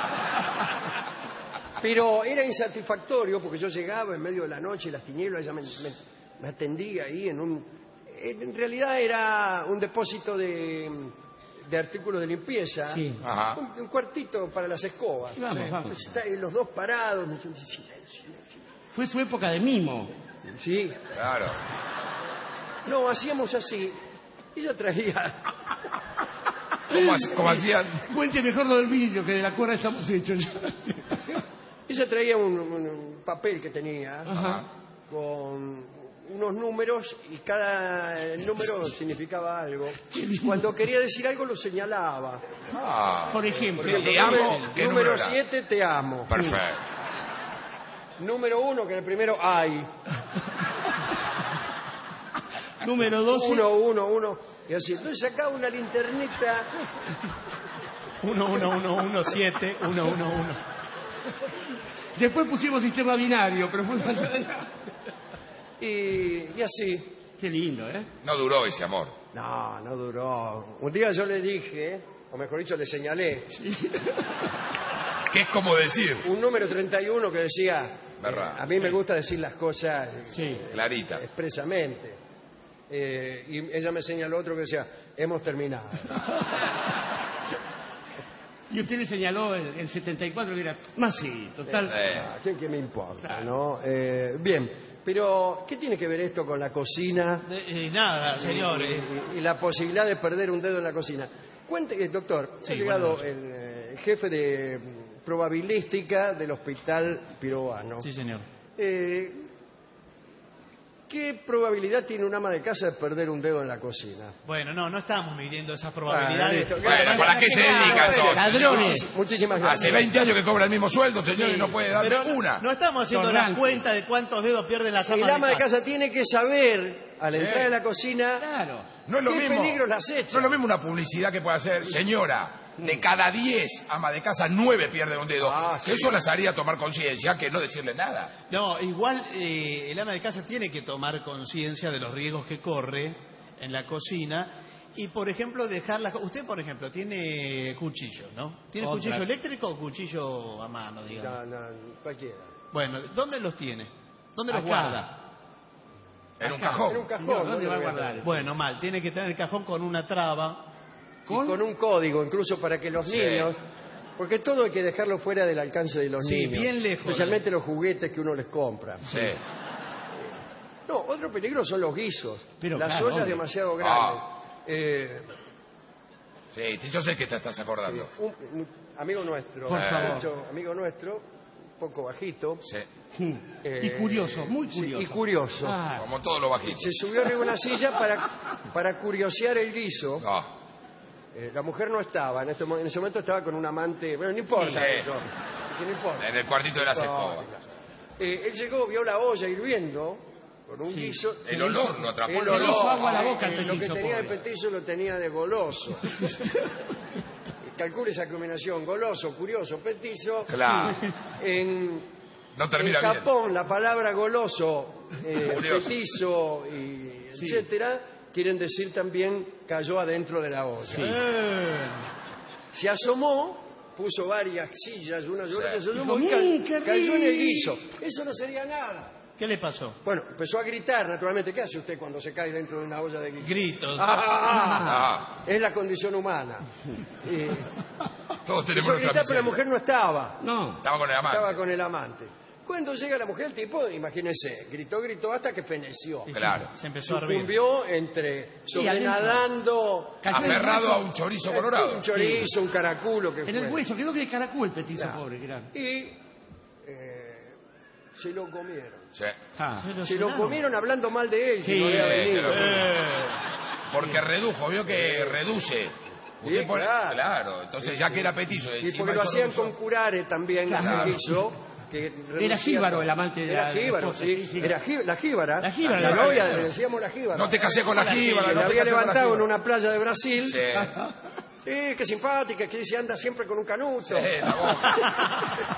[SPEAKER 7] Pero era insatisfactorio porque yo llegaba en medio de la noche y las tinieblas, ella me atendía ahí en realidad era un depósito de artículos de limpieza,
[SPEAKER 8] Sí.
[SPEAKER 16] Ajá.
[SPEAKER 7] un cuartito para las escobas.
[SPEAKER 8] Vamos,
[SPEAKER 7] Sí.
[SPEAKER 8] vamos.
[SPEAKER 7] Pues está- los dos parados, me dicen, silencio.
[SPEAKER 8] Fue su época de mimo.
[SPEAKER 7] Sí.
[SPEAKER 16] Claro.
[SPEAKER 7] No, hacíamos así. Ella traía...
[SPEAKER 16] ¿Cómo hacían?
[SPEAKER 8] Cuente mejor lo del vídeo, que de la cuerda estamos hechos.
[SPEAKER 7] Ella traía un papel que tenía
[SPEAKER 8] Ajá.
[SPEAKER 7] con unos números y cada número significaba algo. Cuando quería decir algo lo señalaba.
[SPEAKER 16] Ah.
[SPEAKER 8] Por ejemplo.
[SPEAKER 16] Te amo. ¿Qué número
[SPEAKER 7] Número
[SPEAKER 16] era?
[SPEAKER 7] 7, te amo.
[SPEAKER 16] Perfecto.
[SPEAKER 7] Número 1, que en el primero hay.
[SPEAKER 8] Número 12.
[SPEAKER 7] 1, 1, 1. Y así. Entonces sacaba una linternita.
[SPEAKER 9] 11117 111.
[SPEAKER 8] Después pusimos sistema binario, pero fue más allá.
[SPEAKER 7] Y así.
[SPEAKER 8] Qué lindo, ¿eh?
[SPEAKER 16] No duró ese amor.
[SPEAKER 7] No, no duró. Un día yo le dije, o mejor dicho, le señalé,
[SPEAKER 16] ¿Qué es como decir?
[SPEAKER 7] un número 31 que decía,
[SPEAKER 16] Verdad.
[SPEAKER 7] a mí me gusta decir las cosas
[SPEAKER 8] Sí.
[SPEAKER 16] Clarita.
[SPEAKER 7] expresamente. Y ella me señaló otro que decía, hemos terminado.
[SPEAKER 8] Y usted le señaló el 74, que era más sí, total.
[SPEAKER 7] ¿A quién que me importa?
[SPEAKER 8] Claro.
[SPEAKER 7] ¿No? Bien, Pero, ¿qué tiene que ver esto con la cocina?
[SPEAKER 9] Nada, señor.
[SPEAKER 7] Y la posibilidad de perder un dedo en la cocina. Cuente, doctor, ha llegado el jefe de probabilística del Hospital Pirovano.
[SPEAKER 9] Sí, señor.
[SPEAKER 7] ¿Qué probabilidad tiene un ama de casa de perder un dedo en la cocina?
[SPEAKER 9] Bueno, no estamos midiendo esas probabilidades.
[SPEAKER 16] Bueno, ¿para qué se dedica entonces?
[SPEAKER 9] Ladrones.
[SPEAKER 7] Muchísimas gracias.
[SPEAKER 16] Hace 20 años que cobra el mismo sueldo, señor, y no puede darle una.
[SPEAKER 9] No estamos haciendo la cuenta de cuántos dedos pierden las amas
[SPEAKER 7] El ama de casa tiene que saber, al entrar en la cocina,
[SPEAKER 16] No es lo
[SPEAKER 7] qué
[SPEAKER 16] mismo.
[SPEAKER 7] peligros las echa.
[SPEAKER 16] No es lo mismo una publicidad que puede hacer, señora, de cada 10 ama de casa, 9 pierden un dedo. Eso las haría tomar conciencia que no decirle nada.
[SPEAKER 9] No, igual el ama de casa tiene que tomar conciencia de los riesgos que corre en la cocina y, por ejemplo, dejarla... Usted, por ejemplo, tiene cuchillo, ¿no? ¿Tiene cuchillo eléctrico o cuchillo a mano, digamos?
[SPEAKER 7] No, cualquiera.
[SPEAKER 9] Bueno, ¿dónde los tiene? ¿Dónde los guarda?
[SPEAKER 16] En un cajón.
[SPEAKER 7] En un cajón.
[SPEAKER 9] ¿Dónde va a guardar? Bueno, mal. Tiene que tener el cajón con una traba.
[SPEAKER 7] Y con un código, incluso para que los niños... Porque todo hay que dejarlo fuera del alcance de los niños.
[SPEAKER 9] Bien lejos.
[SPEAKER 7] Especialmente los juguetes que uno les compra.
[SPEAKER 16] Sí.
[SPEAKER 7] No, otro peligro son los guisos.
[SPEAKER 8] Pero
[SPEAKER 7] las
[SPEAKER 8] claro,
[SPEAKER 7] ollas
[SPEAKER 8] obvio.
[SPEAKER 7] demasiado grandes.
[SPEAKER 16] Sí, yo sé que te estás acordando.
[SPEAKER 7] Un amigo nuestro,
[SPEAKER 8] Por favor.
[SPEAKER 7] mucho amigo nuestro, un poco bajito.
[SPEAKER 16] Sí.
[SPEAKER 8] Y curioso, muy curioso.
[SPEAKER 7] Y curioso.
[SPEAKER 16] Como todo lo bajito.
[SPEAKER 7] Se subió arriba de una silla para curiosear el guiso. La mujer no estaba, en ese momento estaba con un amante. Bueno, no importa
[SPEAKER 16] Sí.
[SPEAKER 7] eso. No importa.
[SPEAKER 16] En el cuartito de las escobas.
[SPEAKER 7] Él llegó, vio la olla hirviendo con un guiso.
[SPEAKER 16] El olor lo atrapó.
[SPEAKER 7] El
[SPEAKER 8] Le hizo
[SPEAKER 7] olor.
[SPEAKER 8] agua a la boca el
[SPEAKER 7] Lo que
[SPEAKER 8] petizo,
[SPEAKER 7] tenía de
[SPEAKER 8] pobre.
[SPEAKER 7] petizo lo tenía de goloso. Calcule esa combinación, goloso, curioso, petizo.
[SPEAKER 16] Claro. No termina
[SPEAKER 7] en
[SPEAKER 16] bien.
[SPEAKER 7] Japón, la palabra goloso,
[SPEAKER 16] Curioso.
[SPEAKER 7] petizo, y etcétera, quieren decir también cayó adentro de la olla. Se asomó, puso varias sillas, una y otra, se asomó y cayó en el guiso. Eso no sería nada.
[SPEAKER 9] ¿Qué le pasó?
[SPEAKER 7] Bueno, empezó a gritar, naturalmente. ¿Qué hace usted cuando se cae dentro de una olla de guiso?
[SPEAKER 9] Gritos.
[SPEAKER 7] Es la condición humana.
[SPEAKER 16] Todos tenemos
[SPEAKER 7] Empezó a
[SPEAKER 16] nuestra
[SPEAKER 7] gritar, pero la
[SPEAKER 16] miseria.
[SPEAKER 7] mujer no estaba.
[SPEAKER 8] No.
[SPEAKER 16] Estaba con el amante.
[SPEAKER 7] Estaba con el amante. Cuando llega la mujer, el tipo, imagínese, gritó hasta que feneció.
[SPEAKER 16] Claro.
[SPEAKER 9] Se empezó a hervir.
[SPEAKER 7] Sucumbió sobrenadando.
[SPEAKER 16] Aferrado a un chorizo colorado.
[SPEAKER 7] Un chorizo, un caraculo que
[SPEAKER 8] En
[SPEAKER 7] fue.
[SPEAKER 8] el hueso, quedó que caracol el petizo,
[SPEAKER 7] Claro.
[SPEAKER 8] pobre, claro.
[SPEAKER 7] Y se lo comieron.
[SPEAKER 16] Sí.
[SPEAKER 7] Se lo comieron hablando mal de él.
[SPEAKER 8] Sí,
[SPEAKER 7] que no había venido.
[SPEAKER 16] Porque redujo, vio que reduce. Usted
[SPEAKER 7] Sí,
[SPEAKER 16] pone-
[SPEAKER 7] claro.
[SPEAKER 16] claro, entonces ya que era petizo.
[SPEAKER 7] Y
[SPEAKER 16] encima
[SPEAKER 7] porque lo
[SPEAKER 16] hizo
[SPEAKER 7] hacían
[SPEAKER 16] reducción.
[SPEAKER 7] con curare también,
[SPEAKER 16] Claro.
[SPEAKER 7] el guiso, que
[SPEAKER 8] Era
[SPEAKER 7] reducía
[SPEAKER 8] jíbaro
[SPEAKER 7] todo.
[SPEAKER 8] el amante de
[SPEAKER 7] Era
[SPEAKER 8] la
[SPEAKER 7] jíbaro,
[SPEAKER 8] esposa,
[SPEAKER 7] sí.
[SPEAKER 8] sí.
[SPEAKER 7] Era la jíbara.
[SPEAKER 8] La jíbara,
[SPEAKER 7] La
[SPEAKER 8] la
[SPEAKER 7] novia,
[SPEAKER 8] jíbara.
[SPEAKER 7] le decíamos la jíbara.
[SPEAKER 16] No te casé con la jíbara.
[SPEAKER 7] Se
[SPEAKER 16] no
[SPEAKER 7] la
[SPEAKER 16] te
[SPEAKER 7] había
[SPEAKER 16] casé con la
[SPEAKER 7] levantado en
[SPEAKER 16] jíbara.
[SPEAKER 7] una playa de Brasil.
[SPEAKER 16] Sí.
[SPEAKER 7] Sí, qué simpática, que dice anda siempre con un canuto.
[SPEAKER 16] Sí, la boca.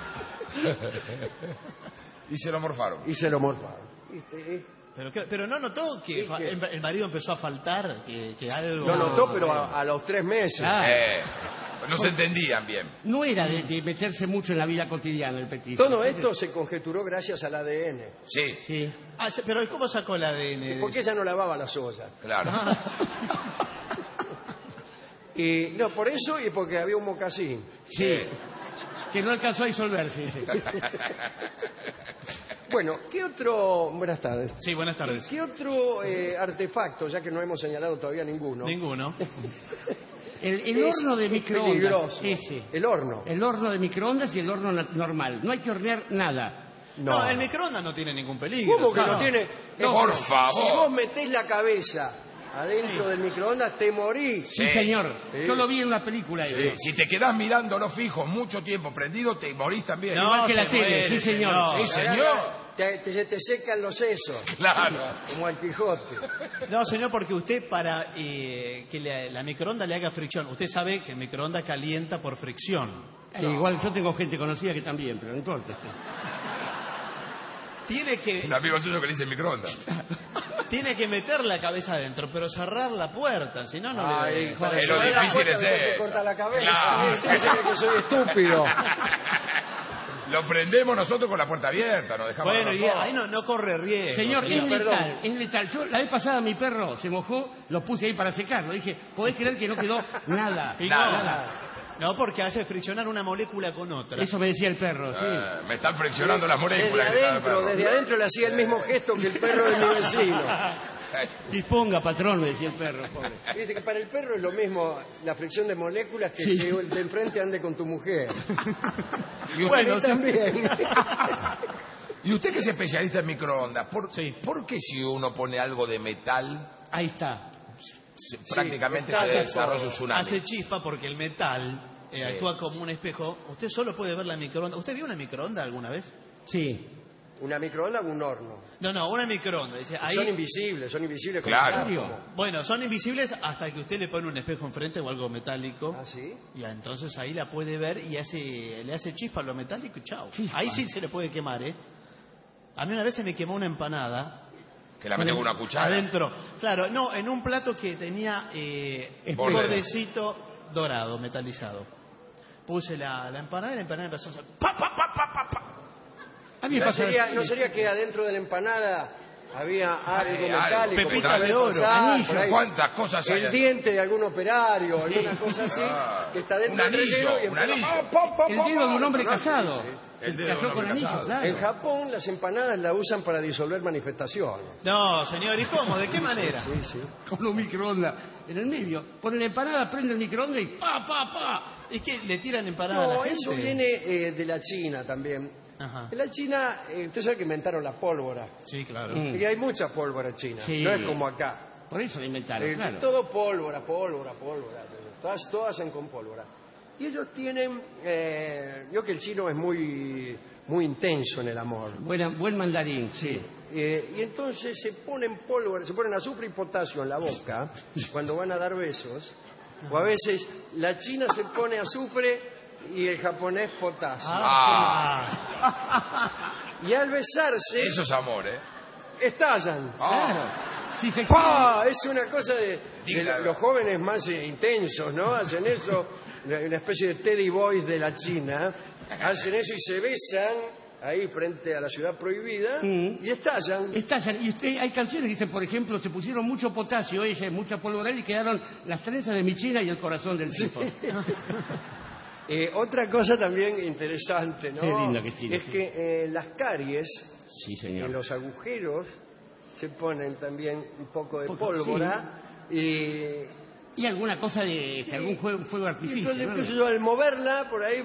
[SPEAKER 16] Y se lo morfaron.
[SPEAKER 7] Y se lo morfaron.
[SPEAKER 9] Pero no notó que el marido empezó a faltar, que algo...
[SPEAKER 7] Lo notó, pero a los 3 meses.
[SPEAKER 16] No se entendían bien.
[SPEAKER 8] No era de meterse mucho en la vida cotidiana el petizo.
[SPEAKER 7] Todo esto se conjeturó gracias al ADN.
[SPEAKER 16] Sí.
[SPEAKER 8] Sí.
[SPEAKER 9] Pero ¿cómo sacó el ADN?
[SPEAKER 7] Porque ella no lavaba las ollas.
[SPEAKER 16] Claro.
[SPEAKER 7] Y no, por eso y porque había un mocasín.
[SPEAKER 8] Sí. Que no alcanzó a disolverse. Sí.
[SPEAKER 7] Bueno, ¿qué otro... Buenas tardes.
[SPEAKER 9] Sí, buenas tardes.
[SPEAKER 7] ¿Qué otro artefacto, ya que no hemos señalado todavía ninguno?
[SPEAKER 9] Ninguno.
[SPEAKER 8] El horno de microondas.
[SPEAKER 7] Peligroso.
[SPEAKER 8] Ese.
[SPEAKER 7] El horno.
[SPEAKER 8] El horno de microondas y el horno normal. No hay que hornear nada.
[SPEAKER 9] No, el microondas no tiene ningún peligro.
[SPEAKER 7] ¿Cómo que no tiene?
[SPEAKER 16] Por favor.
[SPEAKER 7] Si vos metés la cabeza adentro del microondas, te morís.
[SPEAKER 8] Sí, señor.
[SPEAKER 7] Sí.
[SPEAKER 8] Yo lo vi en una película.
[SPEAKER 16] Sí. Si te quedás mirándolo fijo mucho tiempo prendido, te morís también.
[SPEAKER 9] No,
[SPEAKER 8] Igual que la
[SPEAKER 9] se
[SPEAKER 8] tele.
[SPEAKER 9] muere,
[SPEAKER 8] Sí, señor.
[SPEAKER 16] Sí, señor.
[SPEAKER 7] Se te secan los sesos.
[SPEAKER 16] Claro.
[SPEAKER 7] Como al Quijote.
[SPEAKER 9] No, señor, porque usted para que la microondas le haga fricción, usted sabe que el microondas calienta por fricción.
[SPEAKER 8] Igual yo tengo gente conocida que también, pero no importa.
[SPEAKER 9] Tiene que...
[SPEAKER 16] Un amigo tuyo que le dice microondas.
[SPEAKER 9] Tiene que meter la cabeza adentro, pero cerrar la puerta, si no, no le...
[SPEAKER 16] Pero difícil es
[SPEAKER 7] Me
[SPEAKER 16] eso.
[SPEAKER 7] corta la cabeza.
[SPEAKER 16] Claro.
[SPEAKER 7] Se cree que soy estúpido.
[SPEAKER 16] Lo prendemos nosotros con la puerta abierta, nos dejamos.
[SPEAKER 9] Bueno, y
[SPEAKER 16] arrojar.
[SPEAKER 9] ahí no corre riesgo.
[SPEAKER 8] Señor, es
[SPEAKER 7] perdón.
[SPEAKER 8] letal, es letal. Yo la vez pasada mi perro se mojó, lo puse ahí para secarlo. Dije, ¿podés creer que no quedó nada?
[SPEAKER 9] Y
[SPEAKER 16] Nada.
[SPEAKER 9] no, No, porque hace friccionar una molécula con otra.
[SPEAKER 8] Eso me decía el perro, sí.
[SPEAKER 16] Me están friccionando las moléculas.
[SPEAKER 7] Desde adentro le hacía el mismo gesto que el perro de mi vecino.
[SPEAKER 8] Disponga, patrón, me decía el perro, pobre.
[SPEAKER 7] Viste que para el perro es lo mismo la fricción de moléculas que que el de enfrente ande con tu mujer.
[SPEAKER 16] Y
[SPEAKER 7] bueno, también.
[SPEAKER 16] Y usted que es especialista en microondas, ¿por qué si uno pone algo de metal?
[SPEAKER 8] Ahí está.
[SPEAKER 16] Prácticamente se desarrolla un tsunami.
[SPEAKER 9] Hace chispa porque el metal actúa como un espejo. Usted solo puede ver la microonda. ¿Usted vio una microonda alguna vez?
[SPEAKER 8] Sí.
[SPEAKER 7] ¿Una microonda o un horno?
[SPEAKER 9] No, una microonda. Dice, ahí...
[SPEAKER 7] Son invisibles.
[SPEAKER 16] Claro.
[SPEAKER 9] Bueno, son invisibles hasta que usted le pone un espejo enfrente o algo metálico.
[SPEAKER 7] ¿Ah, sí?
[SPEAKER 9] Y entonces ahí la puede ver y le hace chispa a lo metálico y chao. Ahí sí se le puede quemar, ¿eh? A mí una vez se me quemó una empanada.
[SPEAKER 16] Que la metió con una cuchara.
[SPEAKER 9] Adentro. Claro, no, en un plato que tenía un bordecito dorado, metalizado. Puse la empanada y la empanada empezó a hacer... ¡Pa, pa, pa, pa, pa, pa!
[SPEAKER 8] A mí me pasa
[SPEAKER 7] ¿No sería que adentro de la empanada había algo metálico?
[SPEAKER 9] Pepita de oro,
[SPEAKER 16] ¿Cuántas cosas hay?
[SPEAKER 7] El diente de algún operario, alguna cosa así, que está dentro del relleno y empieza...
[SPEAKER 8] El dedo de un hombre casado.
[SPEAKER 16] El dedo
[SPEAKER 8] casó con anillos, claro.
[SPEAKER 7] En Japón las empanadas la usan para disolver manifestaciones.
[SPEAKER 9] No, señor, ¿y cómo? ¿De qué manera?
[SPEAKER 7] Sí.
[SPEAKER 8] Con un microondas en el medio. Ponen la empanada, prende el microondas y ¡pa, pa, pa!
[SPEAKER 9] ¿Y qué? ¿Le tiran empanada a la gente?
[SPEAKER 7] Eso viene de la China también.
[SPEAKER 9] Ajá.
[SPEAKER 7] En la China, usted sabe que inventaron la pólvora.
[SPEAKER 9] Sí, claro.
[SPEAKER 7] Y hay mucha pólvora china.
[SPEAKER 8] Sí.
[SPEAKER 7] No es como acá.
[SPEAKER 8] Por eso la inventaron, claro.
[SPEAKER 7] Todo pólvora. Todas hacen con pólvora. Y ellos tienen... yo que el chino es muy intenso en el amor.
[SPEAKER 8] Buen mandarín, sí.
[SPEAKER 7] Y entonces se ponen azufre y potasio en la boca cuando van a dar besos. O a veces la china se pone azufre y el japonés potasio. Y al besarse...
[SPEAKER 16] Eso es amor, ¿eh?
[SPEAKER 7] Estallan.
[SPEAKER 8] Claro. Sí,
[SPEAKER 7] Es una cosa de los jóvenes más intensos, ¿no? Hacen eso, una especie de Teddy Boys de la China. Hacen eso y se besan ahí frente a la ciudad prohibida y estallan.
[SPEAKER 8] Y hay canciones que dicen, por ejemplo, se pusieron mucho potasio, mucha pólvora y quedaron las trenzas de mi china y el corazón del tipo.
[SPEAKER 7] Otra cosa también interesante, ¿no?
[SPEAKER 8] Qué linda que es China,
[SPEAKER 7] que las caries,
[SPEAKER 8] señor,
[SPEAKER 7] en los agujeros se ponen también un poco de pólvora
[SPEAKER 8] y alguna cosa de algún fuego artificio.
[SPEAKER 7] Entonces, al moverla por ahí,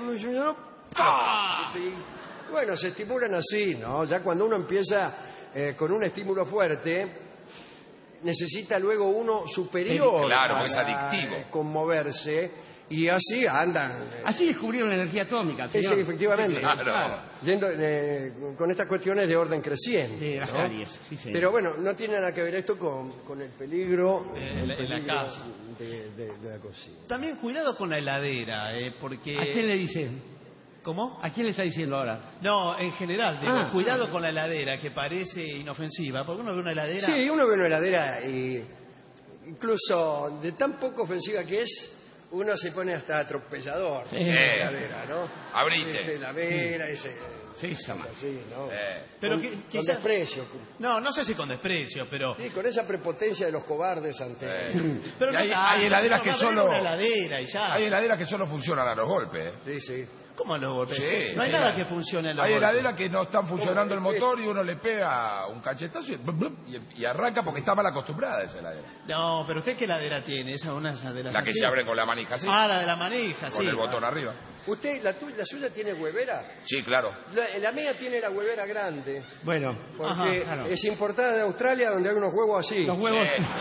[SPEAKER 7] bueno, se estimulan así, ¿no? Ya cuando uno empieza con un estímulo fuerte, necesita luego uno superior.
[SPEAKER 16] Claro, es adictivo.
[SPEAKER 7] Conmoverse. Y así andan.
[SPEAKER 8] Así descubrieron la energía atómica, señor.
[SPEAKER 7] Sí, efectivamente.
[SPEAKER 16] Claro.
[SPEAKER 7] Yendo con estas cuestiones de orden creciente.
[SPEAKER 8] Sí, las caries, sí, señor.
[SPEAKER 7] Pero bueno, no tiene nada que ver esto con el peligro,
[SPEAKER 9] en la casa.
[SPEAKER 7] De la cocina.
[SPEAKER 9] También cuidado con la heladera, porque...
[SPEAKER 8] ¿A quién le dice?
[SPEAKER 9] ¿Cómo?
[SPEAKER 8] ¿A quién le está diciendo ahora?
[SPEAKER 9] No, en general, digo, cuidado con la heladera, que parece inofensiva, porque uno ve una heladera...
[SPEAKER 7] Sí, uno ve una heladera y incluso de tan poco ofensiva que es, uno se pone hasta atropellador.
[SPEAKER 16] Sí.
[SPEAKER 7] La heladera, ¿no?
[SPEAKER 16] Abrite.
[SPEAKER 7] La vera, ese...
[SPEAKER 8] Sí,
[SPEAKER 7] así, ¿no?
[SPEAKER 9] Pero
[SPEAKER 7] con desprecio.
[SPEAKER 9] No sé si con desprecio, pero...
[SPEAKER 7] Sí, con esa prepotencia de los cobardes ante...
[SPEAKER 9] Pero
[SPEAKER 16] hay heladeras que solo...
[SPEAKER 9] Heladera y ya.
[SPEAKER 16] Hay heladeras que solo funcionan a los golpes.
[SPEAKER 7] Sí.
[SPEAKER 9] ¿Cómo a los golpes?
[SPEAKER 16] Sí,
[SPEAKER 9] no hay nada que funcione a los
[SPEAKER 16] golpes. Hay
[SPEAKER 9] golpes.
[SPEAKER 16] heladeras que no están funcionando el motor y uno le pega un cachetazo y arranca porque está mal acostumbrada esa heladera.
[SPEAKER 9] No, pero ¿usted qué heladera tiene? Esa una de las...
[SPEAKER 16] La que se abre con la manija, ¿sí?
[SPEAKER 9] La de la manija, sí.
[SPEAKER 16] Con el botón arriba.
[SPEAKER 7] ¿Usted, la suya tiene huevera?
[SPEAKER 16] Sí, claro.
[SPEAKER 7] La mía tiene la huevera grande.
[SPEAKER 8] Bueno.
[SPEAKER 7] Porque es importada de Australia, donde hay unos huevos así.
[SPEAKER 8] Los huevos...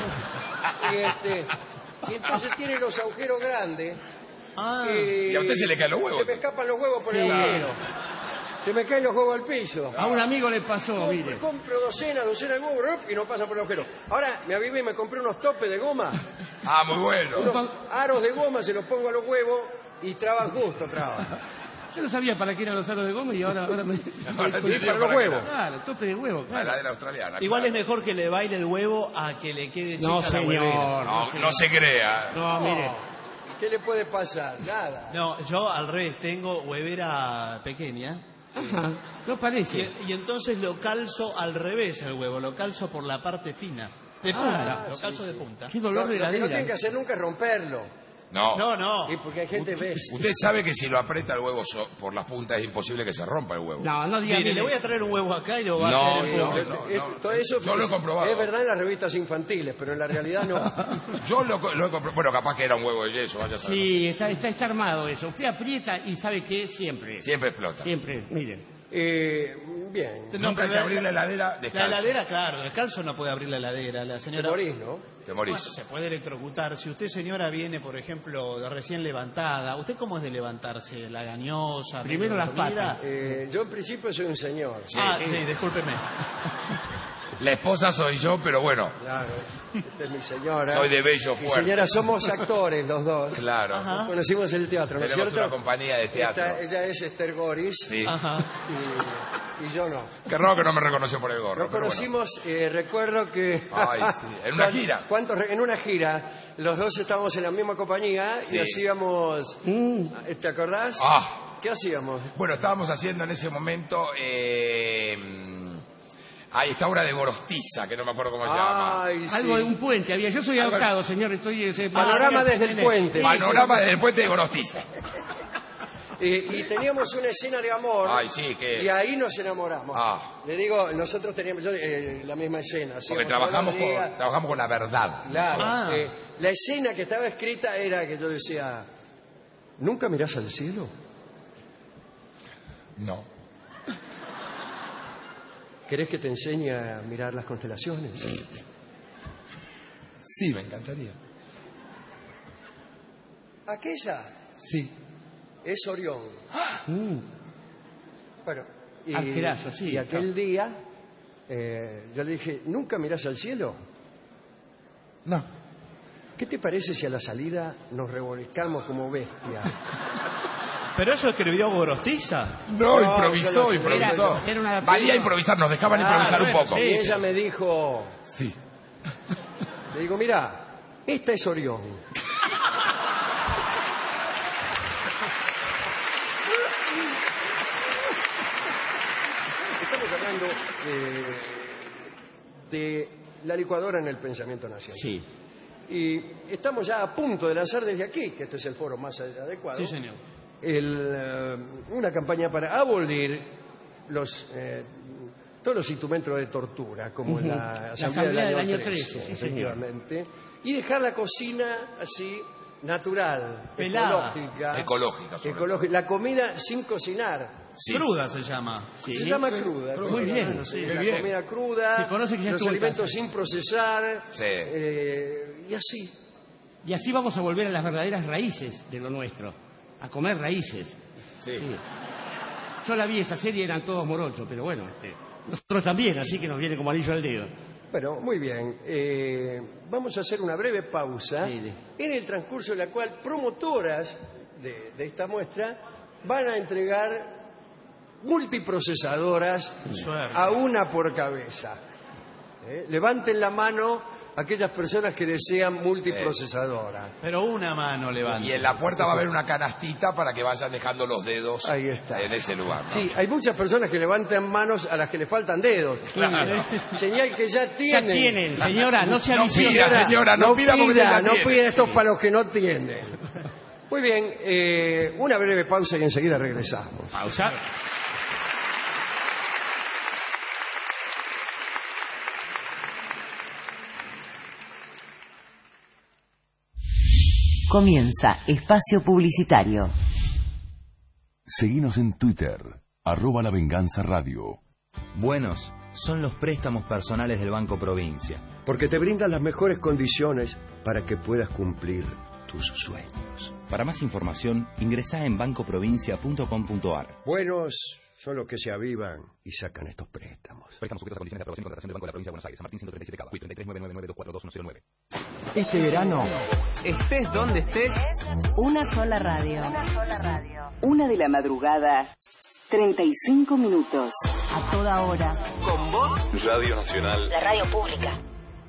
[SPEAKER 7] Y entonces tiene los agujeros grandes.
[SPEAKER 16] Y a usted se le caen los huevos.
[SPEAKER 7] Se me escapan los huevos por el agujero. Se me caen los huevos al piso.
[SPEAKER 8] A un amigo le pasó, mire.
[SPEAKER 7] Compro docena de huevos y no pasa por el agujero. Ahora me avivé y me compré unos topes de goma.
[SPEAKER 16] Muy bueno.
[SPEAKER 7] Unos aros de goma, se los pongo a los huevos y traban justo,
[SPEAKER 8] Yo no sabía para qué eran los aros de goma y ahora me...
[SPEAKER 7] para los huevos.
[SPEAKER 8] Claro, tope de huevo, claro.
[SPEAKER 16] La de la australiana.
[SPEAKER 9] Igual es mejor que le baile el huevo a que le quede chica
[SPEAKER 8] No,
[SPEAKER 9] la
[SPEAKER 8] señor.
[SPEAKER 9] huevera.
[SPEAKER 16] No se crea.
[SPEAKER 8] No, mire.
[SPEAKER 7] ¿Qué le puede pasar? Nada.
[SPEAKER 9] No, yo al revés, tengo huevera pequeña.
[SPEAKER 8] Ajá, no parece.
[SPEAKER 9] Y entonces lo calzo al revés el huevo, lo calzo por la parte fina. De punta, lo calzo de punta.
[SPEAKER 8] Qué dolor de
[SPEAKER 7] Lo que no
[SPEAKER 8] heladera.
[SPEAKER 7] tienen que hacer nunca es romperlo.
[SPEAKER 16] No.
[SPEAKER 7] Y porque hay gente bestia.
[SPEAKER 16] Usted sabe que si lo aprieta el huevo por las puntas es imposible que se rompa el huevo.
[SPEAKER 8] No diga.
[SPEAKER 9] Mire, le voy a traer un huevo acá y lo va a hacer en público.
[SPEAKER 7] Todo eso
[SPEAKER 16] Yo lo he comprobado.
[SPEAKER 7] es verdad en las revistas infantiles, pero en la realidad no.
[SPEAKER 16] Yo lo he comprobado. Bueno, capaz que era un huevo de yeso, vaya a saber.
[SPEAKER 8] Sí, está armado eso. Usted aprieta y sabe que siempre
[SPEAKER 16] explota.
[SPEAKER 8] Siempre, miren.
[SPEAKER 7] Bien.
[SPEAKER 16] Nunca hay que abrir la heladera descalzo.
[SPEAKER 9] La heladera, claro, descalzo no puede abrir la heladera. La señora...
[SPEAKER 7] Te morís, ¿no?
[SPEAKER 16] Te morís.
[SPEAKER 9] Bueno, se puede electrocutar. Si usted, señora, viene, por ejemplo, recién levantada, ¿usted cómo es de levantarse? ¿Lagañosa?
[SPEAKER 8] Primero las patas.
[SPEAKER 7] Yo en principio soy un señor.
[SPEAKER 16] Sí.
[SPEAKER 9] Sí, discúlpeme.
[SPEAKER 16] La esposa soy yo, pero bueno.
[SPEAKER 7] Claro, esta es mi señora.
[SPEAKER 16] Soy de bello
[SPEAKER 7] Mi
[SPEAKER 16] fuerte.
[SPEAKER 7] señora, somos actores los dos.
[SPEAKER 16] Claro.
[SPEAKER 7] Ajá. Nos conocimos en el teatro, ¿no es
[SPEAKER 16] Tenemos
[SPEAKER 7] cierto?
[SPEAKER 16] una compañía de teatro.
[SPEAKER 7] Ella es Esther Goris.
[SPEAKER 16] Sí.
[SPEAKER 7] Y yo no.
[SPEAKER 16] Qué raro que no me reconoció por el gorro.
[SPEAKER 7] Nos conocimos, recuerdo que...
[SPEAKER 16] Ay, sí. En una gira.
[SPEAKER 7] En una gira. Los dos estábamos en la misma compañía y hacíamos... ¿Te acordás? ¿Qué hacíamos?
[SPEAKER 16] Bueno, estábamos haciendo en ese momento... esta obra de Gorostiza, que no me acuerdo cómo se llama.
[SPEAKER 8] Algo de un puente había. Yo soy ahorcado, señor.
[SPEAKER 7] Panorama desde el puente.
[SPEAKER 16] Panorama desde el puente de Gorostiza.
[SPEAKER 7] Y teníamos una escena de amor. Y ahí nos enamoramos. Le digo, nosotros teníamos la misma escena.
[SPEAKER 16] Porque trabajamos con la verdad.
[SPEAKER 7] Claro. La escena que estaba escrita era que yo decía, ¿nunca mirás al cielo?
[SPEAKER 16] No.
[SPEAKER 7] ¿Querés que te enseñe a mirar las constelaciones?
[SPEAKER 16] Sí, me encantaría.
[SPEAKER 7] ¿Aquella?
[SPEAKER 16] Sí.
[SPEAKER 7] Es Orión. Bueno,
[SPEAKER 8] Arquerazo, sí.
[SPEAKER 7] Y aquel día yo le dije, ¿nunca mirás al cielo?
[SPEAKER 16] No.
[SPEAKER 7] ¿Qué te parece si a la salida nos revolcamos como bestias?
[SPEAKER 9] ¿Pero eso escribió Gorostiza?
[SPEAKER 16] No, improvisó. Valía improvisar, nos dejaban improvisar un poco.
[SPEAKER 7] Y ella me dijo...
[SPEAKER 16] Sí.
[SPEAKER 7] Le digo, mira, esta es Orión. Estamos hablando de la licuadora en el pensamiento nacional.
[SPEAKER 8] Sí.
[SPEAKER 7] Y estamos ya a punto de lanzar desde aquí, que este es el foro más adecuado.
[SPEAKER 8] Sí, señor.
[SPEAKER 7] Una campaña para abolir todos los instrumentos de tortura, como la Asamblea del año 13,
[SPEAKER 8] sí,
[SPEAKER 7] efectivamente, y dejar la cocina así natural,
[SPEAKER 9] pelada,
[SPEAKER 7] ecológica, la comida sin cocinar.
[SPEAKER 9] Sí. Cruda se llama.
[SPEAKER 7] Sí. Se llama cruda.
[SPEAKER 8] Muy bien.
[SPEAKER 7] La comida cruda,
[SPEAKER 8] se conoce que ya
[SPEAKER 7] los alimentos sin procesar, y así.
[SPEAKER 8] Y así vamos a volver a las verdaderas raíces de lo nuestro, a comer raíces.
[SPEAKER 16] Sí.
[SPEAKER 8] Yo la vi esa serie, eran todos morochos, pero bueno, nosotros también, así que nos viene como anillo al dedo.
[SPEAKER 7] Bueno, muy bien. Vamos a hacer una breve pausa, en el transcurso de la cual promotoras de esta muestra van a entregar multiprocesadoras a una por cabeza. Levanten la mano aquellas personas que desean multiprocesadoras.
[SPEAKER 9] Pero una mano levanta.
[SPEAKER 16] Y en la puerta va a haber una canastita para que vayan dejando los dedos
[SPEAKER 7] Ahí está.
[SPEAKER 16] en ese lugar, ¿no?
[SPEAKER 7] Sí, hay muchas personas que levantan manos a las que le faltan dedos.
[SPEAKER 16] Claro.
[SPEAKER 7] Señal que ya tienen.
[SPEAKER 8] Ya tienen, señora, no se
[SPEAKER 16] No
[SPEAKER 8] avise.
[SPEAKER 16] pida, señora, no pida porque ya
[SPEAKER 7] no
[SPEAKER 16] tiene.
[SPEAKER 7] pida estos para los que no tienen. Muy bien, una breve pausa y enseguida regresamos.
[SPEAKER 8] Pausa.
[SPEAKER 5] Comienza Espacio Publicitario.
[SPEAKER 1] Seguinos en Twitter, @La Venganza Radio.
[SPEAKER 11] Buenos son los préstamos personales del Banco Provincia.
[SPEAKER 7] Porque te brindan las mejores condiciones para que puedas cumplir tus sueños.
[SPEAKER 11] Para más información, ingresá en bancoprovincia.com.ar.
[SPEAKER 7] Buenos son los que se avivan y sacan estos préstamos.
[SPEAKER 11] Préstamos sujetos a condiciones de aprobación y contratación del Banco de la Provincia de Buenos Aires. San Martín 137 Cava. 3399924209.
[SPEAKER 6] Este verano, estés donde estés,
[SPEAKER 5] Una sola radio.
[SPEAKER 10] Una de la madrugada, 35 minutos.
[SPEAKER 5] A toda hora.
[SPEAKER 6] con vos,
[SPEAKER 12] Radio Nacional.
[SPEAKER 5] La radio pública.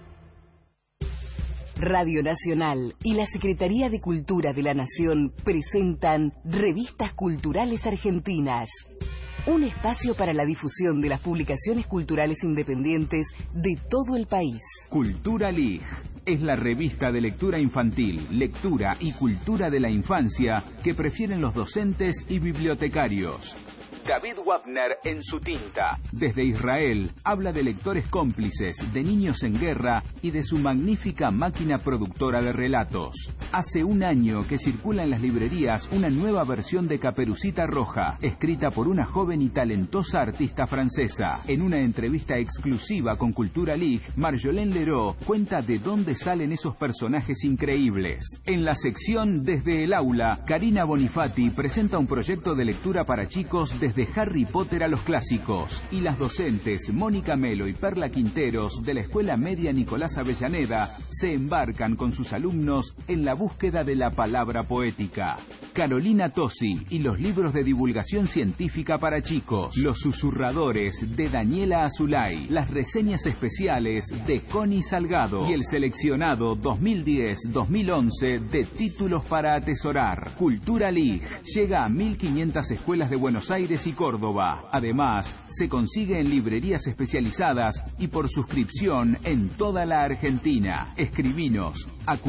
[SPEAKER 10] Radio Nacional y la Secretaría de Cultura de la Nación presentan Revistas Culturales Argentinas. Un espacio para la difusión de las publicaciones culturales independientes de todo el país.
[SPEAKER 17] Cultura Lig es la revista de lectura infantil, lectura y cultura de la infancia que prefieren los docentes y bibliotecarios. David Wapner en su tinta. Desde Israel habla de lectores cómplices, de niños en guerra y de su magnífica máquina productora de relatos. Hace un año que circula en las librerías una nueva versión de Caperucita Roja, escrita por una joven y talentosa artista francesa. En una entrevista exclusiva con Cultura Lig, Marjolaine Leroux cuenta de dónde salen esos personajes increíbles. En la sección Desde el Aula, Karina Bonifati presenta un proyecto de lectura para chicos desde Harry Potter a los clásicos, y las docentes Mónica Melo y Perla Quinteros de la Escuela Media Nicolás Avellaneda se embarcan con sus alumnos en la búsqueda de la palabra poética. Carolina Tosi y los libros de divulgación científica para chicos, Los susurradores de Daniela Azulay, las reseñas especiales de Connie Salgado y el seleccionado 2010-2011 de títulos para atesorar. Cultura Lig llega a 1500 escuelas de Buenos Aires y Córdoba. Además, se consigue en librerías especializadas y por suscripción en toda la Argentina. Escribinos a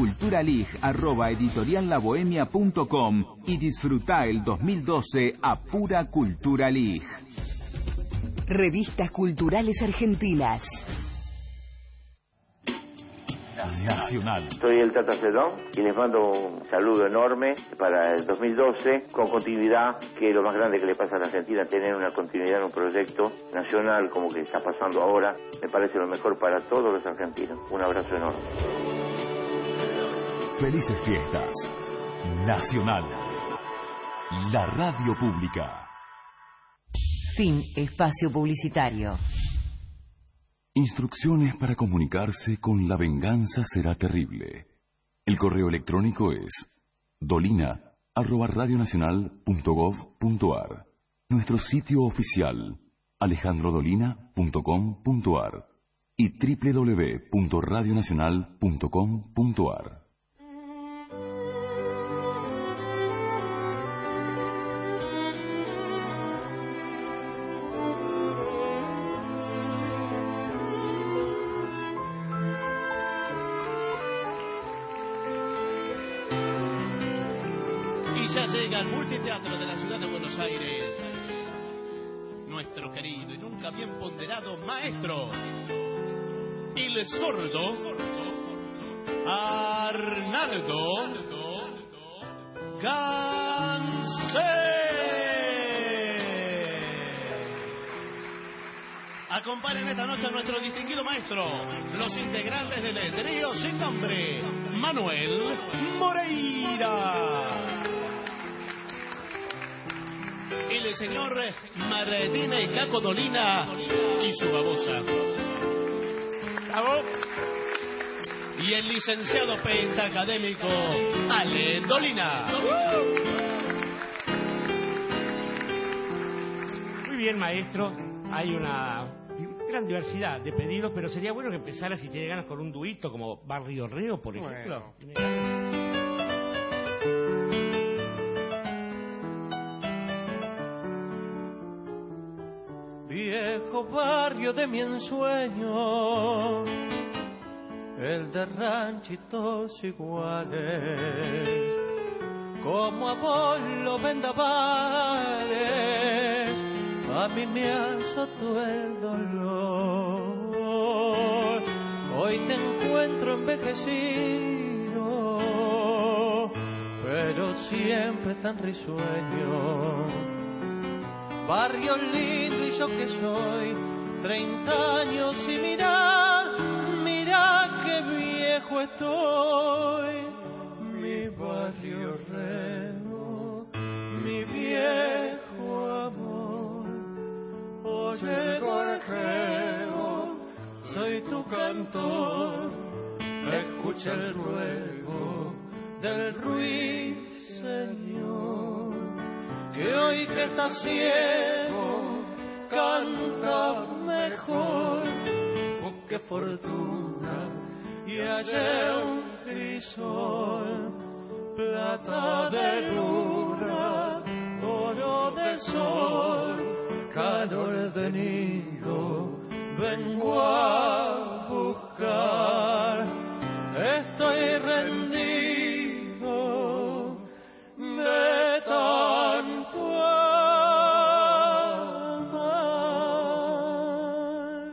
[SPEAKER 17] culturalig@editoriallabohemia.com y disfruta el 2012 a pura Cultura Lig.
[SPEAKER 10] Revistas culturales argentinas.
[SPEAKER 18] Nacional. Soy el Tata Cedón y les mando un saludo enorme para el 2012 con continuidad, que es lo más grande que le pasa a la Argentina, tener una continuidad en un proyecto nacional como que está pasando ahora. Me parece lo mejor para todos los argentinos. Un abrazo enorme.
[SPEAKER 12] Felices fiestas. Nacional. La radio pública.
[SPEAKER 5] Fin espacio publicitario.
[SPEAKER 1] Instrucciones para comunicarse con La Venganza Será Terrible. El correo electrónico es dolina@radionacional.gov.ar. Nuestro sitio oficial alejandrodolina.com.ar y www.radionacional.com.ar.
[SPEAKER 9] Ya llega al multiteatro de la ciudad de Buenos Aires nuestro querido y nunca bien ponderado maestro, el sordo Arnaldo Gansé. Acompañen esta noche a nuestro distinguido maestro, los integrantes del trío sin nombre, Manuel Moreira, el señor Martina y Caco Dolina y su babosa. ¡Bravo! Y el licenciado pentacadémico Ale Dolina.
[SPEAKER 8] Muy bien, maestro. Hay una gran diversidad de pedidos, pero sería bueno que empezara, si tiene ganas, con un duito como Barrio Reo, por ejemplo.
[SPEAKER 19] Viejo barrio de mi ensueño, el de ranchitos iguales, como a vos los vendavales, a mí me azotó el dolor. Hoy te encuentro envejecido, pero siempre tan risueño. Barrio lindo y yo que soy 30 años y mira que viejo estoy. Mi barrio Reo, mi viejo amor. Oye gorjeo, soy tu cantor. Escucha el ruego del ruiseñor, que hoy que está ciego canta mejor. Busque fortuna y hallé un crisol, plata de luna, oro de sol, valor de nido vengo a buscar. Estoy rendido de tanto amar.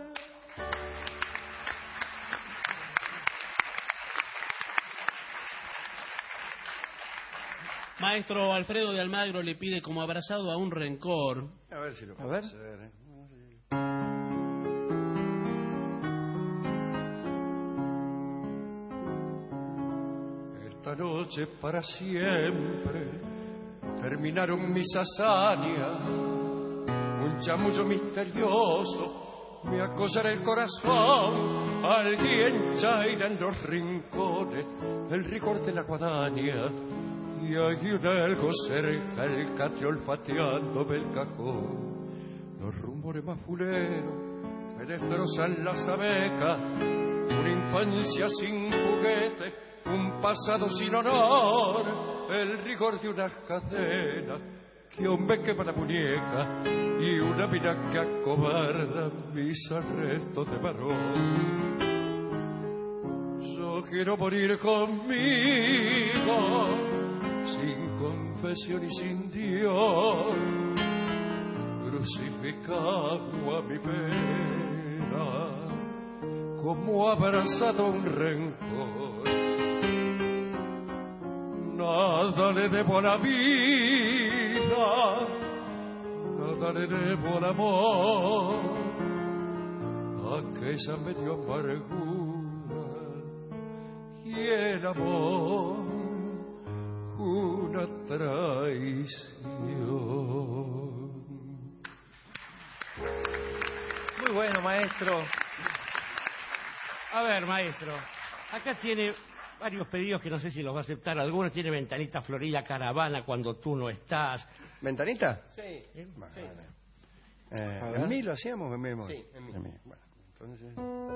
[SPEAKER 9] Maestro Alfredo de Almagro le pide como abrazado a un rencor.
[SPEAKER 7] A ver si lo puedo hacer. Esta noche para siempre terminaron mis hazañas. Un chamullo misterioso me acosará el corazón. Alguien chaira en los rincones el rigor de la guadaña. Y hay un algo cerca, el catre olfateándome el cajón. Los rumores más fuleros me destrozan las abecas. Una infancia sin juguete, un pasado sin honor. El rigor de unas cadenas que aún me quema la muñeca. Y una vida que acobarda mis arrestos de varón. Yo quiero morir conmigo, sin confesión y sin Dios, crucificado a mi pena, como abrazado a un rencor. Nada le debo a la vida, nada le debo al amor, aquella me dio amargura y el amor una traición.
[SPEAKER 8] Muy bueno, maestro. A ver, maestro, acá tiene varios pedidos que no sé si los va a aceptar. Algunos tiene Ventanita Florida Caravana, Cuando tú no estás.
[SPEAKER 7] ¿Ventanita?
[SPEAKER 9] Sí.
[SPEAKER 7] Sí. ¿En mí lo hacíamos o en mí?
[SPEAKER 9] Sí, en mí.
[SPEAKER 7] Bueno, entonces...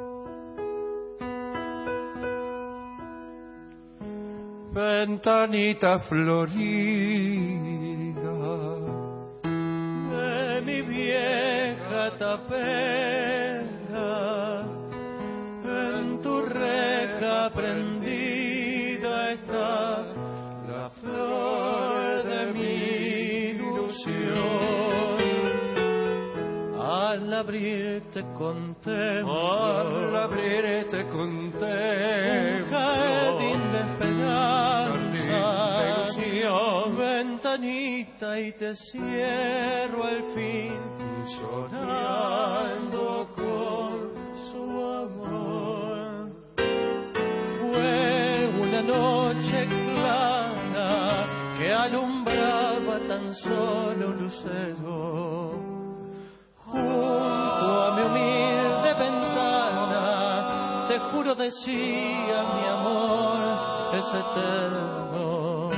[SPEAKER 7] Ventanita florida
[SPEAKER 19] de mi vieja tapera, en tu reja prendida está la flor de mi ilusión. Al abrirte contemplo,
[SPEAKER 7] al abrirte contemplo,
[SPEAKER 19] un jardín de esperanza, ventanita y te cierro al fin, llorando con su amor. Fue una noche clara que alumbraba tan solo un lucero. Junto a mi humilde ventana, te juro decía mi amor es eterno.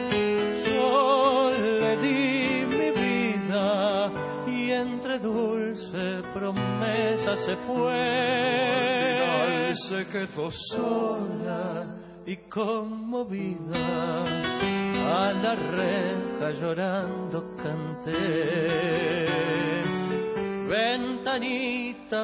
[SPEAKER 19] Yo le di mi vida y entre dulce promesa se fue.
[SPEAKER 7] Al se quedó
[SPEAKER 19] sola y conmovida, a la reja llorando canté. Ventanita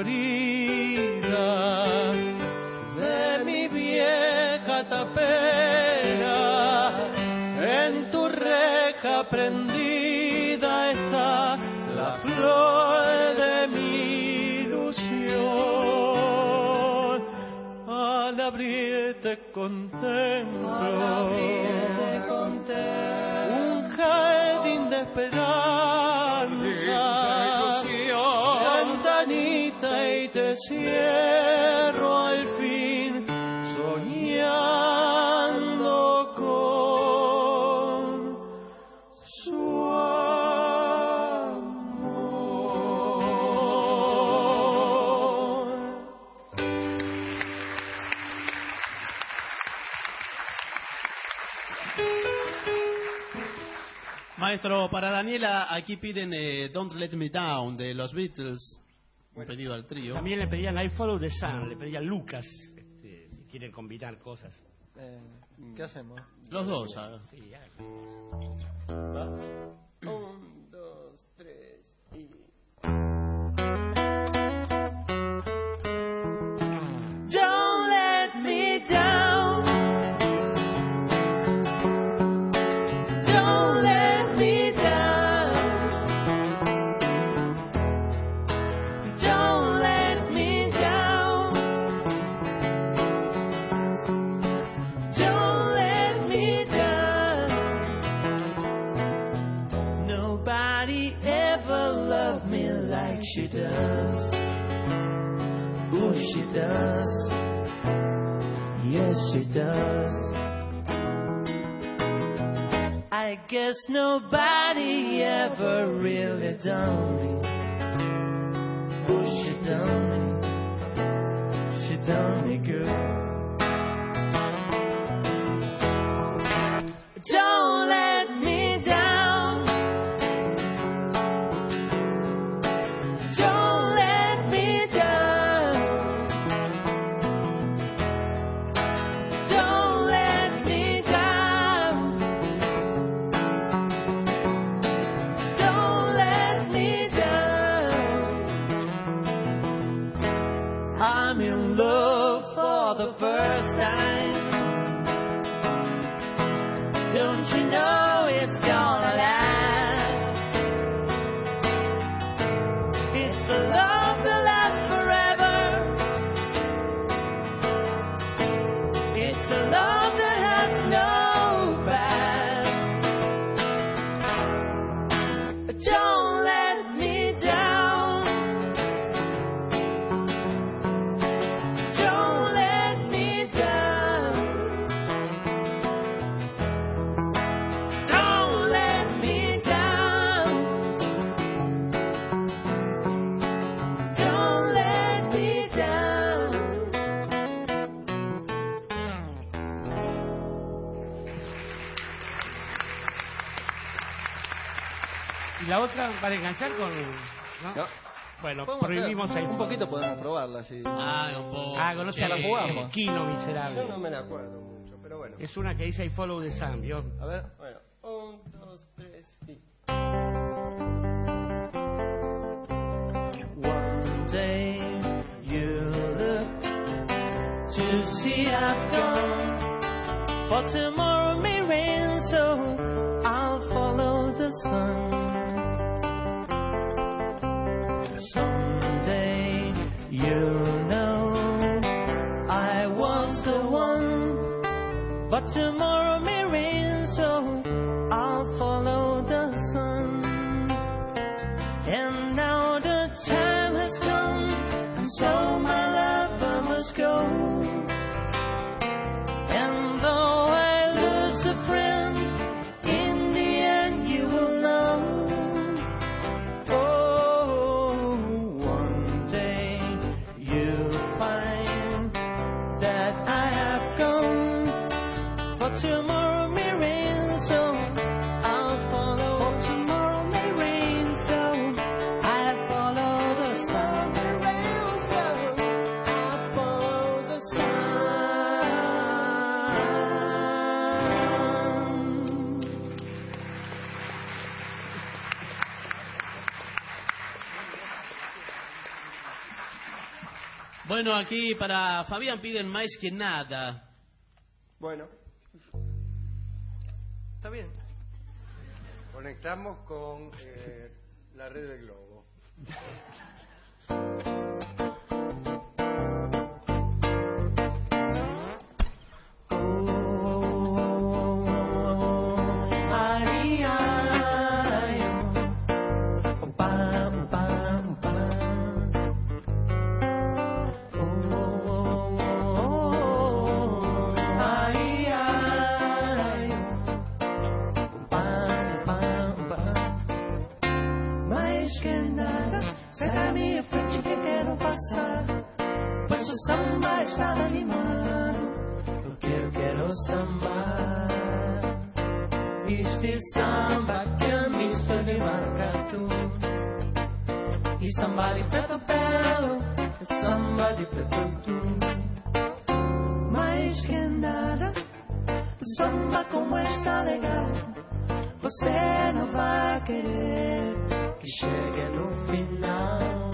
[SPEAKER 19] florida de mi vieja tapera, en tu reja prendida está la flor de mi ilusión. Al abrirte contemplo, un jardín de esperanza, ventanita y te cierro al fin, soñando con su amor.
[SPEAKER 9] Maestro, para Daniela, aquí piden Don't Let Me Down de los Beatles. Un pedido al trío.
[SPEAKER 8] También le pedían I Follow the Sun, le pedían Lucas, si quieren combinar cosas.
[SPEAKER 20] ¿Qué hacemos?
[SPEAKER 9] Los dos.
[SPEAKER 8] Sí, ya.
[SPEAKER 20] 1, 2, 3 y...
[SPEAKER 19] like she does. Oh, she does. Yes, she does. I guess nobody ever really done me. Oh, she done me. She done me good. Don't let me down. Don't let me down. Don't let me down. Don't let me down. I'm in love for the first time. Don't you know it's gonna last? It's a love that lasts forever. It's a love that has no past. Don't let me down. Don't let me down. Don't let me down. Don't let me down.
[SPEAKER 8] Y la otra para enganchar con... ¿no?
[SPEAKER 20] No.
[SPEAKER 8] Bueno,
[SPEAKER 20] Podemos
[SPEAKER 8] prohibimos
[SPEAKER 20] hacer-
[SPEAKER 8] el
[SPEAKER 20] un poquito podemos probarla, sí.
[SPEAKER 9] Un poco.
[SPEAKER 8] conoce
[SPEAKER 20] Ya
[SPEAKER 8] a
[SPEAKER 20] la
[SPEAKER 8] la
[SPEAKER 20] jugamos.
[SPEAKER 8] Kino miserable.
[SPEAKER 20] Yo no me la acuerdo mucho, pero bueno.
[SPEAKER 8] Es una que dice I follow the sun, ¿vio?
[SPEAKER 20] A ver, bueno. 1, 2, 3 y...
[SPEAKER 19] One day you look to see I've gone. For tomorrow may rain, so I'll follow the sun. Someday you'll know I was the one. But tomorrow may rain, so I'll follow the sun. And now the time has come, and so my lover must go. And though I lose a friend, in the end you will know. Oh, one day you'll find that I have gone. For tomorrow may rain, so I'll follow. For tomorrow may rain, so I'll follow the sun. May rain, so I'll follow the sun.
[SPEAKER 9] Bueno, aquí para Fabián piden más que nada.
[SPEAKER 20] Bueno. Está bien.
[SPEAKER 7] Conectamos con la red del globo.
[SPEAKER 19] Ay, ay, pam, pam, pam. Ay, ay, pam, pam, pam. Mais que nada, sai da minha frente que quero passar. Pois o samba está animado, eu quero sambar. Este samba que é misto de maracatu. E samba de preto belo, samba de preto. Mais que nada, o samba como está legal. Você não vai querer que chegue no final.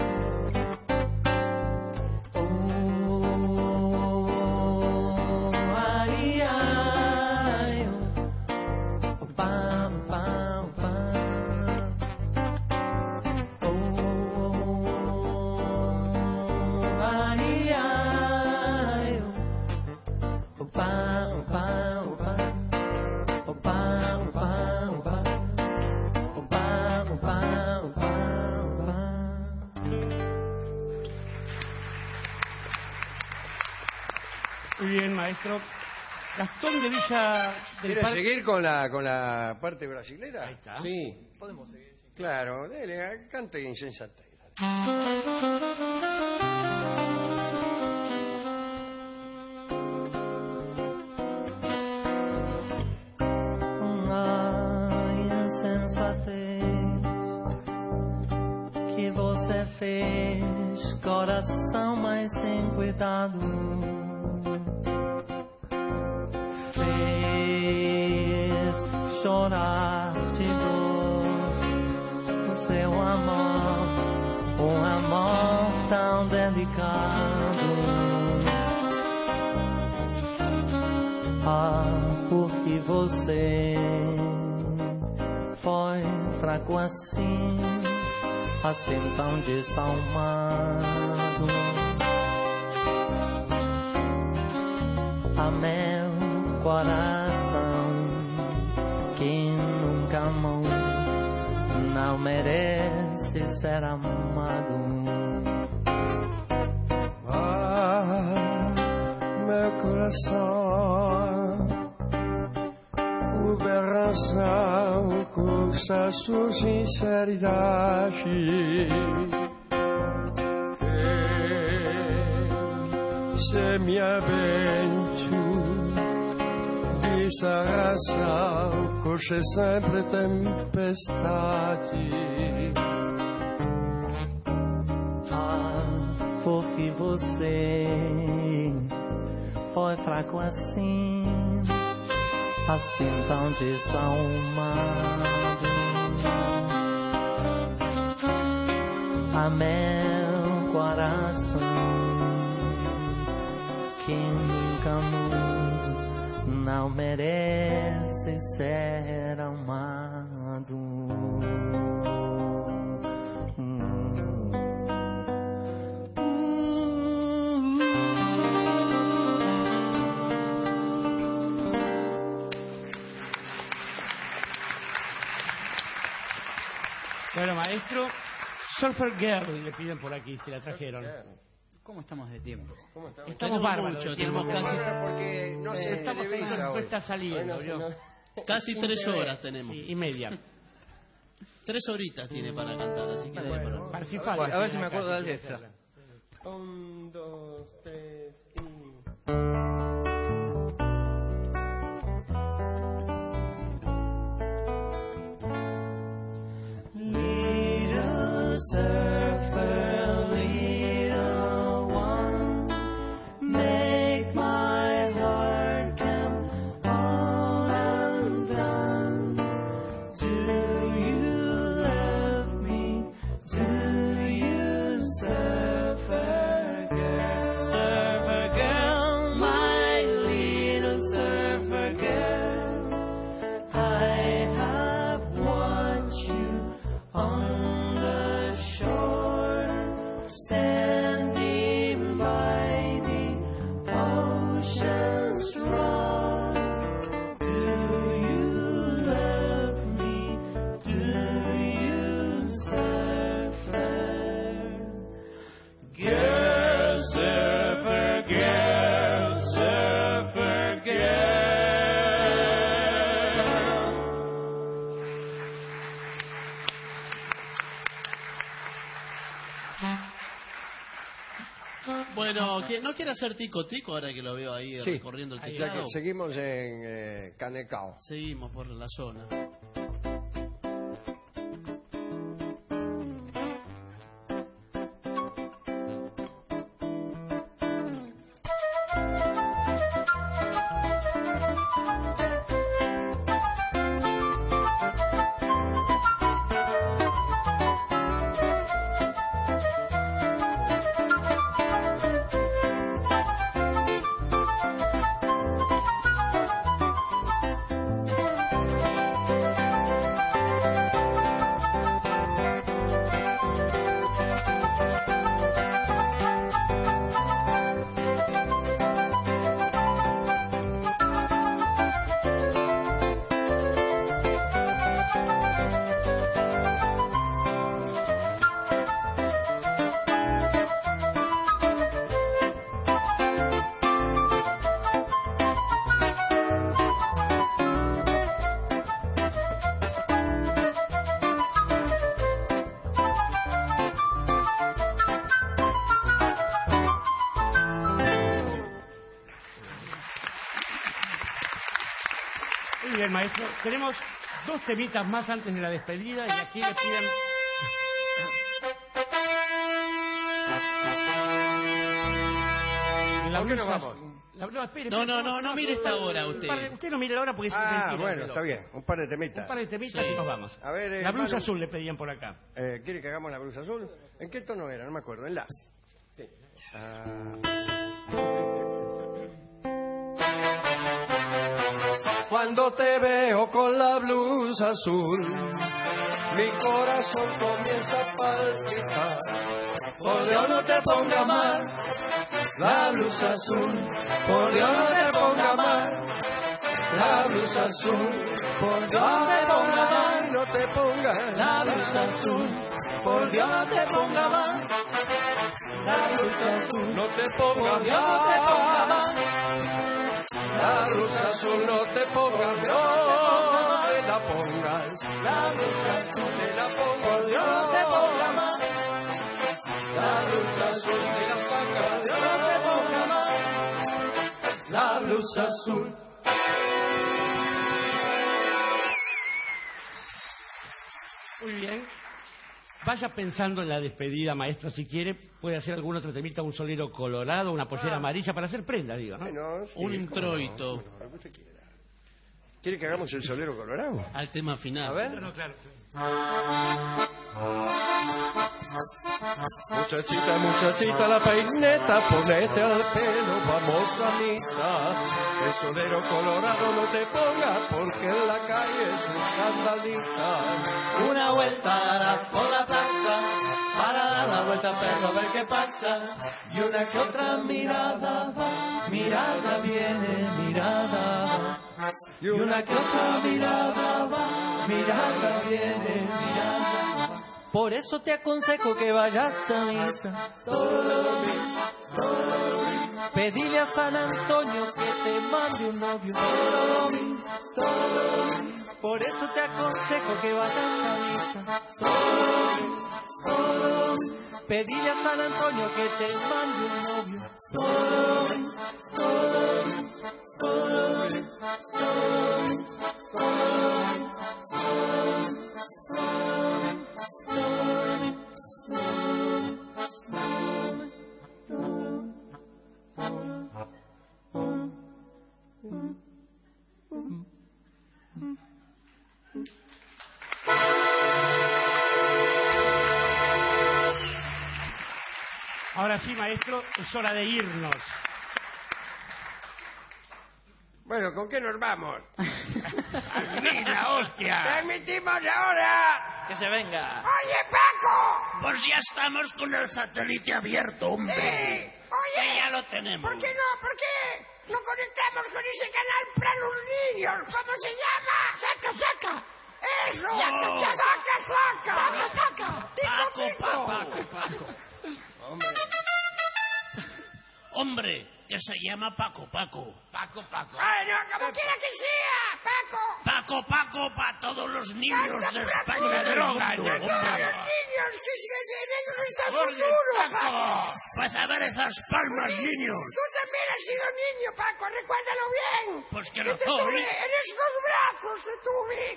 [SPEAKER 19] Ai, ai, pam, pam, pam. Ai, ai, pam, pam, pam. Pam, pam, pam. Pam, pam, pam, pam.
[SPEAKER 8] maestro. Gastón de Villa del
[SPEAKER 7] ¿Quiere
[SPEAKER 8] Parque.
[SPEAKER 7] seguir con la parte brasilera?
[SPEAKER 8] Ahí está.
[SPEAKER 20] Sí, podemos seguir. Sí.
[SPEAKER 7] Claro, dele, cante insensatez.
[SPEAKER 19] Insensatez que você fez, coração mas sem cuidado, fez chorar de dor o seu amor, um amor tão delicado. Ah, porque você foi fraco assim, assim tão desalmado. A meu coração que nunca amou não merece ser amado.
[SPEAKER 20] Ah, meu coração, o berração cursa sua sinceridade. Que se me avento dessa razão, cursa sempre tempestade.
[SPEAKER 19] Porque você foi fraco assim, assim tão desalmado. A meu coração que nunca amou não merece ser amado.
[SPEAKER 8] Bueno, maestro, Surfer Girl le piden por aquí, si la trajeron.
[SPEAKER 21] ¿Cómo estamos de tiempo?
[SPEAKER 8] Estamos bárbaros.
[SPEAKER 9] Tenemos casi...
[SPEAKER 7] Porque no se
[SPEAKER 8] estamos en
[SPEAKER 7] televisa
[SPEAKER 8] una
[SPEAKER 7] hoy.
[SPEAKER 8] respuesta saliendo,
[SPEAKER 20] Bueno,
[SPEAKER 8] ¿vio?
[SPEAKER 9] Casi 3 horas tenemos.
[SPEAKER 8] Sí, y media.
[SPEAKER 9] 3 horitas tiene para cantar, así que debe parar.
[SPEAKER 8] Parsifal.
[SPEAKER 21] A ver si me acuerdo de la letra.
[SPEAKER 20] 1, 2, 3 y...
[SPEAKER 19] Little surfer, little one, make my heart come all undone. Do you love me? Do you, surfer girl? Surfer girl, my little surfer girl, I have watched you on the shore, standing by the ocean's roar. Do you love me? Do you, surfer girl, surfer girl, surfer girl?
[SPEAKER 9] Bueno, ¿no quiere hacer tico-tico ahora que lo veo ahí
[SPEAKER 7] Sí.
[SPEAKER 9] recorriendo el
[SPEAKER 7] Ya
[SPEAKER 9] teclado?
[SPEAKER 7] que seguimos en Canecao.
[SPEAKER 9] Seguimos por la zona.
[SPEAKER 8] Muy bien, maestro. Tenemos 2 temitas más antes de la despedida y aquí le piden...
[SPEAKER 7] ¿Por qué nos vamos?
[SPEAKER 9] No mire esta hora usted.
[SPEAKER 8] Usted no mire la hora porque es
[SPEAKER 7] bueno, está bien. Un par de temitas.
[SPEAKER 8] Un par de temitas y nos vamos.
[SPEAKER 7] A ver,
[SPEAKER 8] la blusa azul le pedían por acá.
[SPEAKER 7] ¿Quiere que hagamos la blusa azul? ¿En qué tono era? No me acuerdo. En la. Sí.
[SPEAKER 20] Cuando te veo con la blusa azul, mi corazón comienza a palpitar. Por Dios no te ponga mal la blusa azul, por Dios no te ponga mal la blusa azul, por Dios no te ponga mal, no te pongas la blusa azul, por Dios no te ponga mal la blusa azul, no te ponga, Dios no te ponga mal la blusa azul, no te pongas, no te la pongas, la blusa azul, te la pongo, Dios no te ponga más, la blusa azul, te la saca, Dios no te ponga más, la blusa azul.
[SPEAKER 8] Muy bien. Vaya pensando en la despedida, maestro, si quiere. Puede hacer algún otro temita, un solero colorado, una pollera amarilla, para hacer prenda, digo, ¿no?
[SPEAKER 7] Bueno, sí,
[SPEAKER 9] un introito.
[SPEAKER 7] No, lo que usted quiera. ¿Quiere que hagamos el solero colorado?
[SPEAKER 9] Al tema final.
[SPEAKER 7] A ver.
[SPEAKER 8] No, claro.
[SPEAKER 20] Muchachita, muchachita, la peineta, ponete al pelo, vamos a misa. El solero colorado no te pongas, porque en la calle se escandaliza. Una vuelta por la plaza, para dar la vuelta, pero a ver qué pasa. Y una que otra mirada va, mirada viene, mirada va. Y una que otra mirada va, mirada viene, mirada va. Por eso te aconsejo que vayas a misa todos los domingos. Pedile a San Antonio que te mande un novio todos los domingos. Por eso te aconsejo que vayas a misa todos los domingos. Pedile a San Antonio que te mande un novio todos los
[SPEAKER 8] Ahora sí, maestro, es hora de irnos.
[SPEAKER 7] Bueno, ¿con qué nos vamos?
[SPEAKER 8] ¡La hostia!
[SPEAKER 7] ¡Permitimos ahora!
[SPEAKER 9] Que se venga.
[SPEAKER 7] ¡Oye, Paco!
[SPEAKER 3] Pues ya estamos con el satélite abierto, hombre.
[SPEAKER 7] Sí. Oye,
[SPEAKER 3] que ya lo tenemos.
[SPEAKER 7] ¿Por qué no? ¿Por qué no conectamos con ese canal para los niños? ¿Cómo se llama? ¡Saca, saca! ¡Eso!
[SPEAKER 3] Ya,
[SPEAKER 7] ¡Saca, saca!
[SPEAKER 3] Paco. Hombre, que se llama Paco.
[SPEAKER 7] Bueno, como quiera que sea, Paco.
[SPEAKER 3] Paco, para todos los niños de España y del mundo,
[SPEAKER 7] ¡Para todos los niños! ¡Que en ellos estamos duros, Paco!
[SPEAKER 3] Pues a ver esas palmas, niños.
[SPEAKER 7] Tú también has sido niño, Paco, recuérdalo bien.
[SPEAKER 3] Pues que lo
[SPEAKER 7] te
[SPEAKER 3] soy.
[SPEAKER 7] tuve, en esos brazos te tuve.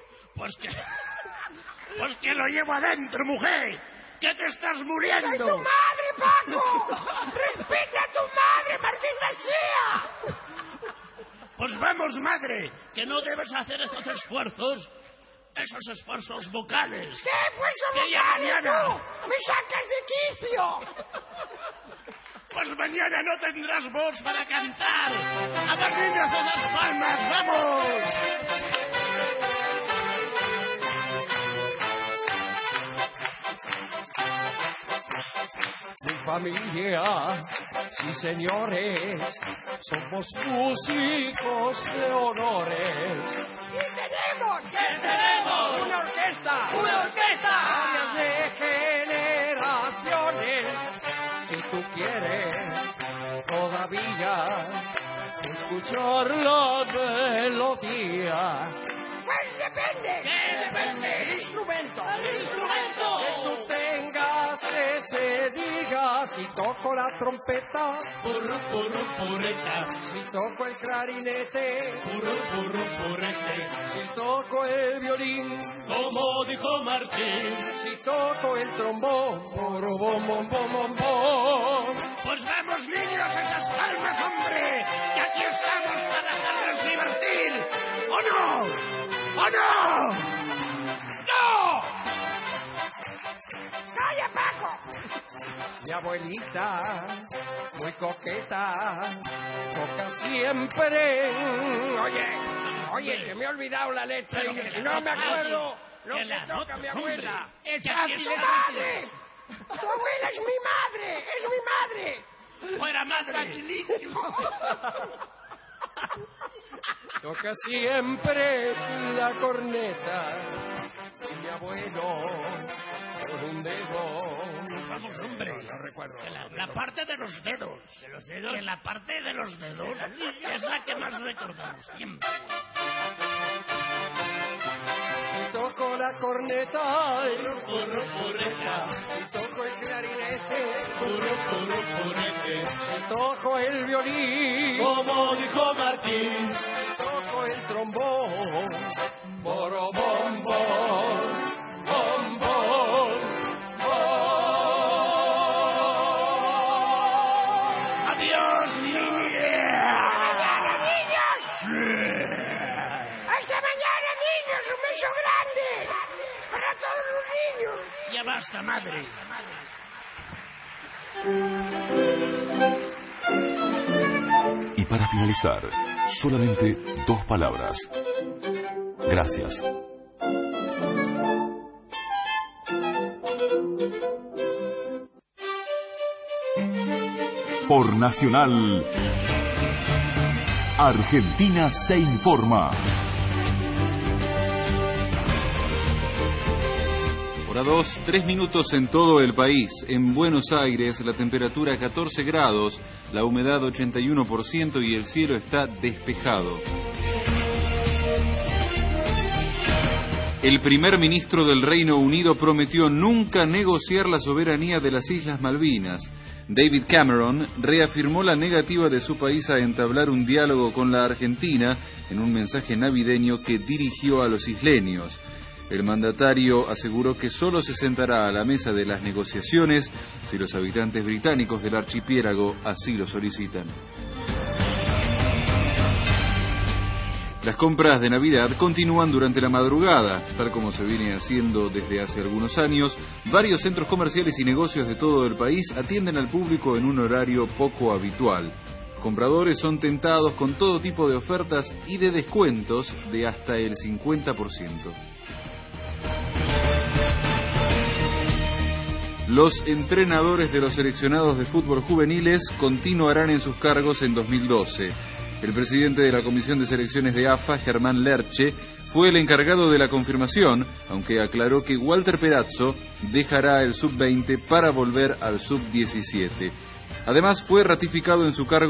[SPEAKER 3] Pues que lo llevo adentro, mujer. ¡Que te estás muriendo!
[SPEAKER 7] ¡Soy tu madre, Paco! ¡Respeta a tu madre, maldita sea!
[SPEAKER 3] Pues vamos, madre, que no debes hacer esos esfuerzos vocales.
[SPEAKER 7] ¿Qué esfuerzo
[SPEAKER 3] que ya
[SPEAKER 7] vocales
[SPEAKER 3] mañana
[SPEAKER 7] tú? ¡Me sacas de quicio!
[SPEAKER 3] Pues mañana no tendrás voz para cantar. ¡A las niñas de las palmas, vamos!
[SPEAKER 20] Mi familia, sí señores, somos músicos de honores.
[SPEAKER 7] ¿Y tenemos?
[SPEAKER 3] ¿Qué tenemos?
[SPEAKER 7] ¡Una orquesta!
[SPEAKER 20] Varias de generaciones. Si tú quieres todavía escuchar la melodía.
[SPEAKER 7] Pues depende.
[SPEAKER 3] ¿Qué depende?
[SPEAKER 7] El instrumento.
[SPEAKER 20] Que tú tengas ese diga, si toco la trompeta,
[SPEAKER 3] Purreta.
[SPEAKER 20] si toco el clarinete,
[SPEAKER 3] Purrete.
[SPEAKER 20] Si toco el violín,
[SPEAKER 3] como dijo Martín,
[SPEAKER 20] si toco el trombón, bom, bom, bom, bom, bom.
[SPEAKER 3] Pues vamos, niños, esas palmas, hombre, que aquí estamos para hacerles divertir. ¿O no? ¿O no? ¡No!
[SPEAKER 20] ¡Calla, Paco! Mi abuelita, muy coqueta, toca siempre. Oye, que me he olvidado la letra y no me acuerdo lo que toca mi abuela. ¡Es mi madre! ¡Tu abuela es mi madre! ¡Es mi madre!
[SPEAKER 3] ¡Fuera madre!
[SPEAKER 20] Toca siempre la corneta y mi abuelo con un dedo.
[SPEAKER 3] Vamos, hombre,
[SPEAKER 20] No recuerdo.
[SPEAKER 3] La parte de los dedos. ¿De los dedos? Que la parte de los dedos es la que más recordamos siempre.
[SPEAKER 20] Si toco la corneta,
[SPEAKER 3] corneta.
[SPEAKER 20] Si toco el clarinete,
[SPEAKER 3] cornete.
[SPEAKER 20] Si toco el violín,
[SPEAKER 3] como dijo Martín,
[SPEAKER 20] si toco el trombón, borobom, bom, bom, bom,
[SPEAKER 3] ¡adiós, niñas!
[SPEAKER 20] ¡Hasta mañana, niños! ¡Un beso grande! ¡Para todos los niños!
[SPEAKER 3] Ya basta, madre.
[SPEAKER 1] Y para finalizar, solamente 2 palabras. Gracias. Por Nacional, Argentina se informa.
[SPEAKER 14] Hora 2, 3 minutos en todo el país. En Buenos Aires la temperatura 14 grados, la humedad 81% y el cielo está despejado. El primer ministro del Reino Unido prometió nunca negociar la soberanía de las Islas Malvinas. David Cameron reafirmó la negativa de su país a entablar un diálogo con la Argentina en un mensaje navideño que dirigió a los isleños. El mandatario aseguró que solo se sentará a la mesa de las negociaciones si los habitantes británicos del archipiélago así lo solicitan. Las compras de Navidad continúan durante la madrugada, tal como se viene haciendo desde hace algunos años. Varios centros comerciales y negocios de todo el país atienden al público en un horario poco habitual. Compradores son tentados con todo tipo de ofertas y de descuentos de hasta el 50%. Los entrenadores de los seleccionados de fútbol juveniles continuarán en sus cargos en 2012. El presidente de la Comisión de Selecciones de AFA, Germán Lerche, fue el encargado de la confirmación, aunque aclaró que Walter Perazzo dejará el sub-20 para volver al sub-17. Además, fue ratificado en su cargo